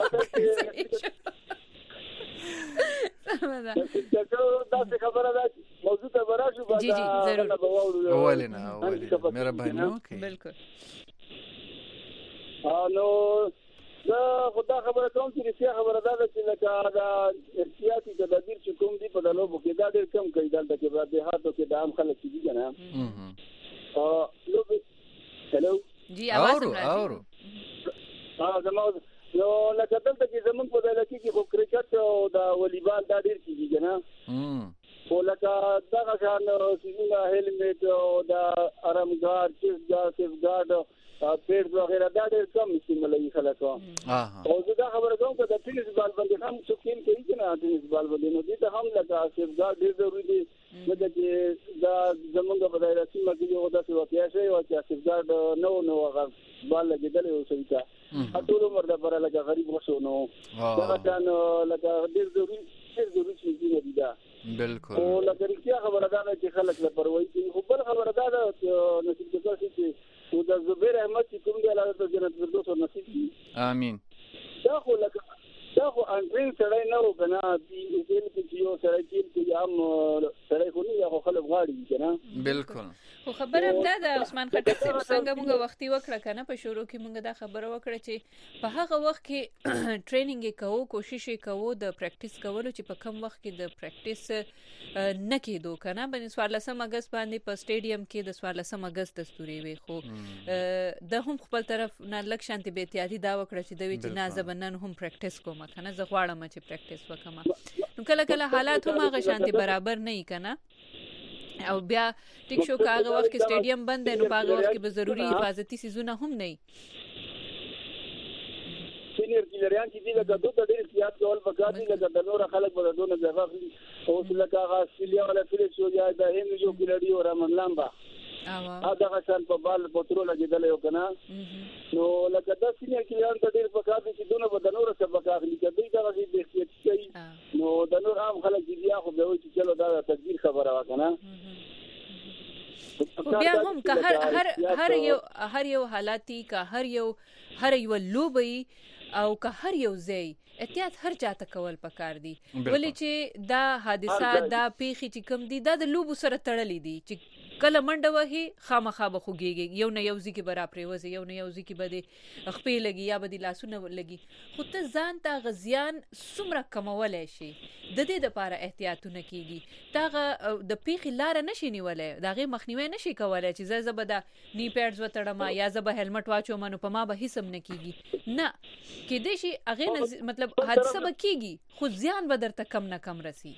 سمدا دا څه خبره ده موضوع ته وراشو جی جی ضرور اولنا اولنا مهرباني وکړئ بالکل نو دا خدای خبره کوم چې رښتیا خبره ده چې لکه دا احتیاطي تدابیر چې کوم دي په دلو کې دا ډېر کم کوي دلته کې بعد به هاتو کې د عام خلک دي کنه ا نو هلو جی आवाज اورو ها زموږ نو لکه دلته کې زمون په دلته کې خو کرکټ او دا والیبال دا ډېر کیږي کنه خو لکه دغه شان سیمونه هیلمټ او د ارمګار چیف ګارد سیف ګارد پیډ وغیرہ دا ډېر کم استعمالوي خلک. او زه دا خبره کوم چې د ټینس بال باندې هم څوک کېم کوي چې نه ټینس بال باندې نو دې ته هم لکه سیف ګارد ډېر ضروري دی. لکه چې دا زمونږ په دایره سیمه کې یو داسې واقعیا شوی و چې سیف ګارد نو نو هغه بال لګېدلی و سړي ته ټول عمر دپاره لکه غریب وشو نو دغه شان لکه ډېر ضروري ډېر ضروري څیزونه دي دا. بالکل. او لکه رښتیا خبره دا ده چې خلک له پروايي کوي. خو بل خبره دا ده چې نصیب کړه چې او د زبیر احمد چې کوم دی الله تعالی جنت فردوس نصیب کړي. امين. دا خو لکه دا خو انډرین سړی نه و کنه دې دې کې یو سړی چې هم سړی خو نه یو خلک غواړي کنه. بالکل. خو خبره هم دا ده عثمان خټک صاحب څنګه موږ وختي وکړه کنه په شروع کې موږ دا خبره وکړه چې په هغه وخت کې ټریننګ کوو کوشش کوو د پریکټیس کولو چې په کم وخت کې د پریکټیس نه کېدو کنه باندې څوارلسم اگست باندې په سټیډیم کې د څوارلسم اگست دستوري وي. خو د هم خپل طرف نه لک شانتي به احتیاطي دا وکړه چې دوی چې نازبنن هم پریکټیس کوم کنه زه غواړم چې پریکټیس وکم. نو کله کله حالات هم هغه شانتي برابر نه کنه او بیا ټیک شو کاغه وخت کې سټیډیم بند دی نو په هغه وخت کې به ضروري حفاظتي سيزونه هم نه وي. سینیر کلریان چې دي لکه دوه ډېر احتیاط کول پکار دي لکه د نور خلک به دونه ځای اخلي. او لکه هغه استرالیا ولا فلیکس یو یا د هند یو کلری او رمن لامبا ا دغه شان په بال پترول لګیدل یو کنه. نو لکه د سینیر کلریان ته ډېر پکار دي چې دونه به د نور څخه پکار دي چې دوی دا غي د احتیاط کوي. نو د نور عام خلک دي یا خو به وي چې چلو دا تدبیر خبره وکنه. بیا هم که هر هر هر یو هر یو حالاتي که هر یو هر یو لوبي او که هر یو ځای احتیاط هر چاته کول پکار دي. ولې چې دا حادثات دا پیخي چې کم دي دا د لوبو سره تړلې دي چې کله منډه وهي خامخا به خوږيږي یو نه یو ځکه برا پریوځي یو نه یو ځکه بده خپې لګي یا بده لاسونه لګي. خو ته ځان ته غزيان څومره کمولای شي د دې لپاره احتیاطونه کیږي. تاغه د پیخي لار نشي نیولای داغه مخنیوي نشي کولای چې زه زبده نی پیډز وتړم یا زبه هلمټ واچو منو په ما به هیڅ نه کیږي نه کې دې شي اغه مطلب حادثه به کیږي خو زیان به درته کم نه کم رسی.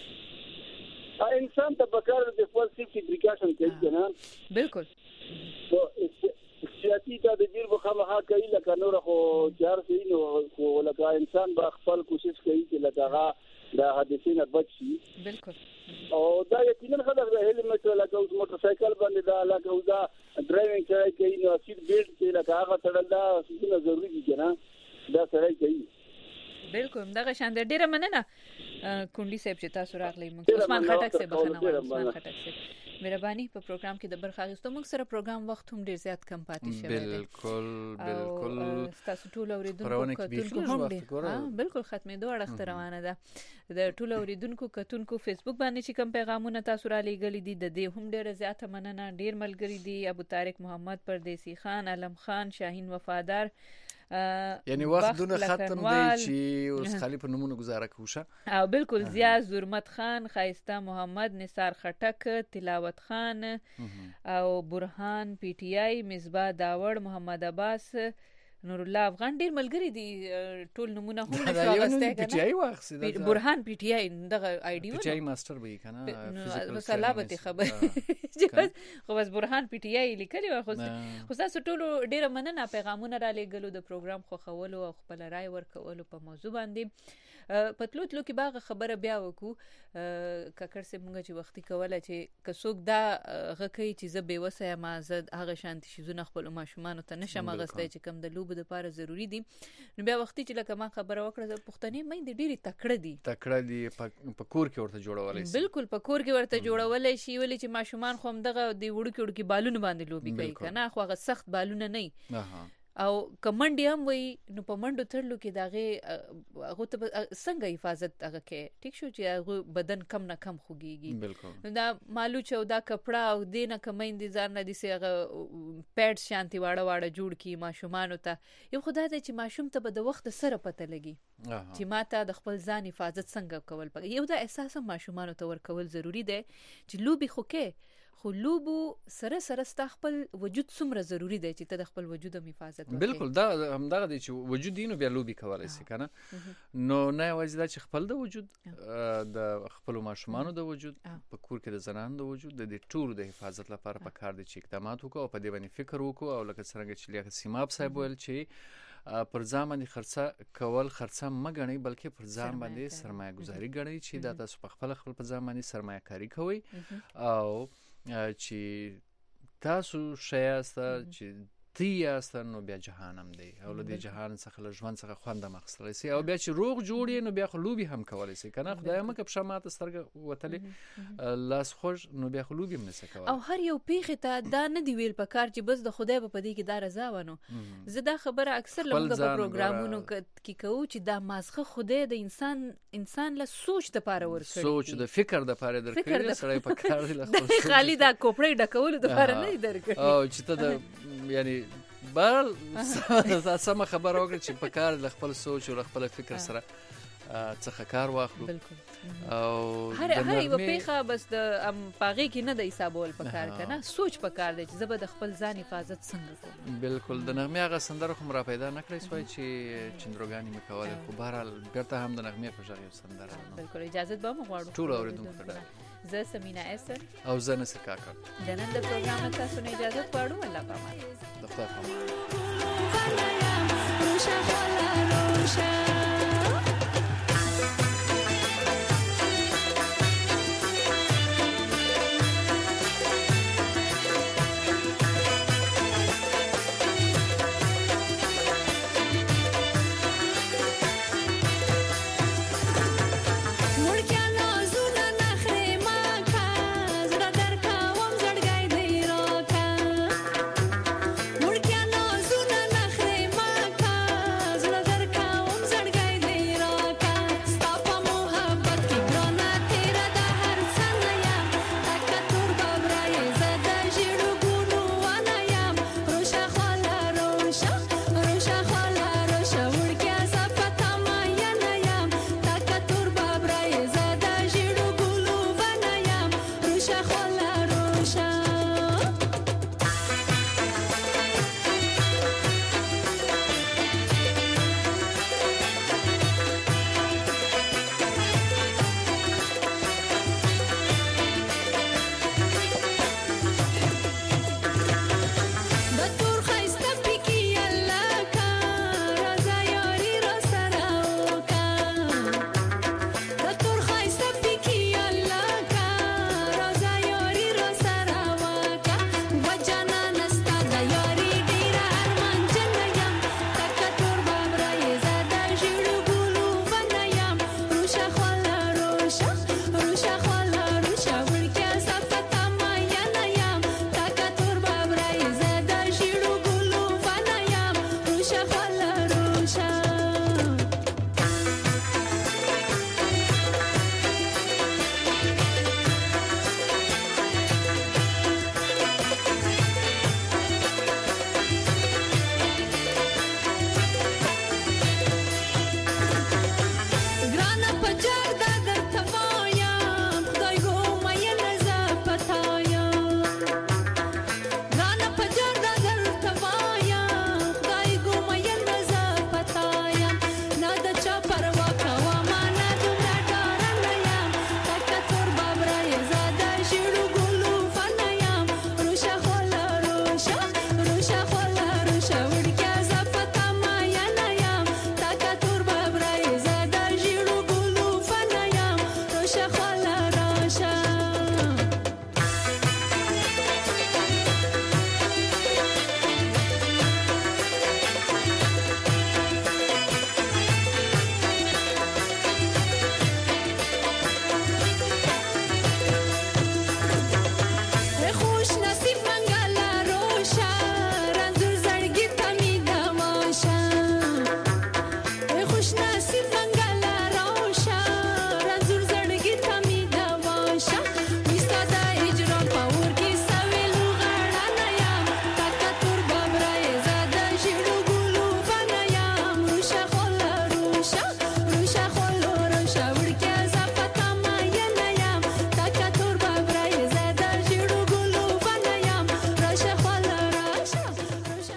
انسان ته پکار د خپل سیفټي پریکاشن کوي کنه. بالکل. نو احتیاطي د دې په خامخا کوي لکه نور خو چار سي نو خو لکه انسان به خپل کوشش کوي چې لکه د حادثې نه بچ شي. بالکل. او دا یقینا خدای د هیلمټ لکه اوس موټر سایکل باندې دا لکه او دا ډرایوینګ کوي نو سیټ بیلټ کې لکه هغه تړل دا څه ضروری دي کنه دا سره کوي. بالکل دغه شان د ډیره مننه کونډي صاحب چې تاسو راغلی. موږ عثمان خټک صاحب بخنه عثمان خټک صاحب مهرباني په پروګرام کې د برخه اخیستو. موږ سره پروګرام وخت هم ډیر زیات کم پاتې شوی دی. بالکل بالکل تاسو ټول اوریدونکو کتونکو هم ډیر بالکل ختمې دوه اړخ روانه ده د ټول اوریدونکو کتونکو فیسبوک باندې چې کوم پیغامونه تاسو را لېږلي دي د دې هم ډیر زیات مننه. ډیر ملګری دي ابو طارق محمد پردیسی خان علم خان شاهین وفادار یعنی وخت دونه ختم دی چې اوس خالی په نمونه گزاره کوشه. او بالکل زیا زرمت خان خایسته محمد نثار خټک تلاوت خان او برهان پی ټی آی مصباح داوړ محمد عباس نور الله افغان ډیر ملګری دي ټول نمونه هم نشو غسته کنه. پی ټی آی واخسه برهان پی ټی آی دغه آی ډی پی ټی آی ماستر به کنه فزیکل سلامتی خبر خو بس برهان پی ټی آی لیکلی واخو خو تاسو ټول ډیر مننه پیغامونه را لېګلو د پروګرام خو خولو او خپل رائے ورکولو په موضوع باندې. پتلوت لو کې باغه خبره بیا وکړو ککر سه مونږ چې وختي کوله چې کڅوک دا غکې چې زه به وسه ما زد هغه شانتي شیزونه خپل ماشومان ته نشم غسته چې کم د لوب د لپاره ضروری دي. نو بیا وختي چې لکه ما خبره وکړه د پښتنې مې د ډېری تکړه دي تکړه دي په کور کې ورته جوړولای شي. بالکل په کور کې ورته جوړولای شي ولې چې ماشومان خو هم دغه د وړو کې وړو کې بالونه باندې لوبي کوي کنه خو هغه سخت بالونه نه او کمنډي هم وي نو په منډو تړلو کې داغه هغه ته څنګه حفاظت هغه کې ټیک شو چې هغه بدن کم نه کم خوږيږي. نو دا مالو چې دا کپڑا او دینه کمین دي ځان نه دي سي هغه پیډ شانتي واړه واړه جوړ کی ماشومان ته یو خدای ته چې ماشوم ته به د وخت سره پته لګي چې ماته د خپل ځان حفاظت څنګه کول پکې یو دا احساس ماشومان ته ور کول ضروری دی چې لوبي خو کې خو لوبو سره سره ستا خپل وجود څومره ضروری دی چې ته د خپل وجود هم حفاظت وکړې. بالکل دا همدغه دی چې وجود دی نو بیا لوبي کولی شي که نه. نو نه یوازې دا چې خپل د وجود د خپلو ماشومانو د وجود په کور کې د زنانو د وجود د دې ټولو د حفاظت لپاره پکار دی چې اقدامات وکړو او په دې باندې فکر وکړو او لکه څرنګه چې لیاقت سیماب صاحب ویل چې پر ځان باندې خرڅه کول خرڅه مه ګڼئ بلکې پر ځان باندې سرمایه ګذاري ګڼئ چې دا تاسو په خپله خپل په ځان باندې سرمایه کاري کوئ او چې تاسو ښه یاست چې ته یاست نو بیا جهان هم دی او له دې جهان څخه له ژوند څخه خوند هم اخیستلی سي او بیا چې روغ جوړ یې نو بیا خو لوبې هم کولی سي که نه خدایه مکه پښه ماته سترګه وتلې لاس خوږ نو بیا خو لوبې هم نسي کولی. او هر یو پیښې ته دا نه دی ویل پکار چې بس د خدای به په دې کې دا رضا ونه. زه دا خبره اکثر لمونږ په پروګرامونو کې کوو چې دا مازغه خدای د انسان انسان له سوچ دپاره ورکړی سوچ د فکر دپاره درکړی سړی پکار دی له خالي دا کوپړی ډکولو دپاره نه یې درکړی او چې ته د یعنی بل سمه خبره وکړه چې په کار له خپل سوچ او له خپل فکر سره څخه کار واخلو. او هر هر یو پیښه بس د ام پاغي کې نه د حسابول په کار کنه سوچ په کار دی چې زه به د خپل ځان حفاظت څنګه کوم. بالکل د نغمه هغه سندره خو را پیدا نه کړی سوای چې چندروګانی مکواله خو بهرحال ګرته هم د نغمه په ژغ یو سندره. بالکل اجازه به مو غواړو ټول اوریدونکو ته. زه سمینا اسر او زه نصر کاکړ د نن د پروګرام تاسو نه اجازه غواړو. الله پامان.